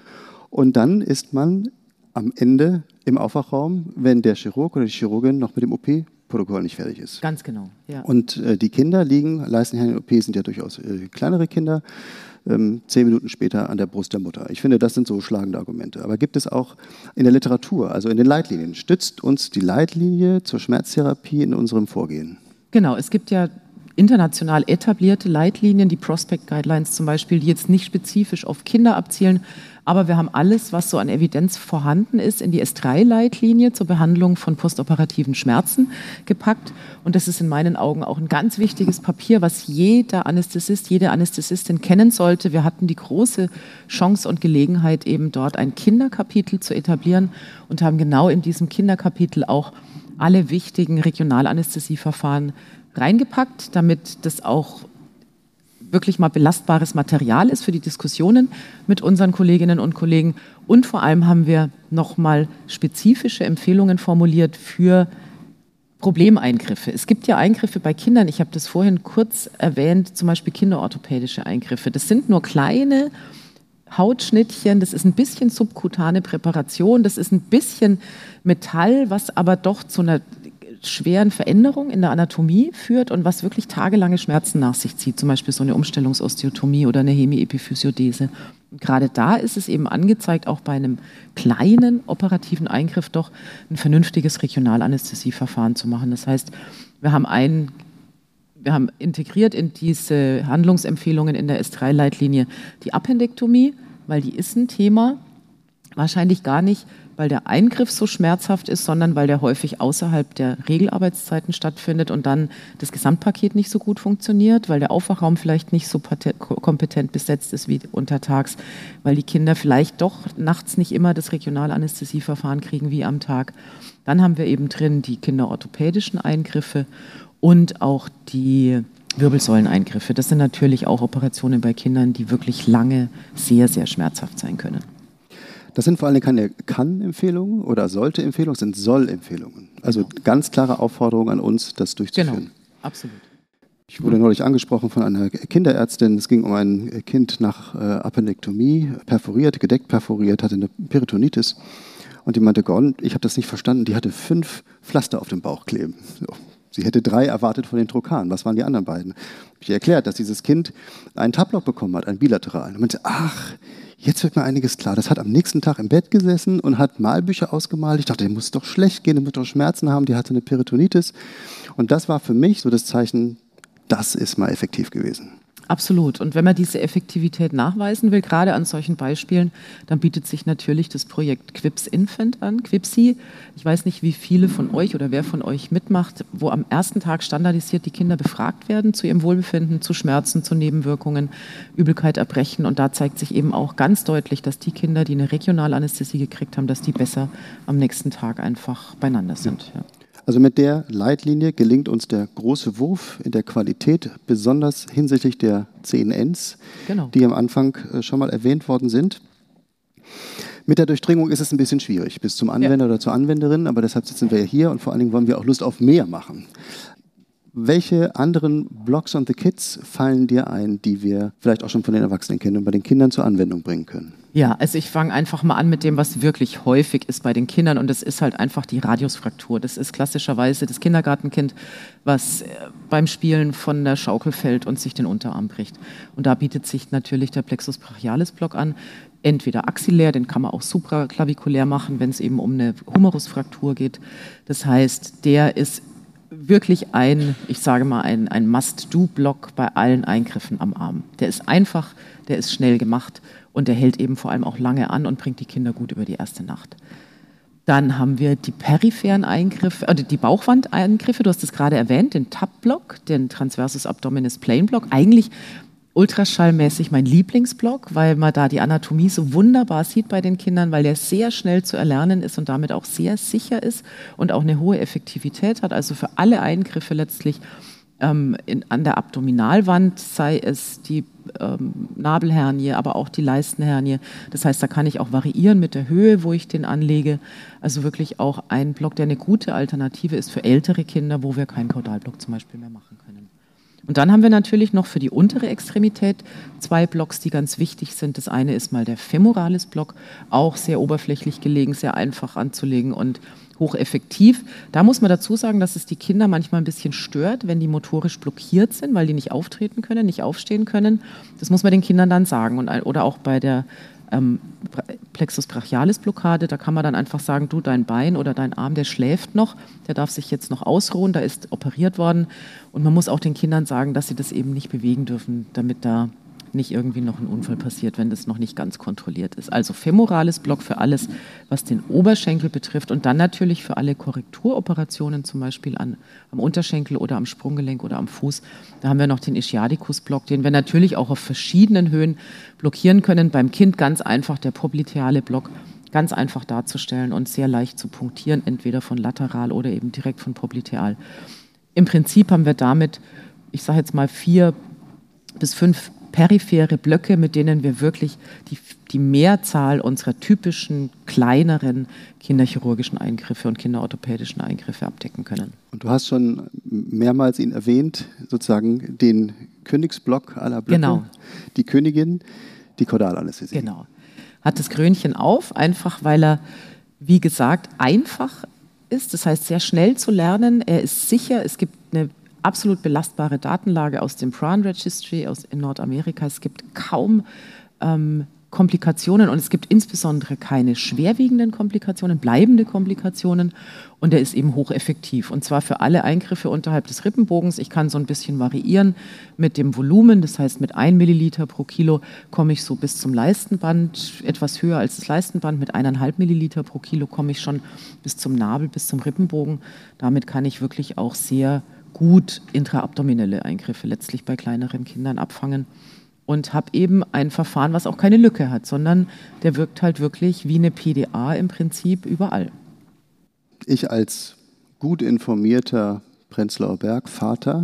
Und dann ist man am Ende im Aufwachraum, wenn der Chirurg oder die Chirurgin noch mit dem O P Protokoll nicht fertig ist. Ganz genau, ja. Und äh, die Kinder liegen, Leistenhernie-O P sind ja durchaus äh, kleinere Kinder, ähm, zehn Minuten später an der Brust der Mutter. Ich finde, das sind so schlagende Argumente. Aber gibt es auch in der Literatur, also in den Leitlinien, stützt uns die Leitlinie zur Schmerztherapie in unserem Vorgehen? Genau, es gibt ja international etablierte Leitlinien, die Prospect Guidelines zum Beispiel, die jetzt nicht spezifisch auf Kinder abzielen, aber wir haben alles, was so an Evidenz vorhanden ist, in die S drei Leitlinie zur Behandlung von postoperativen Schmerzen gepackt. Und das ist in meinen Augen auch ein ganz wichtiges Papier, was jeder Anästhesist, jede Anästhesistin kennen sollte. Wir hatten die große Chance und Gelegenheit, eben dort ein Kinderkapitel zu etablieren und haben genau in diesem Kinderkapitel auch alle wichtigen Regionalanästhesieverfahren reingepackt, damit das auch wirklich mal belastbares Material ist für die Diskussionen mit unseren Kolleginnen und Kollegen. Und vor allem haben wir nochmal spezifische Empfehlungen formuliert für Problemeingriffe. Es gibt ja Eingriffe bei Kindern, ich habe das vorhin kurz erwähnt, zum Beispiel kinderorthopädische Eingriffe. Das sind nur kleine Hautschnittchen, das ist ein bisschen subkutane Präparation, das ist ein bisschen Metall, was aber doch zu einer schweren Veränderung in der Anatomie führt und was wirklich tagelange Schmerzen nach sich zieht, zum Beispiel so eine Umstellungsosteotomie oder eine Hemiepiphysiodese. Und gerade da ist es eben angezeigt, auch bei einem kleinen operativen Eingriff doch ein vernünftiges Regionalanästhesieverfahren zu machen. Das heißt, wir haben ein Wir haben integriert in diese Handlungsempfehlungen in der S drei Leitlinie die Appendektomie, weil die ist ein Thema, wahrscheinlich gar nicht, weil der Eingriff so schmerzhaft ist, sondern weil der häufig außerhalb der Regelarbeitszeiten stattfindet und dann das Gesamtpaket nicht so gut funktioniert, weil der Aufwachraum vielleicht nicht so kompetent besetzt ist wie untertags, weil die Kinder vielleicht doch nachts nicht immer das Regionalanästhesieverfahren kriegen wie am Tag. Dann haben wir eben drin die kinderorthopädischen Eingriffe und auch die Wirbelsäuleneingriffe. Das sind natürlich auch Operationen bei Kindern, die wirklich lange sehr, sehr schmerzhaft sein können. Das sind vor allem keine Kann-Empfehlungen oder Sollte-Empfehlungen, sind Soll-Empfehlungen. Also genau. Ganz klare Aufforderung an uns, das durchzuführen. Genau, absolut. Ich wurde neulich angesprochen von einer Kinderärztin. Es ging um ein Kind nach äh, Appendektomie, perforiert, gedeckt perforiert, hatte eine Peritonitis. Und die meinte, Gordon, ich habe das nicht verstanden, die hatte fünf Pflaster auf dem Bauch kleben. So. Sie hätte drei erwartet von den Trokan. Was waren die anderen beiden? Ich habe erklärt, dass dieses Kind einen Tablock bekommen hat, einen bilateralen. Und meinte, ach, jetzt wird mir einiges klar. Das hat am nächsten Tag im Bett gesessen und hat Malbücher ausgemalt. Ich dachte, der muss doch schlecht gehen, der muss doch Schmerzen haben, die hatte eine Peritonitis. Und das war für mich so das Zeichen, das ist mal effektiv gewesen. Absolut. Und wenn man diese Effektivität nachweisen will, gerade an solchen Beispielen, dann bietet sich natürlich das Projekt Quips Infant an, Quipsi. Ich weiß nicht, wie viele von euch oder wer von euch mitmacht, wo am ersten Tag standardisiert die Kinder befragt werden zu ihrem Wohlbefinden, zu Schmerzen, zu Nebenwirkungen, Übelkeit, Erbrechen. Und da zeigt sich eben auch ganz deutlich, dass die Kinder, die eine Regionalanästhesie gekriegt haben, dass die besser am nächsten Tag einfach beieinander sind. Ja. Also mit der Leitlinie gelingt uns der große Wurf in der Qualität, besonders hinsichtlich der zehn Ns, genau. die am Anfang schon mal erwähnt worden sind. Mit der Durchdringung ist es ein bisschen schwierig, bis zum Anwender ja. oder zur Anwenderin, aber deshalb sitzen wir ja hier und vor allen Dingen wollen wir auch Lust auf mehr machen. Welche anderen Blocks on the Kids fallen dir ein, die wir vielleicht auch schon von den Erwachsenen kennen und bei den Kindern zur Anwendung bringen können? Ja, also ich fange einfach mal an mit dem, was wirklich häufig ist bei den Kindern und das ist halt einfach die Radiusfraktur. Das ist klassischerweise das Kindergartenkind, was beim Spielen von der Schaukel fällt und sich den Unterarm bricht. Und da bietet sich natürlich der Plexus brachialis Block an. Entweder axillär, den kann man auch supraklavikulär machen, wenn es eben um eine Humerusfraktur geht. Das heißt, der ist wirklich ein, ich sage mal, ein, ein Must-Do-Block bei allen Eingriffen am Arm. Der ist einfach, der ist schnell gemacht und der hält eben vor allem auch lange an und bringt die Kinder gut über die erste Nacht. Dann haben wir die peripheren Eingriffe, also die Bauchwandeingriffe, du hast es gerade erwähnt, den T A P-Block, den Transversus Abdominis Plane Block, eigentlich ultraschallmäßig mein Lieblingsblock, weil man da die Anatomie so wunderbar sieht bei den Kindern, weil der sehr schnell zu erlernen ist und damit auch sehr sicher ist und auch eine hohe Effektivität hat. Also für alle Eingriffe letztlich ähm, in, an der Abdominalwand, sei es die ähm, Nabelhernie, aber auch die Leistenhernie. Das heißt, da kann ich auch variieren mit der Höhe, wo ich den anlege. Also wirklich auch ein Block, der eine gute Alternative ist für ältere Kinder, wo wir keinen Kaudalblock zum Beispiel mehr machen können. Und dann haben wir natürlich noch für die untere Extremität zwei Blocks, die ganz wichtig sind. Das eine ist mal der Femoralis-Block, auch sehr oberflächlich gelegen, sehr einfach anzulegen und hocheffektiv. Da muss man dazu sagen, dass es die Kinder manchmal ein bisschen stört, wenn die motorisch blockiert sind, weil die nicht auftreten können, nicht aufstehen können. Das muss man den Kindern dann sagen. Und, oder auch bei der ähm, Plexus brachialis Blockade, da kann man dann einfach sagen, du, dein Bein oder dein Arm, der schläft noch, der darf sich jetzt noch ausruhen, da ist operiert worden. Und man muss auch den Kindern sagen, dass sie das eben nicht bewegen dürfen, damit da nicht irgendwie noch ein Unfall passiert, wenn das noch nicht ganz kontrolliert ist. Also femorales Block für alles, was den Oberschenkel betrifft und dann natürlich für alle Korrekturoperationen, zum Beispiel an, am Unterschenkel oder am Sprunggelenk oder am Fuß. Da haben wir noch den Ischiadicus-Block, den wir natürlich auch auf verschiedenen Höhen blockieren können. Beim Kind ganz einfach der popliteale Block, ganz einfach darzustellen und sehr leicht zu punktieren, entweder von lateral oder eben direkt von popliteal. Im Prinzip haben wir damit, ich sage jetzt mal vier bis fünf periphere Blöcke, mit denen wir wirklich die, die Mehrzahl unserer typischen kleineren kinderchirurgischen Eingriffe und kinderorthopädischen Eingriffe abdecken können. Und du hast schon mehrmals ihn erwähnt, sozusagen den Königsblock aller Blöcke, genau. Die Königin, die Kordalanästhesie. Genau. Hat das Krönchen auf, einfach weil er, wie gesagt, einfach ist, das heißt sehr schnell zu lernen, er ist sicher, es gibt eine absolut belastbare Datenlage aus dem Prawn Registry aus, in Nordamerika. Es gibt kaum ähm, Komplikationen und es gibt insbesondere keine schwerwiegenden Komplikationen, bleibende Komplikationen und er ist eben hocheffektiv und zwar für alle Eingriffe unterhalb des Rippenbogens. Ich kann so ein bisschen variieren mit dem Volumen, das heißt mit ein Milliliter pro Kilo komme ich so bis zum Leistenband, etwas höher als das Leistenband, mit eineinhalb Milliliter pro Kilo komme ich schon bis zum Nabel, bis zum Rippenbogen. Damit kann ich wirklich auch sehr gut intraabdominelle Eingriffe letztlich bei kleineren Kindern abfangen und habe eben ein Verfahren, was auch keine Lücke hat, sondern der wirkt halt wirklich wie eine P D A im Prinzip überall. Ich als gut informierter Prenzlauer Berg Vater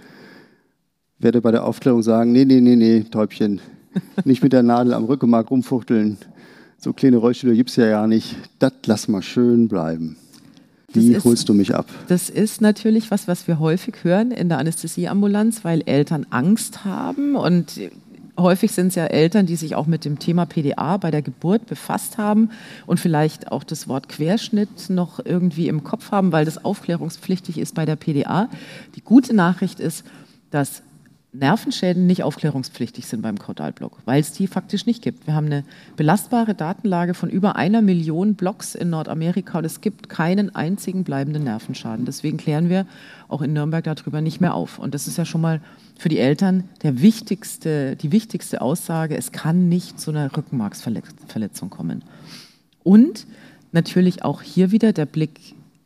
werde bei der Aufklärung sagen, nee, nee, nee, nee, Täubchen, nicht mit der Nadel am Rückenmark rumfuchteln, so kleine Rollstühle gibt es ja gar nicht, das lass mal schön bleiben. Wie ist, holst du mich ab? Das ist natürlich was, was wir häufig hören in der Anästhesieambulanz, weil Eltern Angst haben und häufig sind es ja Eltern, die sich auch mit dem Thema P D A bei der Geburt befasst haben und vielleicht auch das Wort Querschnitt noch irgendwie im Kopf haben, weil das aufklärungspflichtig ist bei der P D A. Die gute Nachricht ist, dass Nervenschäden nicht aufklärungspflichtig sind beim Kaudalblock, weil es die faktisch nicht gibt. Wir haben eine belastbare Datenlage von über einer Million Blocks in Nordamerika und es gibt keinen einzigen bleibenden Nervenschaden. Deswegen klären wir auch in Nürnberg darüber nicht mehr auf. Und das ist ja schon mal für die Eltern der wichtigste, die wichtigste Aussage, es kann nicht zu einer Rückenmarksverletzung kommen. Und natürlich auch hier wieder der Blick,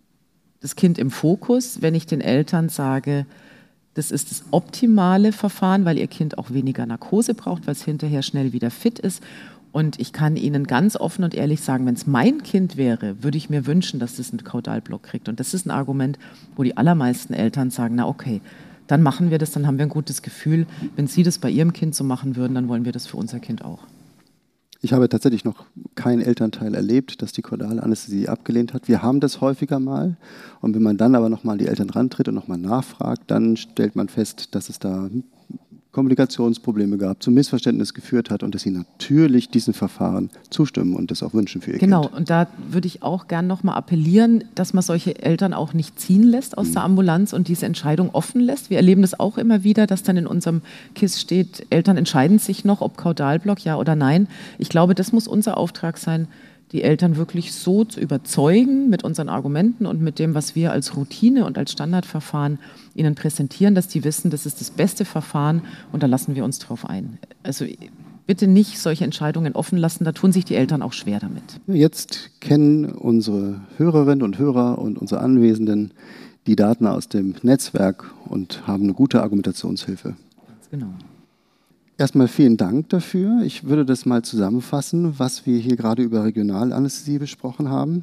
das Kind im Fokus, wenn ich den Eltern sage, das ist das optimale Verfahren, weil ihr Kind auch weniger Narkose braucht, weil es hinterher schnell wieder fit ist. Und ich kann Ihnen ganz offen und ehrlich sagen, wenn es mein Kind wäre, würde ich mir wünschen, dass es einen Kaudalblock kriegt. Und das ist ein Argument, wo die allermeisten Eltern sagen, na okay, dann machen wir das, dann haben wir ein gutes Gefühl. Wenn Sie das bei Ihrem Kind so machen würden, dann wollen wir das für unser Kind auch. Ich habe tatsächlich noch keinen Elternteil erlebt, dass die Kordalanästhesie abgelehnt hat. Wir haben das häufiger mal. Und wenn man dann aber nochmal an die Eltern rantritt und nochmal nachfragt, dann stellt man fest, dass es da Kommunikationsprobleme gab, zu Missverständnis geführt hat und dass sie natürlich diesem Verfahren zustimmen und das auch wünschen für ihr genau. Kind. Genau, und da würde ich auch gern nochmal appellieren, dass man solche Eltern auch nicht ziehen lässt aus mhm. der Ambulanz und diese Entscheidung offen lässt. Wir erleben das auch immer wieder, dass dann in unserem K I S S steht, Eltern entscheiden sich noch, ob Kaudalblock, ja oder nein. Ich glaube, das muss unser Auftrag sein, die Eltern wirklich so zu überzeugen mit unseren Argumenten und mit dem, was wir als Routine und als Standardverfahren ihnen präsentieren, dass die wissen, das ist das beste Verfahren und da lassen wir uns drauf ein. Also bitte nicht solche Entscheidungen offen lassen, da tun sich die Eltern auch schwer damit. Jetzt kennen unsere Hörerinnen und Hörer und unsere Anwesenden die Daten aus dem Netzwerk und haben eine gute Argumentationshilfe. Ganz genau. Erstmal vielen Dank dafür. Ich würde das mal zusammenfassen, was wir hier gerade über Regionalanästhesie besprochen haben.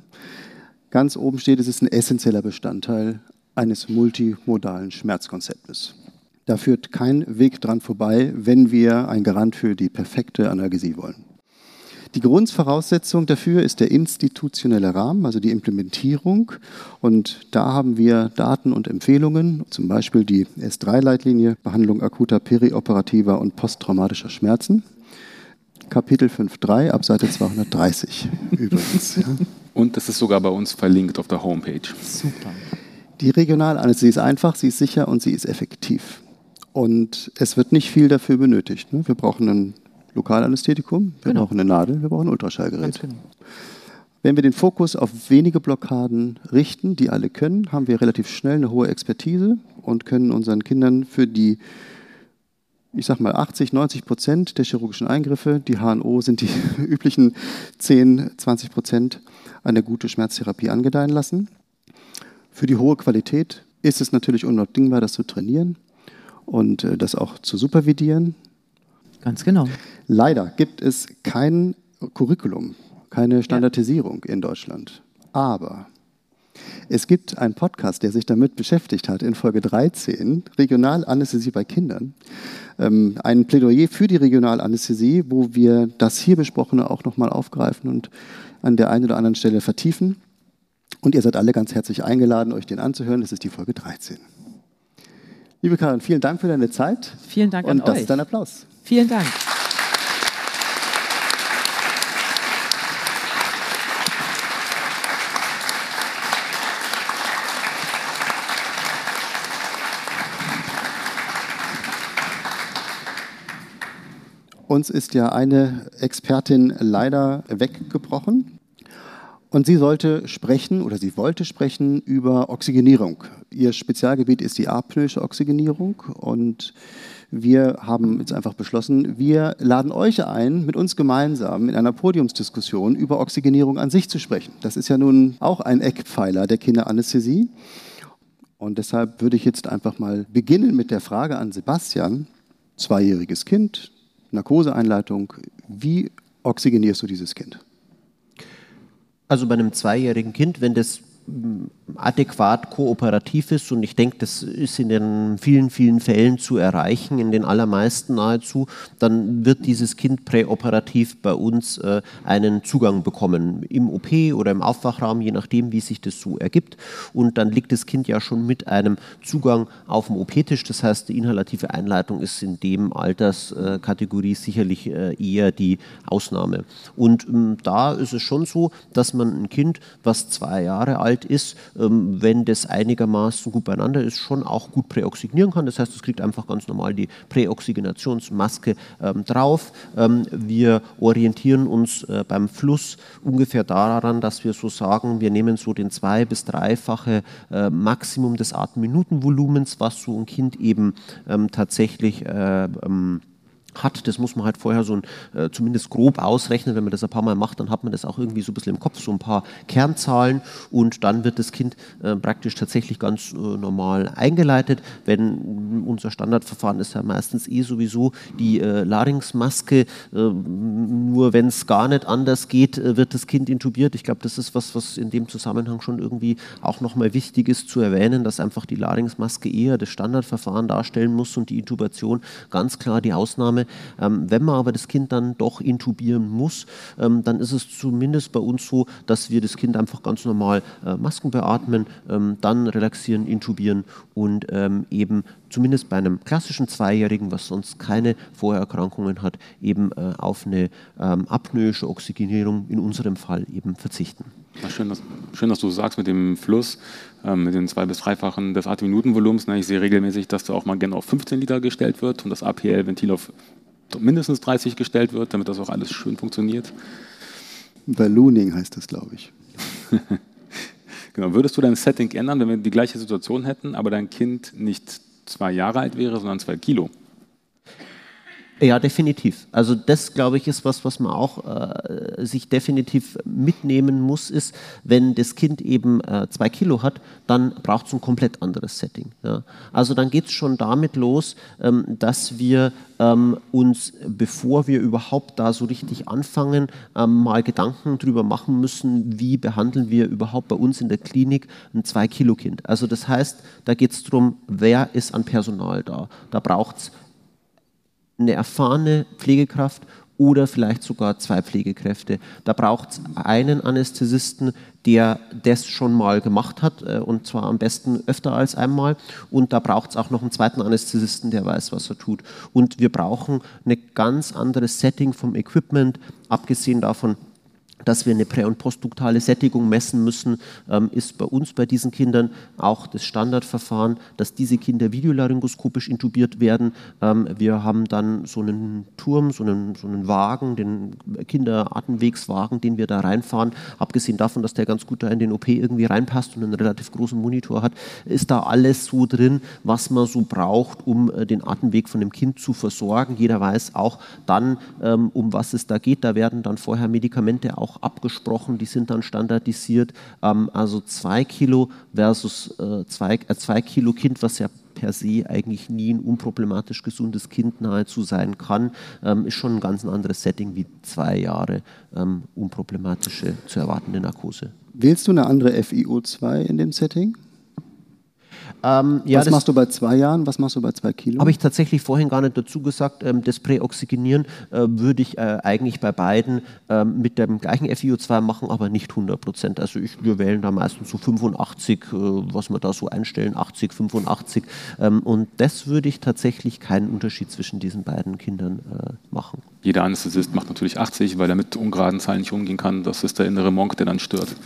Ganz oben steht, es ist ein essentieller Bestandteil eines multimodalen Schmerzkonzeptes. Da führt kein Weg dran vorbei, wenn wir ein Garant für die perfekte Analgesie wollen. Die Grundvoraussetzung dafür ist der institutionelle Rahmen, also die Implementierung. Und da haben wir Daten und Empfehlungen, zum Beispiel die S drei Leitlinie, Behandlung akuter, perioperativer und posttraumatischer Schmerzen. Kapitel fünf Punkt drei, ab Seite zweihundertdreißig übrigens. Ja. Und das ist sogar bei uns verlinkt auf der Homepage. Super. Die Regionalanästhesie ist einfach, sie ist sicher und sie ist effektiv. Und es wird nicht viel dafür benötigt. Ne? Wir brauchen ein Lokalanästhetikum, wir Genau. brauchen eine Nadel, wir brauchen ein Ultraschallgerät. Ganz genau. Wenn wir den Fokus auf wenige Blockaden richten, die alle können, haben wir relativ schnell eine hohe Expertise und können unseren Kindern für die, ich sag mal, achtzig, neunzig Prozent der chirurgischen Eingriffe, die H N O sind die üblichen zehn, zwanzig Prozent, eine gute Schmerztherapie angedeihen lassen. Für die hohe Qualität ist es natürlich unabdingbar, das zu trainieren und äh, das auch zu supervidieren. Ganz genau. Leider gibt es kein Curriculum, keine Standardisierung ja. in Deutschland. Aber es gibt einen Podcast, der sich damit beschäftigt hat, in Folge dreizehn, Regionalanästhesie bei Kindern. Ähm, ein Plädoyer für die Regionalanästhesie, wo wir das hier Besprochene auch nochmal aufgreifen und an der einen oder anderen Stelle vertiefen. Und ihr seid alle ganz herzlich eingeladen, euch den anzuhören. Das ist die Folge dreizehn. Liebe Karin, vielen Dank für deine Zeit. Vielen Dank an Und das euch. ist dein Applaus. Vielen Dank. Uns ist ja eine Expertin leider weggebrochen. Und sie sollte sprechen oder sie wollte sprechen über Oxygenierung. Ihr Spezialgebiet ist die apnoische Oxygenierung und wir haben jetzt einfach beschlossen, wir laden euch ein, mit uns gemeinsam in einer Podiumsdiskussion über Oxygenierung an sich zu sprechen. Das ist ja nun auch ein Eckpfeiler der Kinderanästhesie. Und deshalb würde ich jetzt einfach mal beginnen mit der Frage an Sebastian, zweijähriges Kind, Narkoseeinleitung, wie oxygenierst du dieses Kind? Also bei einem zweijährigen Kind, wenn das adäquat kooperativ ist, und ich denke, das ist in den vielen, vielen Fällen zu erreichen, in den allermeisten nahezu, dann wird dieses Kind präoperativ bei uns äh, einen Zugang bekommen, im O P oder im Aufwachraum, je nachdem, wie sich das so ergibt. Und dann liegt das Kind ja schon mit einem Zugang auf dem O P-Tisch. Das heißt, die inhalative Einleitung ist in dem Alterskategorie sicherlich äh, eher die Ausnahme. Und ähm, da ist es schon so, dass man ein Kind, was zwei Jahre alt ist, ähm, wenn das einigermaßen gut beieinander ist, schon auch gut präoxygenieren kann. Das heißt, es kriegt einfach ganz normal die Präoxygenationsmaske ähm, drauf. Ähm, wir orientieren uns äh, beim Fluss ungefähr daran, dass wir so sagen, wir nehmen so den zwei- bis dreifache äh, Maximum des Atemminutenvolumens, was so ein Kind eben ähm, tatsächlich äh, ähm, hat. Das muss man halt vorher so ein, äh, zumindest grob ausrechnen. Wenn man das ein paar Mal macht, dann hat man das auch irgendwie so ein bisschen im Kopf, so ein paar Kernzahlen, und dann wird das Kind äh, praktisch tatsächlich ganz äh, normal eingeleitet. Wenn unser Standardverfahren ist ja meistens eh sowieso die äh, Larynxmaske, äh, nur wenn es gar nicht anders geht, äh, wird das Kind intubiert. Ich glaube, das ist was, was in dem Zusammenhang schon irgendwie auch nochmal wichtig ist zu erwähnen, dass einfach die Larynxmaske eher das Standardverfahren darstellen muss und die Intubation ganz klar die Ausnahme. Ähm, wenn man aber das Kind dann doch intubieren muss, ähm, dann ist es zumindest bei uns so, dass wir das Kind einfach ganz normal äh, Masken beatmen, ähm, dann relaxieren, intubieren und ähm, eben zumindest bei einem klassischen Zweijährigen, was sonst keine Vorerkrankungen hat, eben äh, auf eine ähm, apnoische Oxygenierung in unserem Fall eben verzichten. Ja, schön, dass, schön, dass du sagst mit dem Fluss, ähm, mit den zwei- bis dreifachen des Atemminutenvolumens. Ne, ich sehe regelmäßig, dass da auch mal gerne auf fünfzehn Liter gestellt wird und das A P L-Ventil auf mindestens dreißig gestellt wird, damit das auch alles schön funktioniert. Ballooning heißt das, glaube ich. Genau. Würdest du dein Setting ändern, wenn wir die gleiche Situation hätten, aber dein Kind nicht zwei Jahre alt wäre, sondern zwei Kilo? Ja, definitiv. Also das, glaube ich, ist was, was man auch äh, sich definitiv mitnehmen muss, ist, wenn das Kind eben äh, zwei Kilo hat, dann braucht es ein komplett anderes Setting. Ja. Also dann geht es schon damit los, ähm, dass wir ähm, uns, bevor wir überhaupt da so richtig anfangen, ähm, mal Gedanken drüber machen müssen, wie behandeln wir überhaupt bei uns in der Klinik ein zwei Kilo Kind. Also das heißt, da geht es darum, wer ist an Personal da. Da braucht es eine erfahrene Pflegekraft oder vielleicht sogar zwei Pflegekräfte. Da braucht es einen Anästhesisten, der das schon mal gemacht hat, und zwar am besten öfter als einmal. Und da braucht es auch noch einen zweiten Anästhesisten, der weiß, was er tut. Und wir brauchen ein ganz anderes Setting vom Equipment, abgesehen davon, dass wir eine prä- und postduktale Sättigung messen müssen, ähm, ist bei uns, bei diesen Kindern auch das Standardverfahren, dass diese Kinder videolaryngoskopisch intubiert werden. Ähm, wir haben dann so einen Turm, so einen, so einen Wagen, den Kinderatemwegswagen, den wir da reinfahren. Abgesehen davon, dass der ganz gut da in den O P irgendwie reinpasst und einen relativ großen Monitor hat, ist da alles so drin, was man so braucht, um äh, den Atemweg von dem Kind zu versorgen. Jeder weiß auch dann, ähm, um was es da geht. Da werden dann vorher Medikamente auch abgesprochen, die sind dann standardisiert. Ähm, also zwei Kilo versus äh, zwei, äh, zwei Kilo Kind, was ja per se eigentlich nie ein unproblematisch gesundes Kind nahezu sein kann, ähm, ist schon ein ganz anderes Setting wie zwei Jahre ähm, unproblematische zu erwartende Narkose. Wählst du eine andere F i O zwei in dem Setting? Ähm, ja, was machst du bei zwei Jahren, was machst du bei zwei Kilo? Habe ich tatsächlich vorhin gar nicht dazu gesagt. Ähm, das Präoxygenieren äh, würde ich äh, eigentlich bei beiden ähm, mit dem gleichen F i O zwei machen, aber nicht hundert Prozent. Also ich, wir wählen da meistens so fünfundachtzig, äh, was wir da so einstellen, achtzig, fünfundachtzig. Ähm, und das würde ich tatsächlich keinen Unterschied zwischen diesen beiden Kindern äh, machen. Jeder Anästhesist macht natürlich achtzig, weil er mit ungeraden Zahlen nicht umgehen kann. Das ist der innere Monk, der dann stört.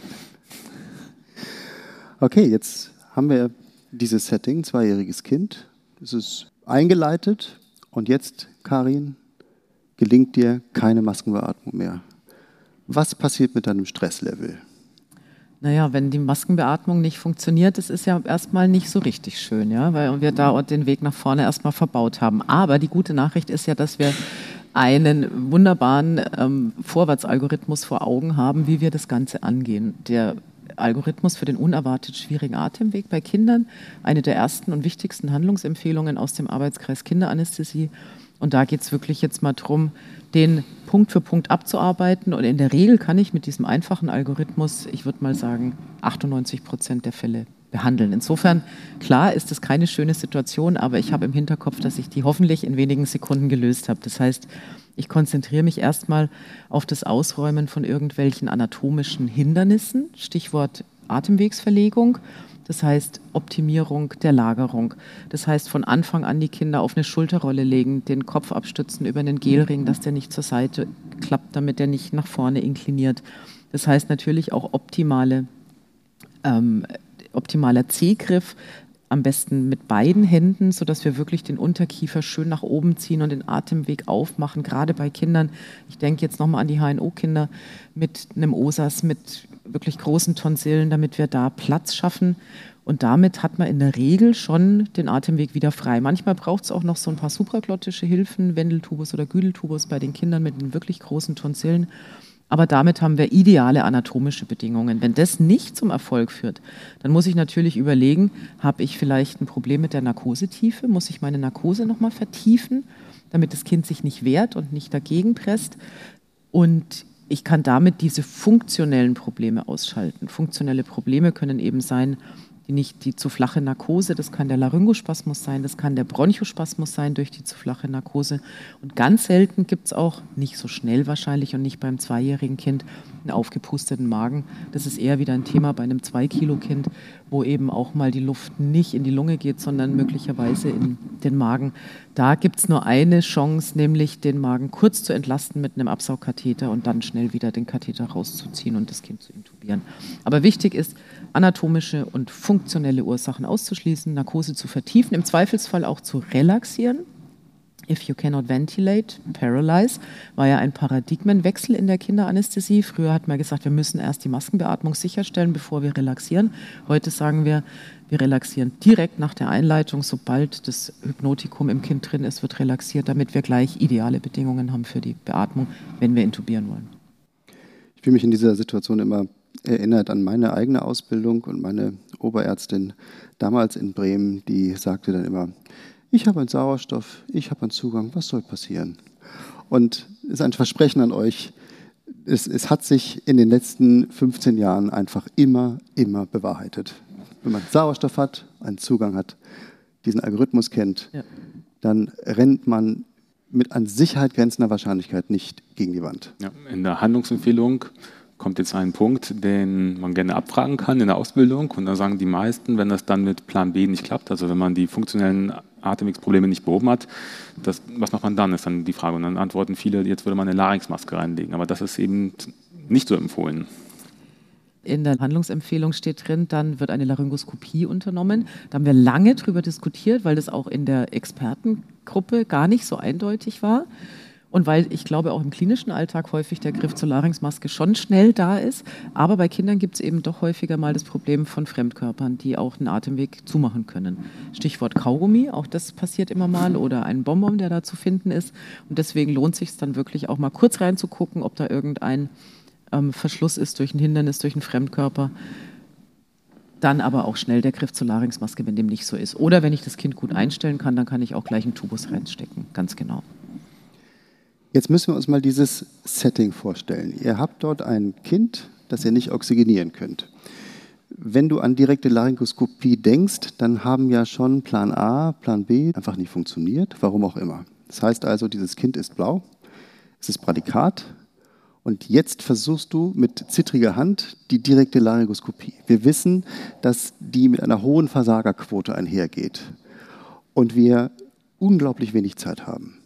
Okay, jetzt haben wir dieses Setting, zweijähriges Kind. Es ist eingeleitet und jetzt, Karin, gelingt dir keine Maskenbeatmung mehr. Was passiert mit deinem Stresslevel? Naja, wenn die Maskenbeatmung nicht funktioniert, das ist ja erstmal nicht so richtig schön, ja, weil wir da den Weg nach vorne erstmal verbaut haben. Aber die gute Nachricht ist ja, dass wir einen wunderbaren ähm, Vorwärtsalgorithmus vor Augen haben, wie wir das Ganze angehen. Der Algorithmus für den unerwartet schwierigen Atemweg bei Kindern, eine der ersten und wichtigsten Handlungsempfehlungen aus dem Arbeitskreis Kinderanästhesie. Und da geht es wirklich jetzt mal darum, den Punkt für Punkt abzuarbeiten. Und in der Regel kann ich mit diesem einfachen Algorithmus, ich würde mal sagen, achtundneunzig Prozent der Fälle behandeln. Insofern, klar ist es keine schöne Situation, aber ich habe im Hinterkopf, dass ich die hoffentlich in wenigen Sekunden gelöst habe. Das heißt, ich konzentriere mich erstmal auf das Ausräumen von irgendwelchen anatomischen Hindernissen, Stichwort Atemwegsverlegung. Das heißt Optimierung der Lagerung. Das heißt von Anfang an die Kinder auf eine Schulterrolle legen, den Kopf abstützen über einen Gelring, dass der nicht zur Seite klappt, damit der nicht nach vorne inkliniert. Das heißt natürlich auch optimale, ähm, optimaler C-Griff, am besten mit beiden Händen, sodass wir wirklich den Unterkiefer schön nach oben ziehen und den Atemweg aufmachen, gerade bei Kindern. Ich denke jetzt nochmal an die H N O-Kinder mit einem O S A S, mit wirklich großen Tonsillen, damit wir da Platz schaffen. Und damit hat man in der Regel schon den Atemweg wieder frei. Manchmal braucht es auch noch so ein paar supraglottische Hilfen, Wendeltubus oder Güdeltubus bei den Kindern mit den wirklich großen Tonsillen. Aber damit haben wir ideale anatomische Bedingungen. Wenn das nicht zum Erfolg führt, dann muss ich natürlich überlegen, habe ich vielleicht ein Problem mit der Narkosetiefe? Muss ich meine Narkose nochmal vertiefen, damit das Kind sich nicht wehrt und nicht dagegen presst? Und ich kann damit diese funktionellen Probleme ausschalten. Funktionelle Probleme können eben sein, die nicht die zu flache Narkose, das kann der Laryngospasmus sein, das kann der Bronchospasmus sein durch die zu flache Narkose. Und ganz selten gibt es auch, nicht so schnell wahrscheinlich und nicht beim zweijährigen Kind, einen aufgepusteten Magen. Das ist eher wieder ein Thema bei einem zwei Kilo Kind, wo eben auch mal die Luft nicht in die Lunge geht, sondern möglicherweise in den Magen. Da gibt es nur eine Chance, nämlich den Magen kurz zu entlasten mit einem Absaugkatheter und dann schnell wieder den Katheter rauszuziehen und das Kind zu intubieren. Aber wichtig ist, anatomische und funktionelle Ursachen auszuschließen, Narkose zu vertiefen, im Zweifelsfall auch zu relaxieren. If you cannot ventilate, paralyze, war ja ein Paradigmenwechsel in der Kinderanästhesie. Früher hat man gesagt, wir müssen erst die Maskenbeatmung sicherstellen, bevor wir relaxieren. Heute sagen wir, wir relaxieren direkt nach der Einleitung. Sobald das Hypnotikum im Kind drin ist, wird relaxiert, damit wir gleich ideale Bedingungen haben für die Beatmung, wenn wir intubieren wollen. Ich fühle mich in dieser Situation immer erinnert an meine eigene Ausbildung und meine Oberärztin damals in Bremen, die sagte dann immer, ich habe einen Sauerstoff, ich habe einen Zugang, was soll passieren? Und es ist ein Versprechen an euch, es, es hat sich in den letzten fünfzehn Jahren einfach immer, immer bewahrheitet. Wenn man Sauerstoff hat, einen Zugang hat, diesen Algorithmus kennt, ja, dann rennt man mit an Sicherheit grenzender Wahrscheinlichkeit nicht gegen die Wand. Ja, in der Handlungsempfehlung kommt jetzt ein Punkt, den man gerne abfragen kann in der Ausbildung. Und da sagen die meisten, wenn das dann mit Plan B nicht klappt, also wenn man die funktionellen Atemwegsprobleme nicht behoben hat, das, was macht man dann, ist dann die Frage. Und dann antworten viele, jetzt würde man eine Larynxmaske reinlegen. Aber das ist eben nicht so empfohlen? In der Handlungsempfehlung steht drin, dann wird eine Laryngoskopie unternommen. Da haben wir lange drüber diskutiert, weil das auch in der Expertengruppe gar nicht so eindeutig war. Und weil ich glaube, auch im klinischen Alltag häufig der Griff zur Larynxmaske schon schnell da ist. Aber bei Kindern gibt es eben doch häufiger mal das Problem von Fremdkörpern, die auch den Atemweg zumachen können. Stichwort Kaugummi, auch das passiert immer mal, oder ein Bonbon, der da zu finden ist. Und deswegen lohnt es sich dann wirklich auch mal kurz reinzugucken, ob da irgendein ähm, Verschluss ist durch ein Hindernis, durch einen Fremdkörper. Dann aber auch schnell der Griff zur Larynxmaske, wenn dem nicht so ist. Oder wenn ich das Kind gut einstellen kann, dann kann ich auch gleich einen Tubus reinstecken, ganz genau. Jetzt müssen wir uns mal dieses Setting vorstellen. Ihr habt dort ein Kind, das ihr nicht oxygenieren könnt. Wenn du an direkte Laryngoskopie denkst, dann haben ja schon Plan A, Plan B einfach nicht funktioniert, warum auch immer. Das heißt also, dieses Kind ist blau, es ist Prädikat und jetzt versuchst du mit zittriger Hand die direkte Laryngoskopie. Wir wissen, dass die mit einer hohen Versagerquote einhergeht und wir unglaublich wenig Zeit haben.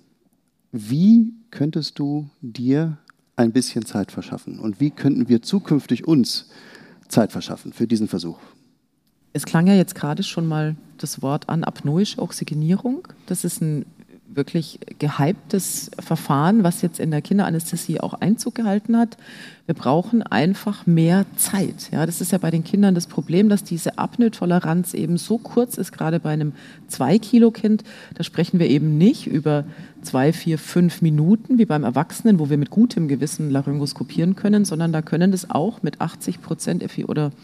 Wie könntest du dir ein bisschen Zeit verschaffen? Und wie könnten wir zukünftig uns Zeit verschaffen für diesen Versuch? Es klang ja jetzt gerade schon mal das Wort an, apnoische Oxygenierung. Das ist ein wirklich gehyptes Verfahren, was jetzt in der Kinderanästhesie auch Einzug gehalten hat. Wir brauchen einfach mehr Zeit. Ja, das ist ja bei den Kindern das Problem, dass diese Apnoe-Toleranz eben so kurz ist, gerade bei einem zwei Kilo Kind. Da sprechen wir eben nicht über zwei, vier, fünf Minuten wie beim Erwachsenen, wo wir mit gutem Gewissen laryngoskopieren können, sondern da können das auch mit achtzig Prozent F I oder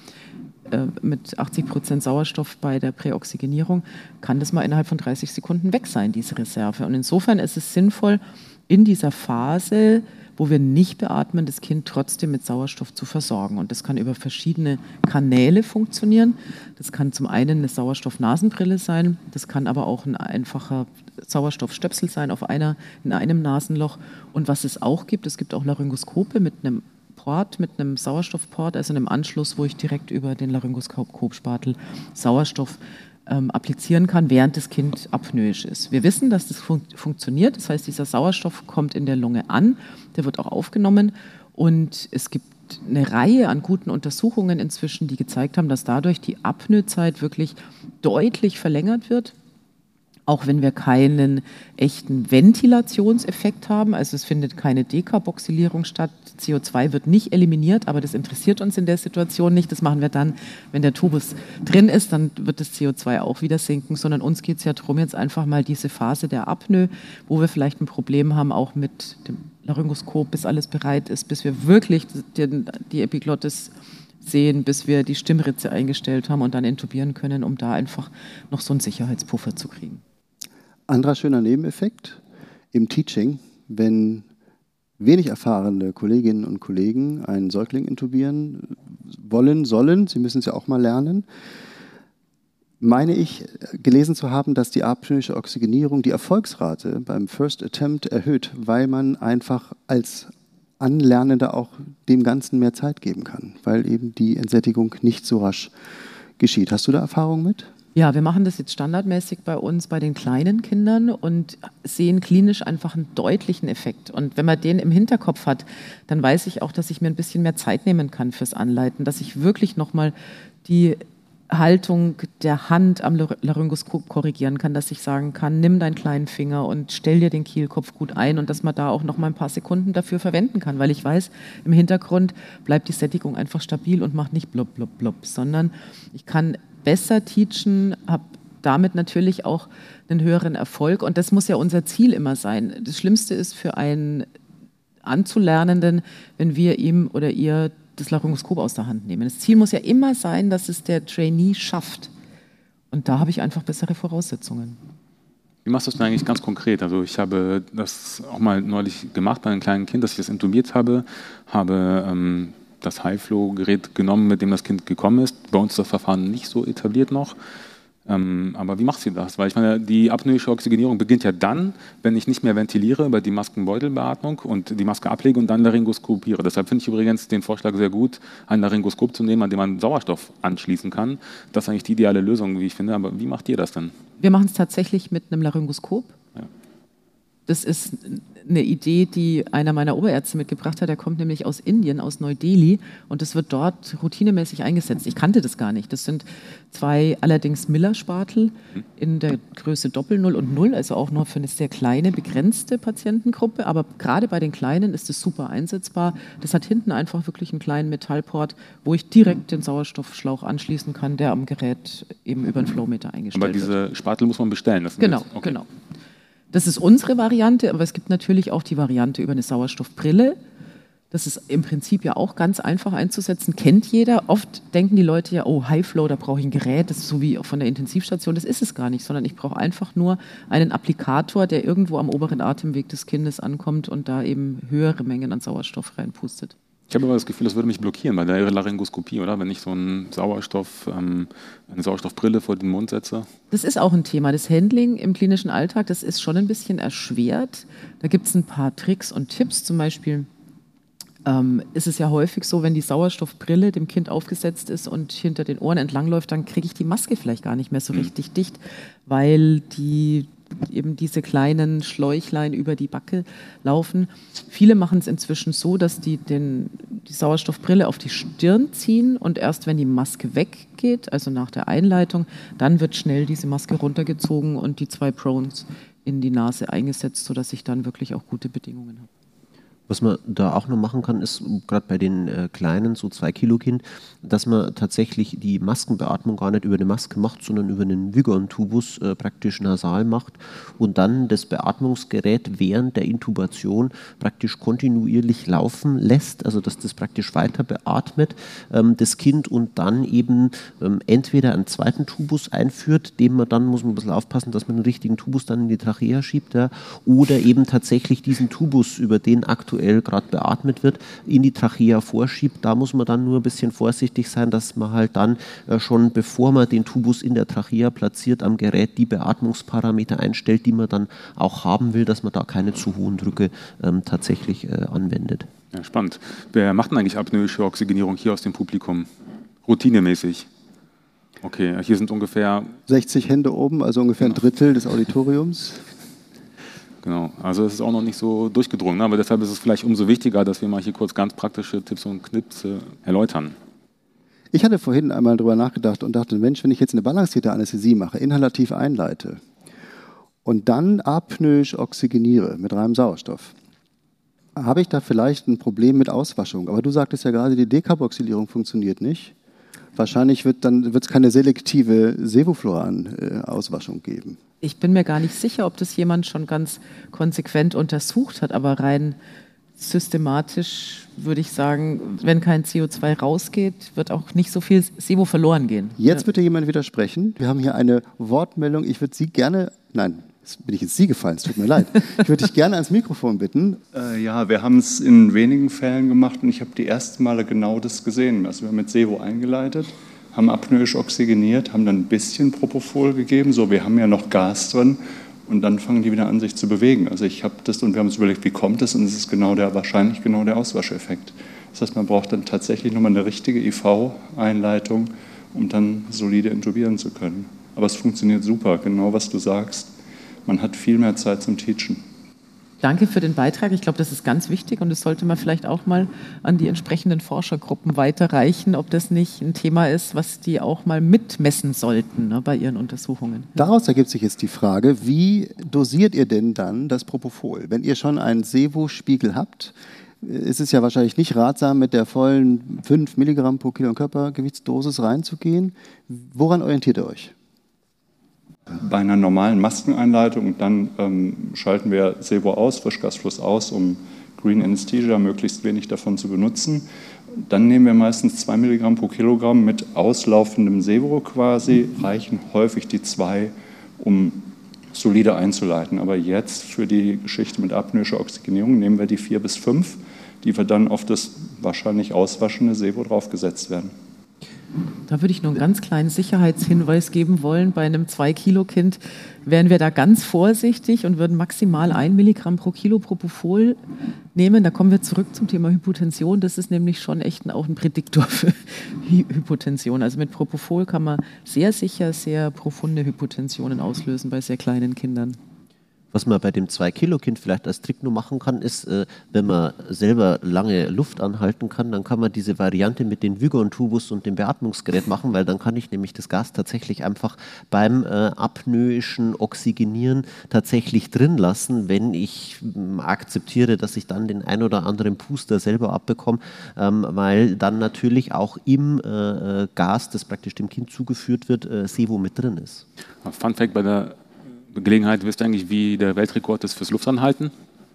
mit achtzig Prozent Sauerstoff bei der Präoxygenierung, kann das mal innerhalb von dreißig Sekunden weg sein, diese Reserve. Und insofern ist es sinnvoll, in dieser Phase, wo wir nicht beatmen, das Kind trotzdem mit Sauerstoff zu versorgen. Und das kann über verschiedene Kanäle funktionieren. Das kann zum einen eine Sauerstoffnasenbrille sein, das kann aber auch ein einfacher Sauerstoffstöpsel sein auf einer, in einem Nasenloch. Und was es auch gibt, es gibt auch Laryngoskope mit einem Port, mit einem Sauerstoffport, also einem Anschluss, wo ich direkt über den Laryngoskopspatel Sauerstoff ähm, applizieren kann, während das Kind apnoisch ist. Wir wissen, dass das fun- funktioniert, das heißt, dieser Sauerstoff kommt in der Lunge an, der wird auch aufgenommen und es gibt eine Reihe an guten Untersuchungen inzwischen, die gezeigt haben, dass dadurch die Apnoezeit wirklich deutlich verlängert wird. Auch wenn wir keinen echten Ventilationseffekt haben, also es findet keine Dekarboxylierung statt, C O zwei wird nicht eliminiert, aber das interessiert uns in der Situation nicht. Das machen wir dann, wenn der Tubus drin ist, dann wird das C O zwei auch wieder sinken, sondern uns geht es ja darum, jetzt einfach mal diese Phase der Apnoe, wo wir vielleicht ein Problem haben, auch mit dem Laryngoskop, bis alles bereit ist, bis wir wirklich die, die Epiglottis sehen, bis wir die Stimmritze eingestellt haben und dann intubieren können, um da einfach noch so einen Sicherheitspuffer zu kriegen. Anderer schöner Nebeneffekt im Teaching, wenn wenig erfahrene Kolleginnen und Kollegen einen Säugling intubieren wollen, sollen, sie müssen es ja auch mal lernen, meine ich gelesen zu haben, dass die apnoische Oxygenierung die Erfolgsrate beim First Attempt erhöht, weil man einfach als Anlernender auch dem Ganzen mehr Zeit geben kann, weil eben die Entsättigung nicht so rasch geschieht. Hast du da Erfahrung mit? Ja, wir machen das jetzt standardmäßig bei uns, bei den kleinen Kindern und sehen klinisch einfach einen deutlichen Effekt. Und wenn man den im Hinterkopf hat, dann weiß ich auch, dass ich mir ein bisschen mehr Zeit nehmen kann fürs Anleiten, dass ich wirklich nochmal die Haltung der Hand am Laryngoskop korrigieren kann, dass ich sagen kann, nimm deinen kleinen Finger und stell dir den Kehlkopf gut ein und dass man da auch noch mal ein paar Sekunden dafür verwenden kann, weil ich weiß, im Hintergrund bleibt die Sättigung einfach stabil und macht nicht blub, blub, blub, sondern ich kann besser teachen, habe damit natürlich auch einen höheren Erfolg und das muss ja unser Ziel immer sein. Das Schlimmste ist für einen Anzulernenden, wenn wir ihm oder ihr das Laryngoskop aus der Hand nehmen. Das Ziel muss ja immer sein, dass es der Trainee schafft. Und da habe ich einfach bessere Voraussetzungen. Wie machst du das denn eigentlich ganz konkret? Also ich habe das auch mal neulich gemacht bei einem kleinen Kind, dass ich das intubiert habe, habe ähm, das High-Flow-Gerät genommen, mit dem das Kind gekommen ist. Bei uns ist das Verfahren nicht so etabliert noch. Ähm, aber wie machst du das? Weil ich meine, die apnoische Oxygenierung beginnt ja dann, wenn ich nicht mehr ventiliere über die Maskenbeutelbeatmung und die Maske ablege und dann laryngoskopiere. Deshalb finde ich übrigens den Vorschlag sehr gut, ein Laryngoskop zu nehmen, an dem man Sauerstoff anschließen kann. Das ist eigentlich die ideale Lösung, wie ich finde. Aber wie macht ihr das denn? Wir machen es tatsächlich mit einem Laryngoskop. Ja. Das ist eine Idee, die einer meiner Oberärzte mitgebracht hat. Der kommt nämlich aus Indien, aus Neu-Delhi, und das wird dort routinemäßig eingesetzt. Ich kannte das gar nicht. Das sind zwei allerdings Miller-Spatel in der Größe Doppel null und null, also auch nur für eine sehr kleine, begrenzte Patientengruppe. Aber gerade bei den Kleinen ist es super einsetzbar. Das hat hinten einfach wirklich einen kleinen Metallport, wo ich direkt den Sauerstoffschlauch anschließen kann, der am Gerät eben über den Flowmeter eingestellt wird. Aber diese Spatel muss man bestellen? Das genau, jetzt, okay. genau. Das ist unsere Variante, aber es gibt natürlich auch die Variante über eine Sauerstoffbrille. Das ist im Prinzip ja auch ganz einfach einzusetzen, kennt jeder. Oft denken die Leute ja, oh, High-Flow, da brauche ich ein Gerät, das ist so wie von der Intensivstation. Das ist es gar nicht, sondern ich brauche einfach nur einen Applikator, der irgendwo am oberen Atemweg des Kindes ankommt und da eben höhere Mengen an Sauerstoff reinpustet. Ich habe aber das Gefühl, das würde mich blockieren bei der Laryngoskopie, oder? Wenn ich so einen Sauerstoff, ähm, eine Sauerstoffbrille vor den Mund setze. Das ist auch ein Thema. Das Handling im klinischen Alltag, das ist schon ein bisschen erschwert. Da gibt es ein paar Tricks und Tipps. Zum Beispiel ähm, ist es ja häufig so, wenn die Sauerstoffbrille dem Kind aufgesetzt ist und hinter den Ohren entlangläuft, dann kriege ich die Maske vielleicht gar nicht mehr so richtig mhm. dicht, weil die eben diese kleinen Schläuchlein über die Backe laufen. Viele machen es inzwischen so, dass die den, die Sauerstoffbrille auf die Stirn ziehen und erst wenn die Maske weggeht, also nach der Einleitung, dann wird schnell diese Maske runtergezogen und die zwei Prones in die Nase eingesetzt, sodass ich dann wirklich auch gute Bedingungen habe. Was man da auch noch machen kann, ist gerade bei den äh, kleinen, so zwei Kilo Kind, dass man tatsächlich die Maskenbeatmung gar nicht über eine Maske macht, sondern über einen Vigon-Tubus äh, praktisch nasal macht und dann das Beatmungsgerät während der Intubation praktisch kontinuierlich laufen lässt, also dass das praktisch weiter beatmet, ähm, das Kind, und dann eben ähm, entweder einen zweiten Tubus einführt, den man dann, muss man ein bisschen aufpassen, dass man den richtigen Tubus dann in die Trachea schiebt, ja, oder eben tatsächlich diesen Tubus, über den aktuell gerade beatmet wird, in die Trachea vorschiebt. Da muss man dann nur ein bisschen vorsichtig sein, dass man halt dann äh, schon, bevor man den Tubus in der Trachea platziert, am Gerät die Beatmungsparameter einstellt, die man dann auch haben will, dass man da keine zu hohen Drücke ähm, tatsächlich äh, anwendet. Ja, spannend. Wer macht denn eigentlich apnoische Oxygenierung hier aus dem Publikum? Routinemäßig? Okay, hier sind ungefähr sechzig Hände oben, also ungefähr ein Drittel des Auditoriums. Genau, also es ist auch noch nicht so durchgedrungen, aber deshalb ist es vielleicht umso wichtiger, dass wir mal hier kurz ganz praktische Tipps und Knips äh, erläutern. Ich hatte vorhin einmal darüber nachgedacht und dachte, Mensch, wenn ich jetzt eine balancierte Anästhesie mache, inhalativ einleite und dann apnoisch oxygeniere mit reinem Sauerstoff, habe ich da vielleicht ein Problem mit Auswaschung. Aber du sagtest ja gerade, die Dekarboxylierung funktioniert nicht. Wahrscheinlich wird dann wird's keine selektive Sevofluran-Auswaschung geben. Ich bin mir gar nicht sicher, ob das jemand schon ganz konsequent untersucht hat, aber rein systematisch würde ich sagen, wenn kein C O zwei rausgeht, wird auch nicht so viel Sevo verloren gehen. Jetzt wird dir jemand widersprechen. Wir haben hier eine Wortmeldung. Ich würde Sie gerne, nein, jetzt bin ich ins Sie gefallen, es tut mir leid. Ich würde dich gerne ans Mikrofon bitten. Äh, ja, wir haben es in wenigen Fällen gemacht und ich habe die ersten Male genau das gesehen. Also wir haben mit Sevo eingeleitet, haben apnoisch oxygeniert, haben dann ein bisschen Propofol gegeben, so wir haben ja noch Gas drin und dann fangen die wieder an, sich zu bewegen. Also ich habe das und wir haben uns überlegt, wie kommt das, und es ist genau der, wahrscheinlich genau der Auswascheffekt. Das heißt, man braucht dann tatsächlich nochmal eine richtige I V-Einleitung, um dann solide intubieren zu können. Aber es funktioniert super, genau was du sagst. Man hat viel mehr Zeit zum Teachen. Danke für den Beitrag. Ich glaube, das ist ganz wichtig und das sollte man vielleicht auch mal an die entsprechenden Forschergruppen weiterreichen, ob das nicht ein Thema ist, was die auch mal mitmessen sollten, ne, bei ihren Untersuchungen. Daraus ergibt sich jetzt die Frage, wie dosiert ihr denn dann das Propofol? Wenn ihr schon einen Sevo-Spiegel habt, ist es ja wahrscheinlich nicht ratsam, mit der vollen fünf Milligramm pro Kilo Körpergewichtsdosis reinzugehen. Woran orientiert ihr euch? Bei einer normalen Maskeneinleitung, dann ähm, schalten wir Sevo aus, Frischgasfluss aus, um Green Anesthesia möglichst wenig davon zu benutzen. Dann nehmen wir meistens zwei Milligramm pro Kilogramm mit auslaufendem Sevo quasi, reichen häufig die zwei, um solide einzuleiten. Aber jetzt für die Geschichte mit apnoischer Oxygenierung nehmen wir die vier bis fünf, die wir dann auf das wahrscheinlich auswaschende Sevo draufgesetzt werden. Da würde ich nur einen ganz kleinen Sicherheitshinweis geben wollen. Bei einem zwei Kilo Kind wären wir da ganz vorsichtig und würden maximal ein Milligramm pro Kilo Propofol nehmen. Da kommen wir zurück zum Thema Hypotension. Das ist nämlich schon echt auch ein Prädiktor für Hypotension. Also mit Propofol kann man sehr sicher sehr profunde Hypotensionen auslösen bei sehr kleinen Kindern. Was man bei dem zwei Kilo Kind vielleicht als Trick nur machen kann, ist, äh, wenn man selber lange Luft anhalten kann, dann kann man diese Variante mit dem Vigon-Tubus und dem Beatmungsgerät machen, weil dann kann ich nämlich das Gas tatsächlich einfach beim äh, apnoischen Oxygenieren tatsächlich drin lassen, wenn ich ähm, akzeptiere, dass ich dann den ein oder anderen Puster selber abbekomme, ähm, weil dann natürlich auch im äh, Gas, das praktisch dem Kind zugeführt wird, äh, Sevo mit drin ist. Fun Fact bei der Gelegenheit, wisst ihr eigentlich, wie der Weltrekord ist fürs Luftanhalten?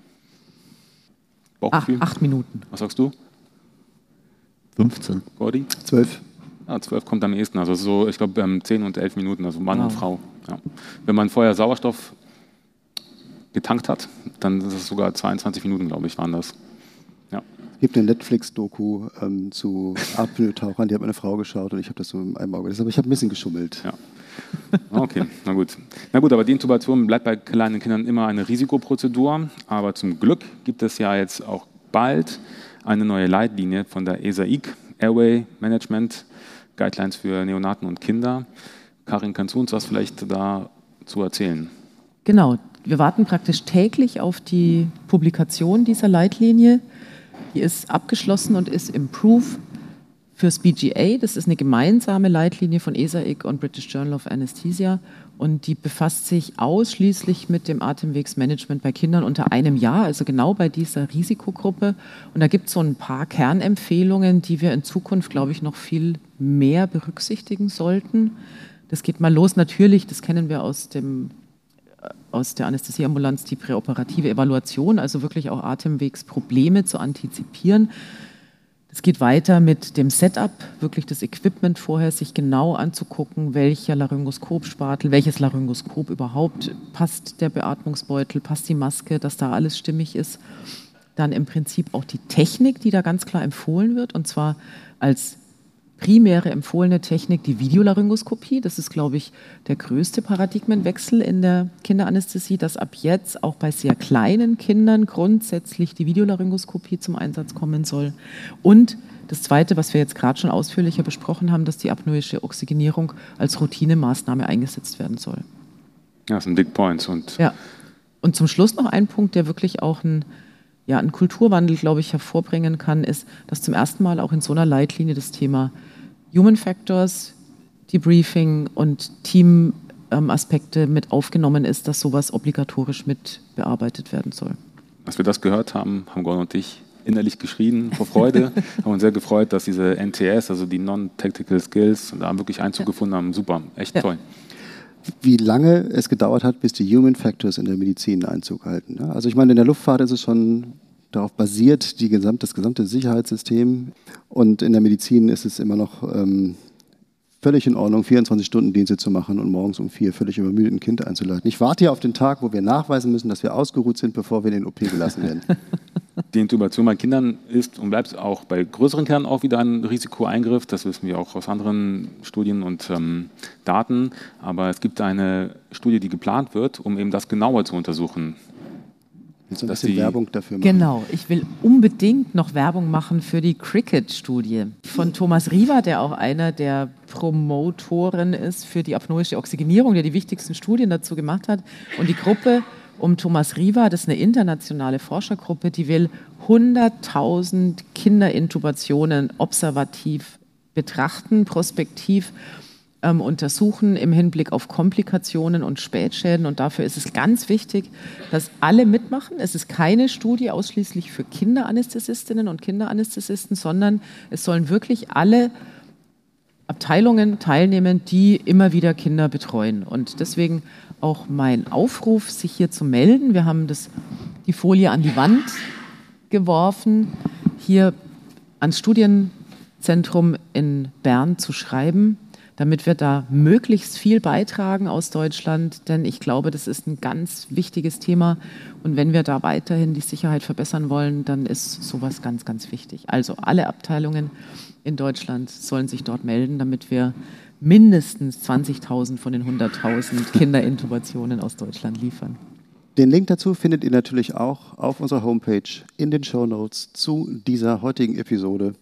Ach, acht Minuten. Was sagst du? fünfzehn. Gordi? zwölf. Ja, zwölf kommt am ehesten. Also so, ich glaube, ähm, zehn und elf Minuten, also Mann Wow. und Frau. Ja. Wenn man vorher Sauerstoff getankt hat, dann ist es sogar zweiundzwanzig Minuten, glaube ich, waren das. Ja. Es gibt eine Netflix-Doku ähm, zu Apnoe-Tauchern, die hat meine Frau geschaut und ich habe das so in einem Auge. Aber ich habe ein bisschen geschummelt. Ja. Okay, na gut. Na gut, aber die Intubation bleibt bei kleinen Kindern immer eine Risikoprozedur. Aber zum Glück gibt es ja jetzt auch bald eine neue Leitlinie von der E S A I C, Airway Management, Guidelines für Neonaten und Kinder. Karin, kannst du uns was vielleicht dazu erzählen? Genau, wir warten praktisch täglich auf die Publikation dieser Leitlinie. Die ist abgeschlossen und ist im Proof fürs B G A. Das ist eine gemeinsame Leitlinie von E S A I C und British Journal of Anesthesia und die befasst sich ausschließlich mit dem Atemwegsmanagement bei Kindern unter einem Jahr, also genau bei dieser Risikogruppe. Und da gibt es so ein paar Kernempfehlungen, die wir in Zukunft, glaube ich, noch viel mehr berücksichtigen sollten. Das geht mal los, natürlich, das kennen wir aus dem aus der Anästhesieambulanz, die präoperative Evaluation, also wirklich auch Atemwegsprobleme zu antizipieren. Es geht weiter mit dem Setup, wirklich das Equipment vorher sich genau anzugucken, welcher Laryngoskopspatel, welches Laryngoskop überhaupt, passt der Beatmungsbeutel, passt die Maske, dass da alles stimmig ist. Dann im Prinzip auch die Technik, die da ganz klar empfohlen wird, und zwar als primäre empfohlene Technik die Videolaryngoskopie. Das ist, glaube ich, der größte Paradigmenwechsel in der Kinderanästhesie, dass ab jetzt auch bei sehr kleinen Kindern grundsätzlich die Videolaryngoskopie zum Einsatz kommen soll. Und das Zweite, was wir jetzt gerade schon ausführlicher besprochen haben, dass die apnoische Oxygenierung als Routinemaßnahme eingesetzt werden soll. Ja, das sind Big Points. Und ja. Und zum Schluss noch ein Punkt, der wirklich auch ein ja, einen Kulturwandel, glaube ich, hervorbringen kann, ist, dass zum ersten Mal auch in so einer Leitlinie das Thema Human Factors, Debriefing und Team-Aspekte ähm, mit aufgenommen ist, dass sowas obligatorisch mit bearbeitet werden soll. Als wir das gehört haben, haben Gordon und ich innerlich geschrien vor Freude, haben uns sehr gefreut, dass diese N T S, also die Non-Tactical Skills, da wirklich Einzug ja. gefunden haben. Super, echt ja. toll. Wie lange es gedauert hat, bis die Human Factors in der Medizin Einzug halten. Also ich meine, in der Luftfahrt ist es schon darauf basiert, die gesamt, das gesamte Sicherheitssystem. Und in der Medizin ist es immer noch ähm, völlig in Ordnung, vierundzwanzig Stunden Dienste zu machen und morgens um vier völlig übermüdet ein Kind einzuleiten. Ich warte ja auf den Tag, wo wir nachweisen müssen, dass wir ausgeruht sind, bevor wir in den O P gelassen werden. Die Intubation bei Kindern ist und bleibt auch bei größeren Kindern auch wieder ein Risikoeingriff. Das wissen wir auch aus anderen Studien und ähm, Daten. Aber es gibt eine Studie, die geplant wird, um eben das genauer zu untersuchen. Willst du ein bisschen Werbung dafür machen? Genau, ich will unbedingt noch Werbung machen für die Cricket-Studie von Thomas Riva, der auch einer der Promotoren ist für die apnoische Oxygenierung, der die wichtigsten Studien dazu gemacht hat. Und die Gruppe um Thomas Riva, das ist eine internationale Forschergruppe, die will hunderttausend Kinderintubationen observativ betrachten, prospektiv ähm, untersuchen im Hinblick auf Komplikationen und Spätschäden. Und dafür ist es ganz wichtig, dass alle mitmachen. Es ist keine Studie ausschließlich für Kinderanästhesistinnen und Kinderanästhesisten, sondern es sollen wirklich alle Abteilungen teilnehmen, die immer wieder Kinder betreuen. Und deswegen auch mein Aufruf, sich hier zu melden. Wir haben das, die Folie an die Wand geworfen, hier ans Studienzentrum in Bern zu schreiben, damit wir da möglichst viel beitragen aus Deutschland, denn ich glaube, das ist ein ganz wichtiges Thema und wenn wir da weiterhin die Sicherheit verbessern wollen, dann ist sowas ganz, ganz wichtig. Also alle Abteilungen in Deutschland sollen sich dort melden, damit wir mindestens zwanzigtausend von den hunderttausend Kinderintubationen aus Deutschland liefern. Den Link dazu findet ihr natürlich auch auf unserer Homepage in den Shownotes zu dieser heutigen Episode.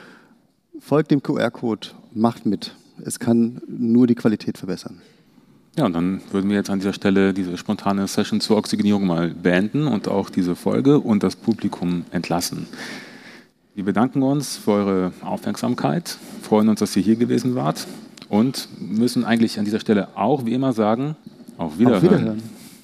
Folgt dem Q R-Code, macht mit. Es kann nur die Qualität verbessern. Ja, und dann würden wir jetzt an dieser Stelle diese spontane Session zur Oxygenierung mal beenden und auch diese Folge und das Publikum entlassen. Wir bedanken uns für eure Aufmerksamkeit, freuen uns, dass ihr hier gewesen wart und müssen eigentlich an dieser Stelle auch wie immer sagen, auf Wiederhören. Auf Wiederhören.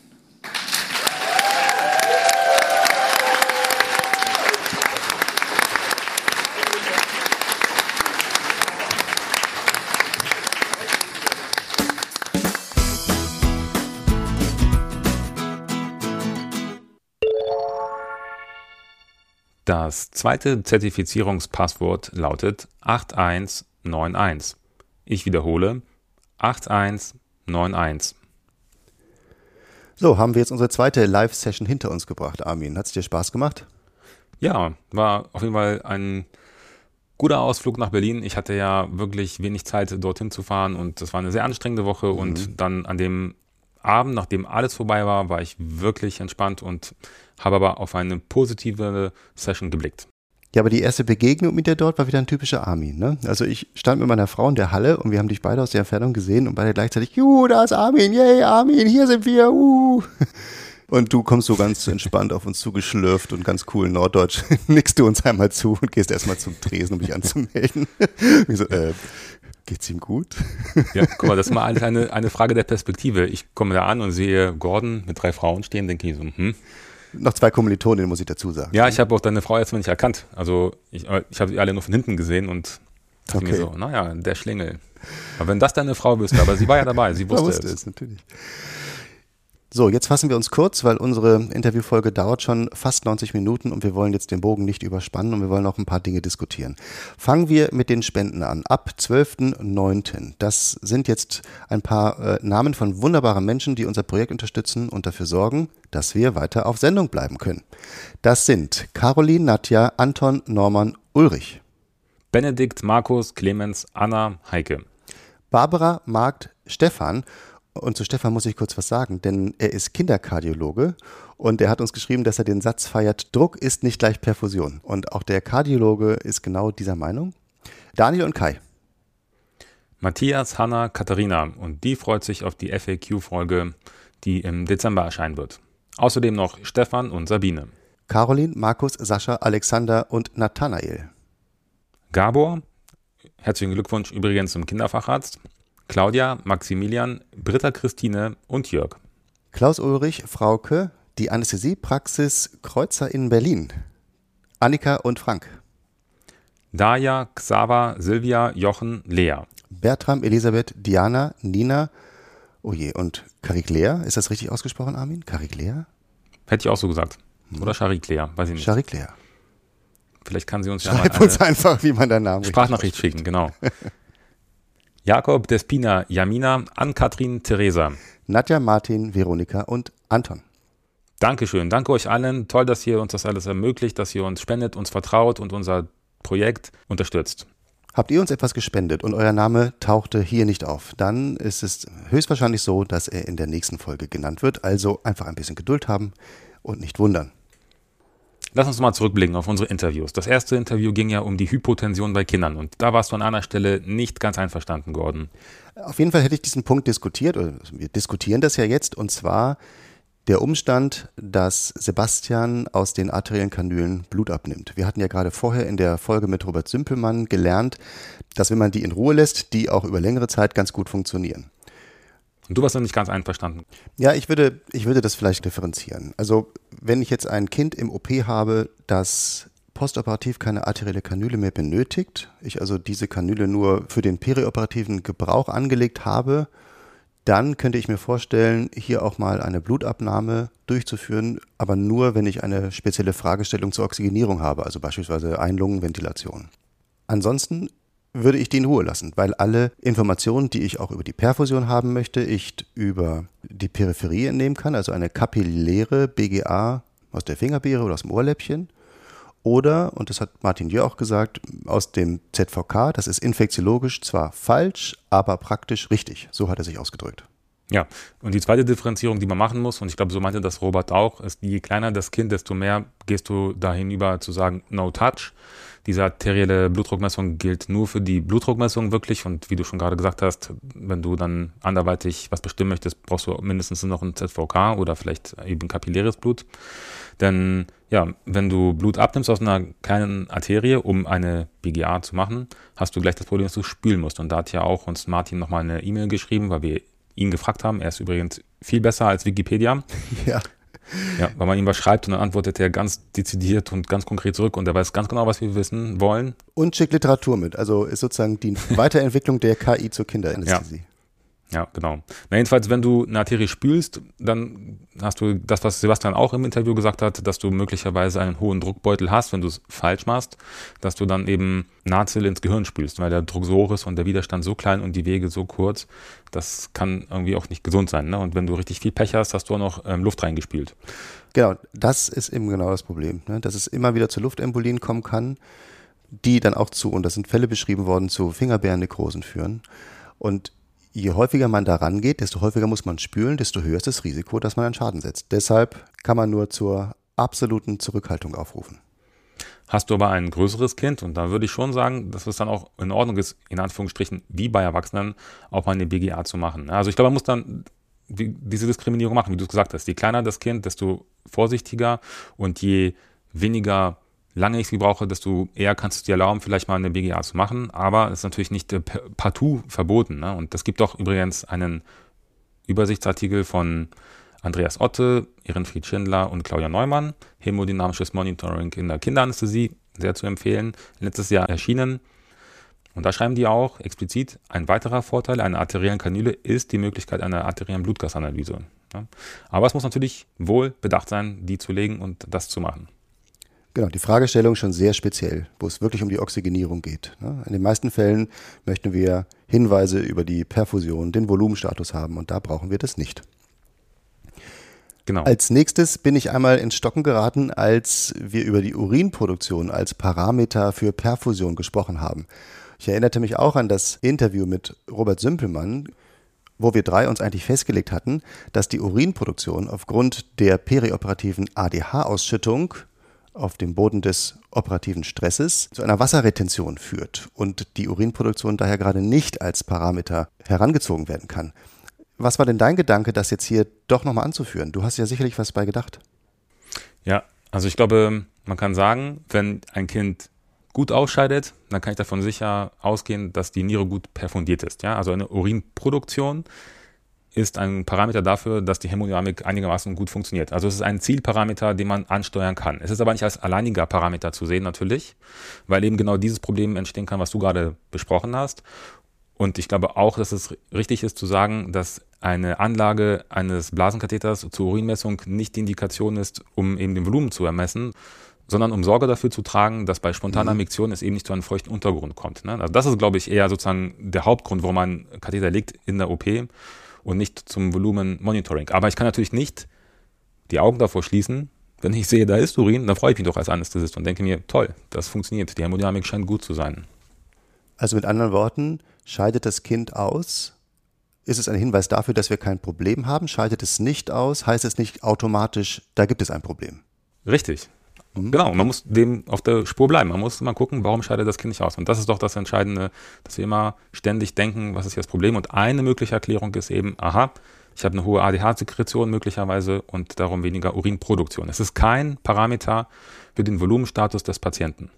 Das zweite Zertifizierungspasswort lautet acht eins neun eins. Ich wiederhole, acht eins neun eins. So, haben wir jetzt unsere zweite Live-Session hinter uns gebracht, Armin. Hat es dir Spaß gemacht? Ja, war auf jeden Fall ein guter Ausflug nach Berlin. Ich hatte ja wirklich wenig Zeit, dorthin zu fahren und das war eine sehr anstrengende Woche. Mhm. Und dann an dem Abend, nachdem alles vorbei war, war ich wirklich entspannt und habe aber auf eine positive Session geblickt. Ja, aber die erste Begegnung mit dir dort war wieder ein typischer Armin, ne? Also ich stand mit meiner Frau in der Halle und wir haben dich beide aus der Entfernung gesehen und beide gleichzeitig, juhu, da ist Armin, yay, Armin, hier sind wir, uh. Und du kommst so ganz entspannt auf uns zugeschlürft und ganz cool norddeutsch, nickst du uns einmal zu und gehst erstmal zum Tresen, um dich anzumelden. Ich so, äh, geht's ihm gut? Ja, guck mal, das ist mal alles eine, eine Frage der Perspektive. Ich komme da an und sehe Gordon mit drei Frauen stehen, denke ich so, hm. Noch zwei Kommilitonen, muss ich dazu sagen. Ja, ich habe auch deine Frau jetzt mal nicht erkannt. Also ich, ich habe sie alle nur von hinten gesehen und dachte okay. mir so, naja, der Schlingel. Aber wenn das deine Frau wüsste, aber sie war ja dabei, sie wusste, wusste es. es. Natürlich. So, jetzt fassen wir uns kurz, weil unsere Interviewfolge dauert schon fast neunzig Minuten und wir wollen jetzt den Bogen nicht überspannen und wir wollen noch ein paar Dinge diskutieren. Fangen wir mit den Spenden an. Ab zwölften neunten Das sind jetzt ein paar äh, Namen von wunderbaren Menschen, die unser Projekt unterstützen und dafür sorgen, dass wir weiter auf Sendung bleiben können. Das sind Caroline, Nadja, Anton, Norman, Ulrich. Benedikt, Markus, Clemens, Anna, Heike. Barbara, Marc, Stefan. Und zu Stefan muss ich kurz was sagen, denn er ist Kinderkardiologe und er hat uns geschrieben, dass er den Satz feiert, Druck ist nicht gleich Perfusion. Und auch der Kardiologe ist genau dieser Meinung. Daniel und Kai. Matthias, Hanna, Katharina und die freut sich auf die F A Q-Folge, die im Dezember erscheinen wird. Außerdem noch Stefan und Sabine. Caroline, Markus, Sascha, Alexander und Nathanael. Gabor, herzlichen Glückwunsch übrigens zum Kinderfacharzt. Claudia, Maximilian, Britta Christine und Jörg. Klaus Ulrich, Frauke, die Anästhesiepraxis Kreuzer in Berlin. Annika und Frank. Daja, Xaver, Silvia, Jochen, Lea. Bertram, Elisabeth, Diana, Nina, oh je, und Chariclea, ist das richtig ausgesprochen, Armin? Chariclea? Hätte ich auch so gesagt. Oder Chariclea, weiß ich nicht. Chariclea. Vielleicht kann sie uns Schreib ja mal uns einfach, wie man deinen Namen Sprachnachricht schicken, genau. Jakob, Despina, Jamina, Ann-Kathrin, Theresa. Nadja, Martin, Veronika und Anton. Dankeschön, danke euch allen. Toll, dass ihr uns das alles ermöglicht, dass ihr uns spendet, uns vertraut und unser Projekt unterstützt. Habt ihr uns etwas gespendet und euer Name tauchte hier nicht auf, dann ist es höchstwahrscheinlich so, dass er in der nächsten Folge genannt wird. Also einfach ein bisschen Geduld haben und nicht wundern. Lass uns mal zurückblicken auf unsere Interviews. Das erste Interview ging ja um die Hypotension bei Kindern und da warst du an einer Stelle nicht ganz einverstanden, Gordon. Auf jeden Fall hätte ich diesen Punkt diskutiert, oder wir diskutieren das ja jetzt, und zwar der Umstand, dass Sebastian aus den arteriellen Kanülen Blut abnimmt. Wir hatten ja gerade vorher in der Folge mit Robert Simpelmann gelernt, dass wenn man die in Ruhe lässt, die auch über längere Zeit ganz gut funktionieren. Und du warst noch nicht ganz einverstanden. Ja, ich würde, ich würde das vielleicht differenzieren. Also wenn ich jetzt ein Kind im O P habe, das postoperativ keine arterielle Kanüle mehr benötigt, ich also diese Kanüle nur für den perioperativen Gebrauch angelegt habe, dann könnte ich mir vorstellen, hier auch mal eine Blutabnahme durchzuführen, aber nur, wenn ich eine spezielle Fragestellung zur Oxygenierung habe, also beispielsweise Einlungenventilation. Ansonsten würde ich die in Ruhe lassen, weil alle Informationen, die ich auch über die Perfusion haben möchte, ich über die Peripherie entnehmen kann, also eine kapilläre B G A aus der Fingerbeere oder aus dem Ohrläppchen. Oder, und das hat Martin Jör auch gesagt, aus dem Z V K, das ist infektiologisch zwar falsch, aber praktisch richtig. So hat er sich ausgedrückt. Ja, und die zweite Differenzierung, die man machen muss, und ich glaube, so meinte das Robert auch, ist, je kleiner das Kind, desto mehr gehst du dahin über zu sagen, no touch. Diese arterielle Blutdruckmessung gilt nur für die Blutdruckmessung wirklich, und wie du schon gerade gesagt hast, wenn du dann anderweitig was bestimmen möchtest, brauchst du mindestens noch ein Z V K oder vielleicht eben kapilläres Blut. Denn ja, wenn du Blut abnimmst aus einer kleinen Arterie, um eine B G A zu machen, hast du gleich das Problem, dass du spülen musst. Und da hat ja auch uns Martin nochmal eine E-Mail geschrieben, weil wir ihn gefragt haben. Er ist übrigens viel besser als Wikipedia. Ja. Ja, weil man ihm was schreibt und dann antwortet er ganz dezidiert und ganz konkret zurück und er weiß ganz genau, was wir wissen wollen. Und schickt Literatur mit. Also ist sozusagen die Weiterentwicklung der K I zur Kinderanästhesie. Ja. Ja, genau. Na, jedenfalls, wenn du eine Arterie spülst, dann hast du das, was Sebastian auch im Interview gesagt hat, dass du möglicherweise einen hohen Druckbeutel hast, wenn du es falsch machst, dass du dann eben Nahtziel ins Gehirn spülst, weil der Druck so hoch ist und der Widerstand so klein und die Wege so kurz, das kann irgendwie auch nicht gesund sein. Ne? Und wenn du richtig viel Pech hast, hast du auch noch ähm, Luft reingespült. Genau, das ist eben genau das Problem, ne? Dass es immer wieder zu Luftembolien kommen kann, die dann auch zu, und das sind Fälle beschrieben worden, zu Fingerbeernekrosen führen. Und je häufiger man da rangeht, desto häufiger muss man spülen, desto höher ist das Risiko, dass man einen Schaden setzt. Deshalb kann man nur zur absoluten Zurückhaltung aufrufen. Hast du aber ein größeres Kind, und da würde ich schon sagen, dass es dann auch in Ordnung ist, in Anführungsstrichen, wie bei Erwachsenen, auch mal eine B G A zu machen. Also ich glaube, man muss dann diese Diskriminierung machen, wie du es gesagt hast. Je kleiner das Kind, desto vorsichtiger, und je weniger lange ich sie brauche, desto eher kannst du dir erlauben, vielleicht mal eine B G A zu machen. Aber es ist natürlich nicht äh, partout verboten. Ne? Und es gibt doch übrigens einen Übersichtsartikel von Andreas Otte, Ehrenfried Schindler und Claudia Neumann, Hämodynamisches Monitoring in der Kinderanästhesie, sehr zu empfehlen, letztes Jahr erschienen. Und da schreiben die auch explizit, ein weiterer Vorteil einer arteriellen Kanüle ist die Möglichkeit einer arteriellen Blutgasanalyse. Ne? Aber es muss natürlich wohl bedacht sein, die zu legen und das zu machen. Genau, die Fragestellung schon sehr speziell, wo es wirklich um die Oxygenierung geht. In den meisten Fällen möchten wir Hinweise über die Perfusion, den Volumenstatus haben, und da brauchen wir das nicht. Genau. Als nächstes bin ich einmal ins Stocken geraten, als wir über die Urinproduktion als Parameter für Perfusion gesprochen haben. Ich erinnerte mich auch an das Interview mit Robert Sümpelmann, wo wir drei uns eigentlich festgelegt hatten, dass die Urinproduktion aufgrund der perioperativen A D H-Ausschüttung auf dem Boden des operativen Stresses zu einer Wasserretention führt und die Urinproduktion daher gerade nicht als Parameter herangezogen werden kann. Was war denn dein Gedanke, das jetzt hier doch nochmal anzuführen? Du hast ja sicherlich was bei gedacht. Ja, also ich glaube, man kann sagen, wenn ein Kind gut ausscheidet, dann kann ich davon sicher ausgehen, dass die Niere gut perfundiert ist. Ja? Also eine Urinproduktion ist ein Parameter dafür, dass die Hämodynamik einigermaßen gut funktioniert. Also es ist ein Zielparameter, den man ansteuern kann. Es ist aber nicht als alleiniger Parameter zu sehen natürlich, weil eben genau dieses Problem entstehen kann, was du gerade besprochen hast. Und ich glaube auch, dass es richtig ist zu sagen, dass eine Anlage eines Blasenkatheters zur Urinmessung nicht die Indikation ist, um eben den Volumen zu ermessen, sondern um Sorge dafür zu tragen, dass bei spontaner Miktion es eben nicht zu einem feuchten Untergrund kommt. Ne? Also das ist, glaube ich, eher sozusagen der Hauptgrund, warum man Katheter legt in der O P und nicht zum Volumen-Monitoring. Aber ich kann natürlich nicht die Augen davor schließen, wenn ich sehe, da ist Urin, dann freue ich mich doch als Anästhesist und denke mir, toll, das funktioniert, die Hämodynamik scheint gut zu sein. Also mit anderen Worten, scheidet das Kind aus? Ist es ein Hinweis dafür, dass wir kein Problem haben? Scheidet es nicht aus? Heißt es nicht automatisch, da gibt es ein Problem? Richtig. Mhm. Genau, man muss dem auf der Spur bleiben. Man muss mal gucken, warum scheidet das Kind nicht aus? Und das ist doch das Entscheidende, dass wir immer ständig denken, was ist hier das Problem? Und eine mögliche Erklärung ist eben, aha, ich habe eine hohe A D H-Sekretion möglicherweise und darum weniger Urinproduktion. Es ist kein Parameter für den Volumenstatus des Patienten.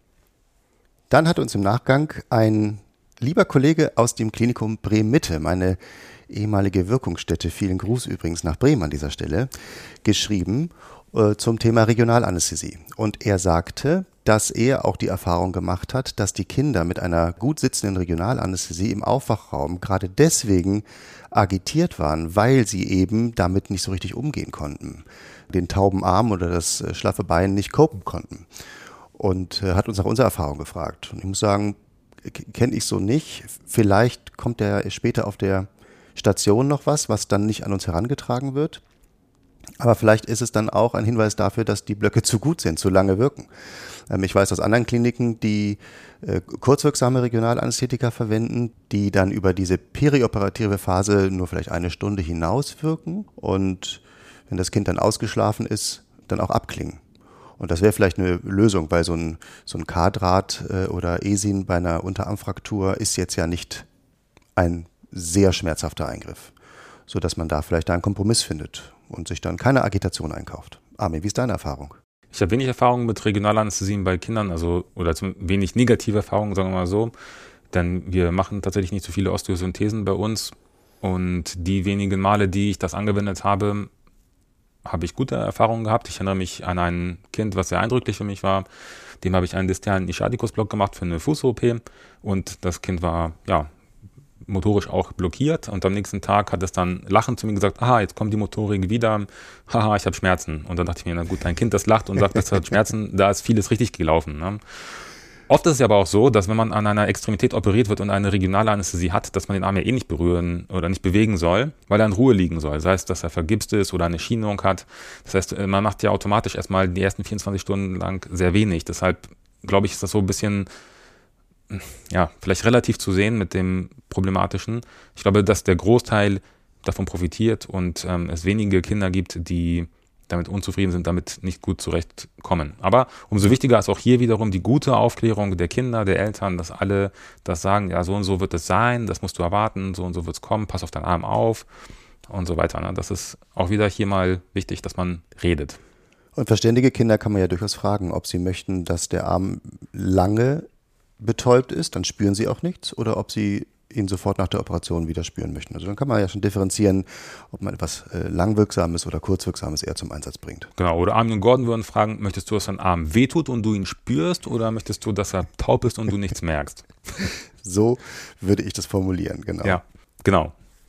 Dann hat uns im Nachgang ein lieber Kollege aus dem Klinikum Bremen-Mitte, meine ehemalige Wirkungsstätte, vielen Gruß übrigens nach Bremen an dieser Stelle, geschrieben äh, zum Thema Regionalanästhesie. Und er sagte, dass er auch die Erfahrung gemacht hat, dass die Kinder mit einer gut sitzenden Regionalanästhesie im Aufwachraum gerade deswegen agitiert waren, weil sie eben damit nicht so richtig umgehen konnten, den tauben Arm oder das äh, schlaffe Bein nicht copen konnten. Und äh, hat uns nach unserer Erfahrung gefragt. Und ich muss sagen, kenne ich so nicht. Vielleicht kommt ja später auf der Station noch was, was dann nicht an uns herangetragen wird. Aber vielleicht ist es dann auch ein Hinweis dafür, dass die Blöcke zu gut sind, zu lange wirken. Ähm, ich weiß aus anderen Kliniken, die äh, kurzwirksame Regionalanästhetika verwenden, die dann über diese perioperative Phase nur vielleicht eine Stunde hinaus wirken und wenn das Kind dann ausgeschlafen ist, dann auch abklingen. Und das wäre vielleicht eine Lösung, weil so ein, so ein K-Draht äh, oder Esin bei einer Unterarmfraktur ist jetzt ja nicht ein sehr schmerzhafter Eingriff, sodass man da vielleicht einen Kompromiss findet und sich dann keine Agitation einkauft. Armin, wie ist deine Erfahrung? Ich habe wenig Erfahrung mit Regionalanästhesien bei Kindern, also oder wenig negative Erfahrungen, sagen wir mal so. Denn wir machen tatsächlich nicht so viele Osteosynthesen bei uns. Und die wenigen Male, die ich das angewendet habe, habe ich gute Erfahrungen gehabt. Ich erinnere mich an ein Kind, was sehr eindrücklich für mich war. Dem habe ich einen distalen Ischiadicus-Block gemacht für eine Fuß-O P. Und das Kind war, ja, motorisch auch blockiert und am nächsten Tag hat es dann lachend zu mir gesagt, aha, jetzt kommt die Motorik wieder, haha, ich habe Schmerzen. Und dann dachte ich mir, na gut, ein Kind, das lacht und sagt, das hat Schmerzen, da ist vieles richtig gelaufen. Ne? Oft ist es aber auch so, dass wenn man an einer Extremität operiert wird und eine regionale Anästhesie hat, dass man den Arm ja eh nicht berühren oder nicht bewegen soll, weil er in Ruhe liegen soll. Sei es, dass er vergipst ist oder eine Schienung hat. Das heißt, man macht ja automatisch erstmal die ersten vierundzwanzig Stunden lang sehr wenig. Deshalb, glaube ich, ist das so ein bisschen ja, vielleicht relativ zu sehen mit dem Problematischen. Ich glaube, dass der Großteil davon profitiert und ähm, es wenige Kinder gibt, die damit unzufrieden sind, damit nicht gut zurechtkommen. Aber umso wichtiger ist auch hier wiederum die gute Aufklärung der Kinder, der Eltern, dass alle das sagen, ja, so und so wird es sein, das musst du erwarten, so und so wird es kommen, pass auf deinen Arm auf und so weiter. Ne? Das ist auch wieder hier mal wichtig, dass man redet. Und verständige Kinder kann man ja durchaus fragen, ob sie möchten, dass der Arm lange betäubt ist, dann spüren sie auch nichts, oder ob sie ihn sofort nach der Operation wieder spüren möchten. Also dann kann man ja schon differenzieren, ob man etwas äh, Langwirksames oder Kurzwirksames eher zum Einsatz bringt. Genau, oder Armin und Gordon würden fragen, möchtest du, dass dein Arm wehtut und du ihn spürst, oder möchtest du, dass er taub ist und du nichts merkst? So würde ich das formulieren, genau. Ja, genau.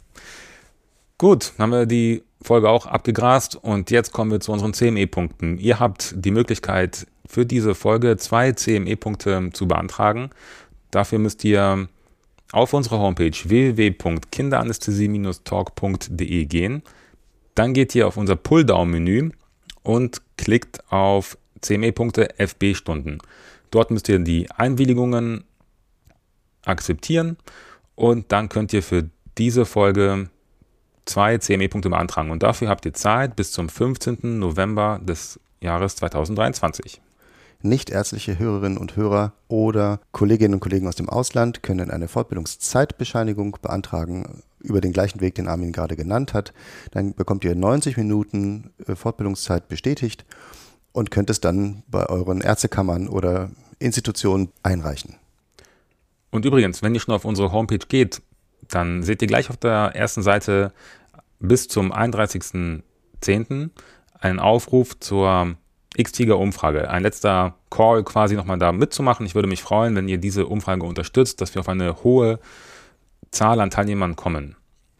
Gut, haben wir die Folge auch abgegrast und jetzt kommen wir zu unseren C M E-Punkten. Ihr habt die Möglichkeit, für diese Folge zwei C M E-Punkte zu beantragen. Dafür müsst ihr auf unsere Homepage w w w punkt kinderanästhesie Bindestrich talk punkt d e gehen. Dann geht ihr auf unser Pulldown-Menü und klickt auf C M E-Punkte F B-Stunden. Dort müsst ihr die Einwilligungen akzeptieren und dann könnt ihr für diese Folge zwei C M E-Punkte beantragen. Und dafür habt ihr Zeit bis zum fünfzehnten November des Jahres zweitausenddreiundzwanzig. Nichtärztliche Hörerinnen und Hörer oder Kolleginnen und Kollegen aus dem Ausland können eine Fortbildungszeitbescheinigung beantragen über den gleichen Weg, den Armin gerade genannt hat. Dann bekommt ihr neunzig Minuten Fortbildungszeit bestätigt und könnt es dann bei euren Ärztekammern oder Institutionen einreichen. Und übrigens, wenn ihr schon auf unsere Homepage geht, dann seht ihr gleich auf der ersten Seite bis zum einunddreißigsten zehnten einen Aufruf zur X-Tiger-Umfrage. Ein letzter Call quasi nochmal da mitzumachen. Ich würde mich freuen, wenn ihr diese Umfrage unterstützt, dass wir auf eine hohe Zahl an Teilnehmern kommen.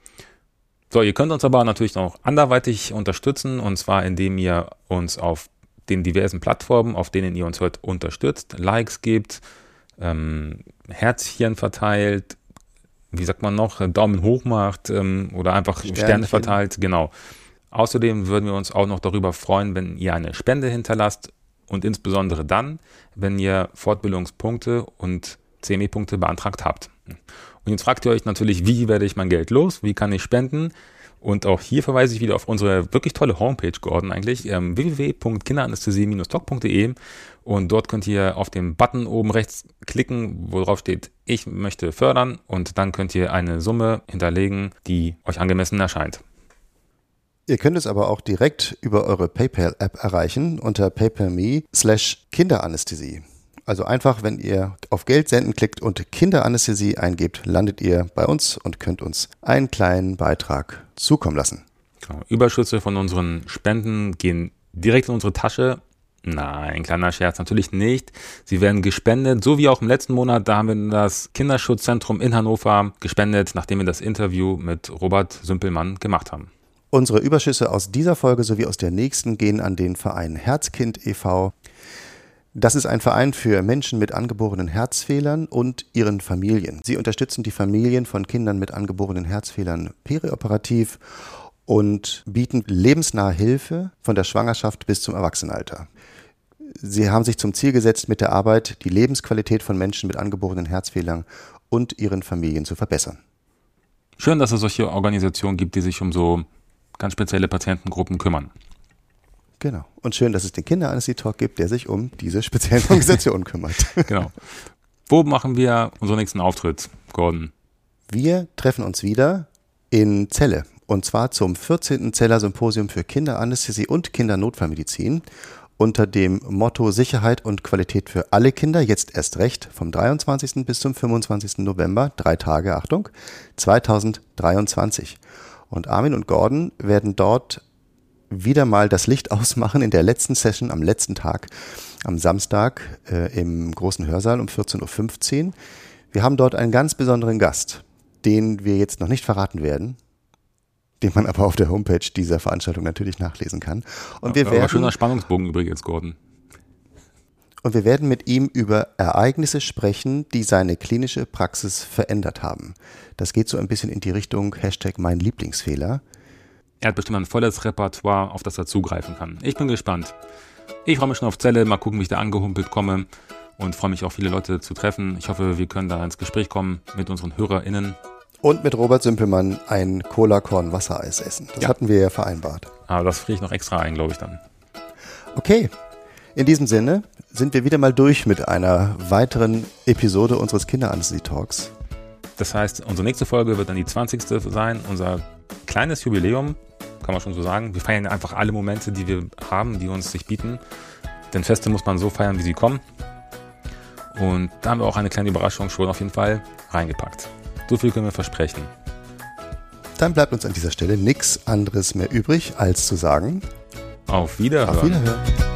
So, ihr könnt uns aber natürlich noch anderweitig unterstützen, und zwar indem ihr uns auf den diversen Plattformen, auf denen ihr uns hört, unterstützt, Likes gebt, ähm, Herzchen verteilt, wie sagt man noch, Daumen hoch macht ähm, oder einfach Sternchen. Sterne verteilt, genau. Außerdem würden wir uns auch noch darüber freuen, wenn ihr eine Spende hinterlasst und insbesondere dann, wenn ihr Fortbildungspunkte und C M E-Punkte beantragt habt. Und jetzt fragt ihr euch natürlich, wie werde ich mein Geld los? Wie kann ich spenden? Und auch hier verweise ich wieder auf unsere wirklich tolle Homepage, Gordon, eigentlich, ähm, w w w punkt kinderanästhesie Bindestrich talk punkt d e, und dort könnt ihr auf den Button oben rechts klicken, wo drauf steht, ich möchte fördern, und dann könnt ihr eine Summe hinterlegen, die euch angemessen erscheint. Ihr könnt es aber auch direkt über eure PayPal-App erreichen unter paypal.me slash Kinderanästhesie. Also einfach, wenn ihr auf Geld senden klickt und Kinderanästhesie eingebt, landet ihr bei uns und könnt uns einen kleinen Beitrag zukommen lassen. Genau. Überschüsse von unseren Spenden gehen direkt in unsere Tasche. Nein, kleiner Scherz, natürlich nicht. Sie werden gespendet, so wie auch im letzten Monat. Da haben wir das Kinderschutzzentrum in Hannover gespendet, nachdem wir das Interview mit Robert Sümpelmann gemacht haben. Unsere Überschüsse aus dieser Folge sowie aus der nächsten gehen an den Verein Herzkind e V Das ist ein Verein für Menschen mit angeborenen Herzfehlern und ihren Familien. Sie unterstützen die Familien von Kindern mit angeborenen Herzfehlern perioperativ und bieten lebensnahe Hilfe von der Schwangerschaft bis zum Erwachsenenalter. Sie haben sich zum Ziel gesetzt, mit der Arbeit die Lebensqualität von Menschen mit angeborenen Herzfehlern und ihren Familien zu verbessern. Schön, dass es solche Organisationen gibt, die sich um so ganz spezielle Patientengruppen kümmern. Genau. Und schön, dass es den Kinderanästhesie-Talk gibt, der sich um diese speziellen Organisationen kümmert. Genau. Wo machen wir unseren nächsten Auftritt, Gordon? Wir treffen uns wieder in Celle. Und zwar zum vierzehnten Celler Symposium für Kinderanästhesie und Kindernotfallmedizin unter dem Motto Sicherheit und Qualität für alle Kinder, jetzt erst recht, vom dreiundzwanzigsten bis zum fünfundzwanzigsten November, drei Tage, Achtung, zweitausenddreiundzwanzig. Und Armin und Gordon werden dort wieder mal das Licht ausmachen in der letzten Session am letzten Tag, am Samstag äh, im großen Hörsaal um vierzehn Uhr fünfzehn. Wir haben dort einen ganz besonderen Gast, den wir jetzt noch nicht verraten werden, den man aber auf der Homepage dieser Veranstaltung natürlich nachlesen kann. Und wir aber werden, schöner Spannungsbogen übrigens, Gordon. Und wir werden mit ihm über Ereignisse sprechen, die seine klinische Praxis verändert haben. Das geht so ein bisschen in die Richtung Hashtag mein Lieblingsfehler. Er hat bestimmt ein volles Repertoire, auf das er zugreifen kann. Ich bin gespannt. Ich freue mich schon auf Celle, mal gucken, wie ich da angehumpelt komme und freue mich auch, viele Leute zu treffen. Ich hoffe, wir können da ins Gespräch kommen mit unseren HörerInnen. Und mit Robert Sümpelmann ein Cola-Korn-Wassereis essen. Das ja. hatten wir ja vereinbart. Aber das friere ich noch extra ein, glaube ich dann. Okay, in diesem Sinne sind wir wieder mal durch mit einer weiteren Episode unseres Kinderanästhesie-Talks. Das heißt, unsere nächste Folge wird dann die zwanzigste sein, unser kleines Jubiläum, kann man schon so sagen. Wir feiern einfach alle Momente, die wir haben, die uns sich bieten. Denn Feste muss man so feiern, wie sie kommen. Und da haben wir auch eine kleine Überraschung schon auf jeden Fall reingepackt. So viel können wir versprechen. Dann bleibt uns an dieser Stelle nichts anderes mehr übrig, als zu sagen: Auf Wiederhören. Auf Wiederhören.